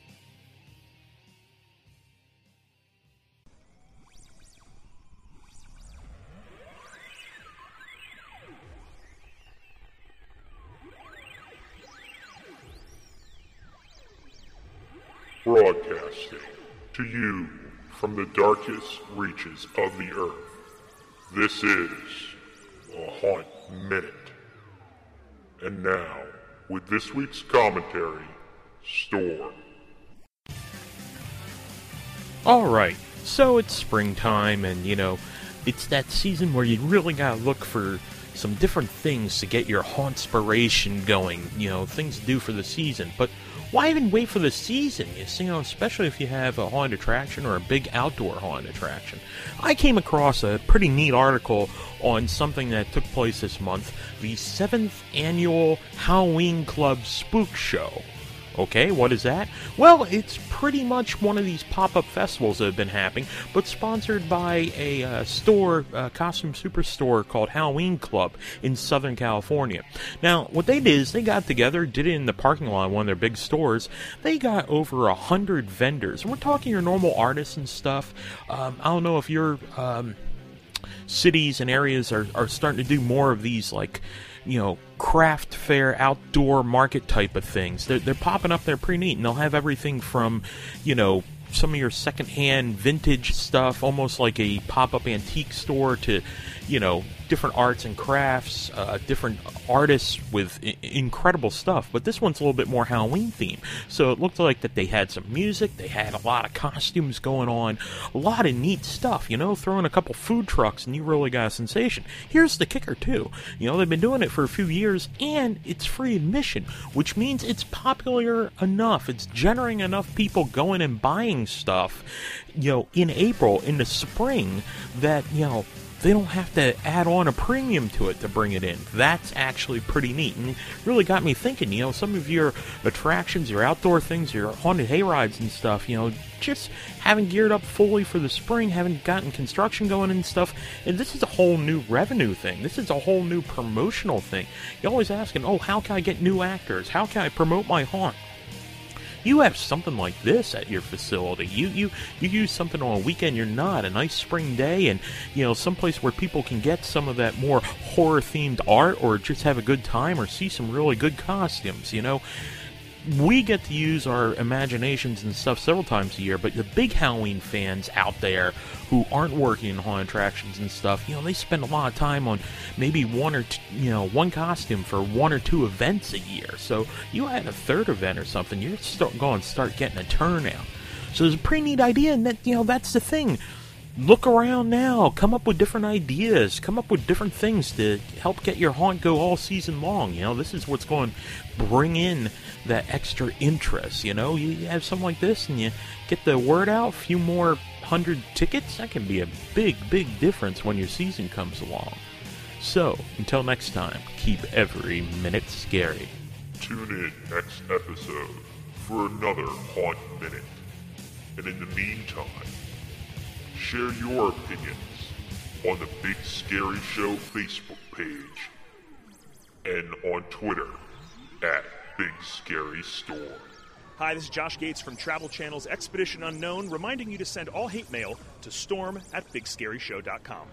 Broadcasting to you from the darkest reaches of the earth. This is a Haunt Minute. And now, with this week's commentary, Storm. Alright, so it's springtime, and you know, it's that season where you really gotta look for some different things to get your hauntspiration going, you know, things to do for the season. But why even wait for the season? You know, especially if you have a haunted attraction or a big outdoor haunted attraction. I came across a pretty neat article on something that took place this month, the seventh Annual Halloween Club Spook Show. Okay, what is that? Well, it's pretty much one of these pop-up festivals that have been happening, but sponsored by a uh, store, uh, costume superstore called Halloween Club in Southern California. Now, what they did is they got together, did it in the parking lot of one of their big stores. They got over a hundred vendors. And we're talking your normal artists and stuff. Um, I don't know if your um, cities and areas are, are starting to do more of these, like, you know, craft fair, outdoor market type of things. They're, they're popping up there pretty neat, and they'll have everything from, you know, some of your secondhand vintage stuff, almost like a pop-up antique store, to, you know, different arts and crafts, uh, different artists with I- incredible stuff. But this one's a little bit more Halloween themed. So it looked like that they had some music, they had a lot of costumes going on, a lot of neat stuff, you know, throw in a couple food trucks and you really got a sensation. Here's the kicker too. You know, they've been doing it for a few years and it's free admission, which means it's popular enough, it's generating enough people going and buying stuff, you know, in April, in the spring, that, you know, they don't have to add on a premium to it to bring it in. That's actually pretty neat, and really got me thinking, you know, some of your attractions, your outdoor things, your haunted hayrides and stuff, you know, just haven't geared up fully for the spring, haven't gotten construction going and stuff, and this is a whole new revenue thing. This is a whole new promotional thing. You're always asking, oh, how can I get new actors? How can I promote my haunt? you have something like this at your facility. You you you use something on a weekend you're not, a nice spring day, and you know, someplace where people can get some of that more horror themed art, or just have a good time, or see some really good costumes. You know, we get to use our imaginations and stuff several times a year, but the big Halloween fans out there who aren't working in haunted attractions and stuff, you know, they spend a lot of time on maybe one or two, you know, one costume for one or two events a year. So you add a third event or something, you're start, going to start getting a turnout. So it's a pretty neat idea, and that, you know, that's the thing. Look around now. Come up with different ideas. Come up with different things to help get your haunt go all season long. You know, this is what's going to bring in that extra interest. You know, you have something like this and you get the word out, a few more hundred tickets. That can be a big, big difference when your season comes along. So, until next time, keep every minute scary. Tune in next episode for another Haunt Minute. And in the meantime, share your opinions on the Big Scary Show Facebook page and on Twitter at Big Scary Store. Hi, this is Josh Gates from Travel Channel's Expedition Unknown, reminding you to send all hate mail to storm at big scary show dot com.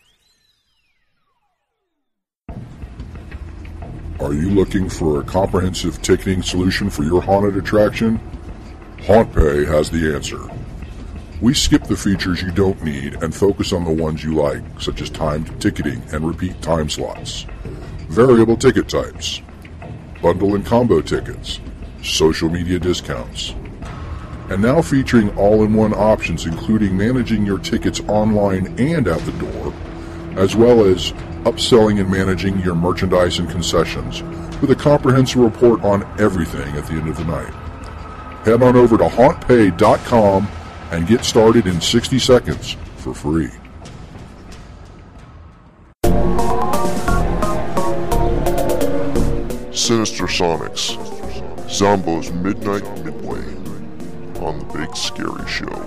Are you looking for a comprehensive ticketing solution for your haunted attraction? HauntPay has the answer. We skip the features you don't need and focus on the ones you like, such as timed ticketing and repeat time slots, variable ticket types, bundle and combo tickets, social media discounts, and now featuring all-in-one options including managing your tickets online and at the door, as well as upselling and managing your merchandise and concessions with a comprehensive report on everything at the end of the night. Head on over to haunt pay dot com and get started in sixty seconds for free. Sinister Sonics, Zombo's Midnight Midway on the Big Scary Show.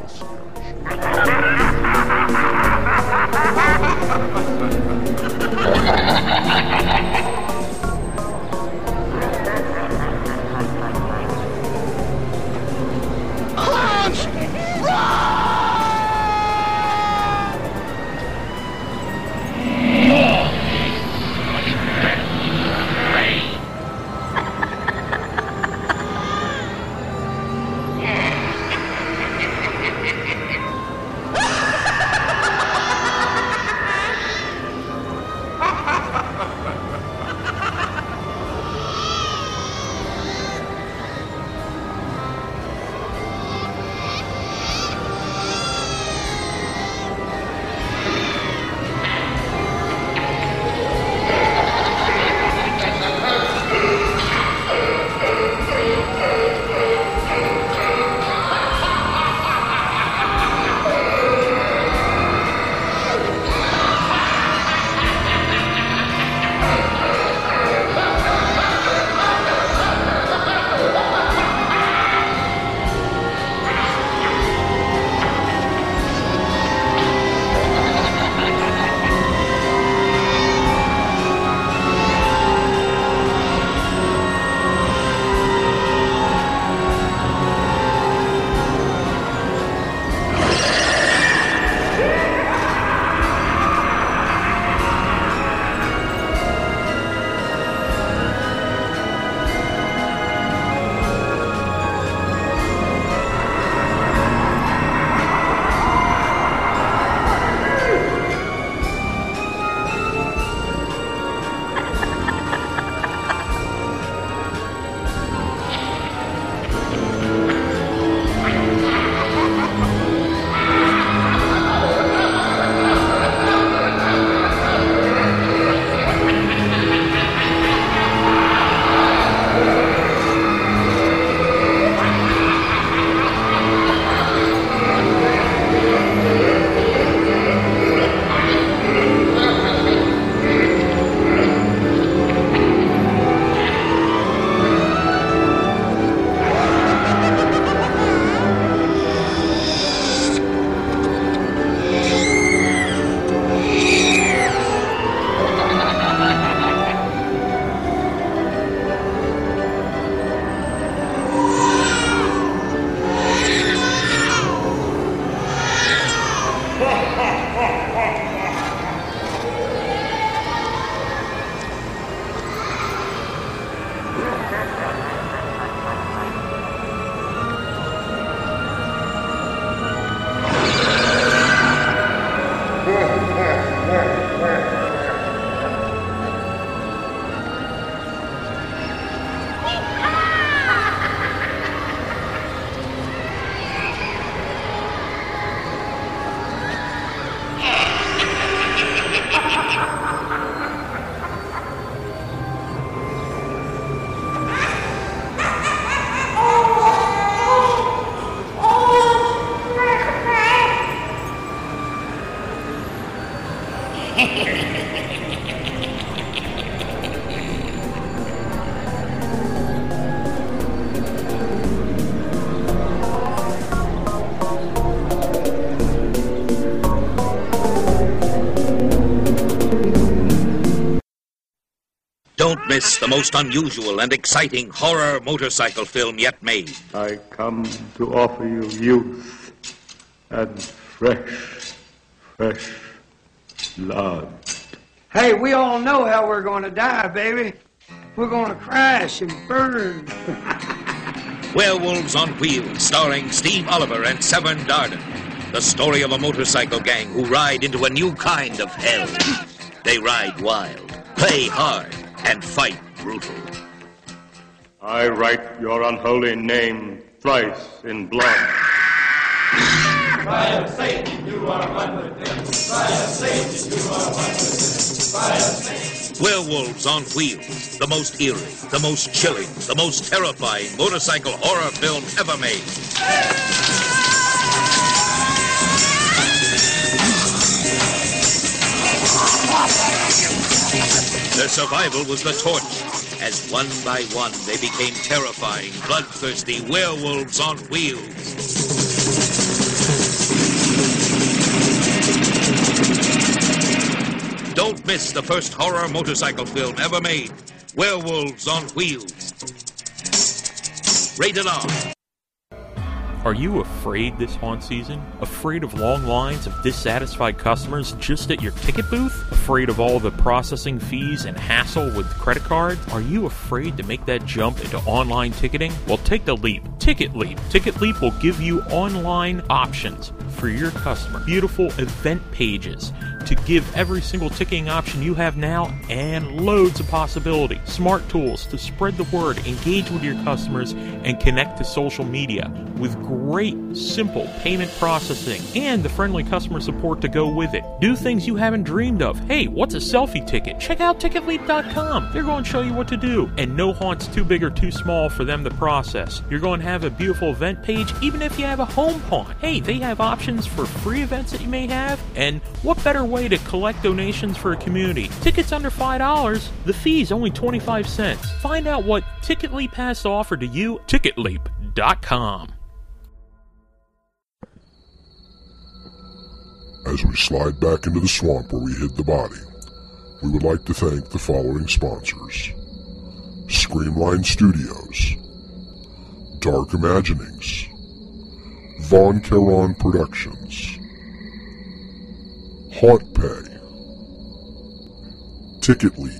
Don't miss the most unusual and exciting horror motorcycle film yet made. I come to offer you youth and fresh, fresh blood. Hey, we all know how we're going to die, baby. We're going to crash and burn. Werewolves on Wheels, starring Steve Oliver and Severn Darden. The story of a motorcycle gang who ride into a new kind of hell. They ride wild, play hard, and fight brutal. I write your unholy name thrice in blood. Fire Satan, you are one with them. Fire Satan, you are one with them. Fire Satan. Werewolves on Wheels, the most eerie, the most chilling, the most terrifying motorcycle horror film ever made. Their survival was the torch, as one by one they became terrifying, bloodthirsty werewolves on wheels. Don't miss the first horror motorcycle film ever made, Werewolves on Wheels. Rated R. Are you afraid this haunt season? Afraid of long lines of dissatisfied customers just at your ticket booth? Afraid of all the processing fees and hassle with credit cards? Are you afraid to make that jump into online ticketing? Well, take the leap. Ticket Leap. Ticket Leap will give you online options for your customer. Beautiful event pages to give every single ticketing option you have now and loads of possibility. Smart tools to spread the word, engage with your customers, and connect to social media with great, simple payment processing and the friendly customer support to go with it. Do things you haven't dreamed of. Hey, what's a selfie ticket? Check out ticket leap dot com. They're going to show you what to do. And no haunt's too big or too small for them to process. You're going to have a beautiful event page even if you have a home haunt. Hey, they have options for free events that you may have. And what better way to collect donations for a community? Tickets under five dollars. The fee's only twenty-five cents. Find out what Ticket Leap has to offer to you at ticket leap dot com. As we slide back into the swamp where we hid the body, we would like to thank the following sponsors: Screamline Studios, Dark Imaginings, Von Caron Productions, Haunt Pay, Ticket Leap,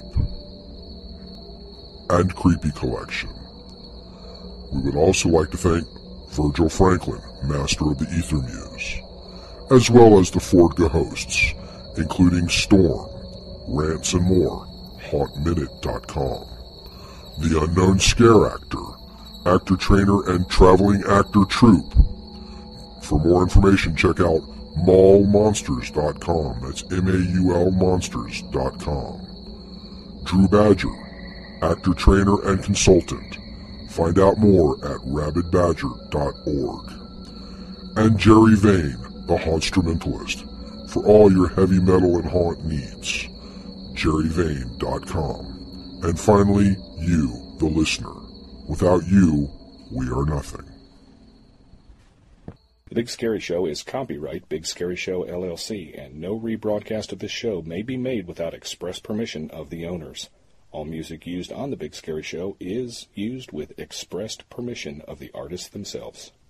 and Creepy Collection. We would also like to thank Virgil Franklin, Master of the Ether Muse, as well as the Fordga hosts, including Storm, Rants and More, haunt minute dot com, The Unknown Scare Actor, actor trainer and traveling actor troupe. For more information, check out maul monsters dot com. That's M A U L monsters dot com. Drew Badger, actor trainer and consultant. Find out more at rabid badger dot org. And Jerry Vane, the Haunstrumentalist, for all your heavy metal and haunt needs. jerry vane dot com. And finally, you, the listener. Without you, we are nothing. The Big Scary Show is copyright Big Scary Show, L L C, and no rebroadcast of this show may be made without express permission of the owners. All music used on The Big Scary Show is used with expressed permission of the artists themselves.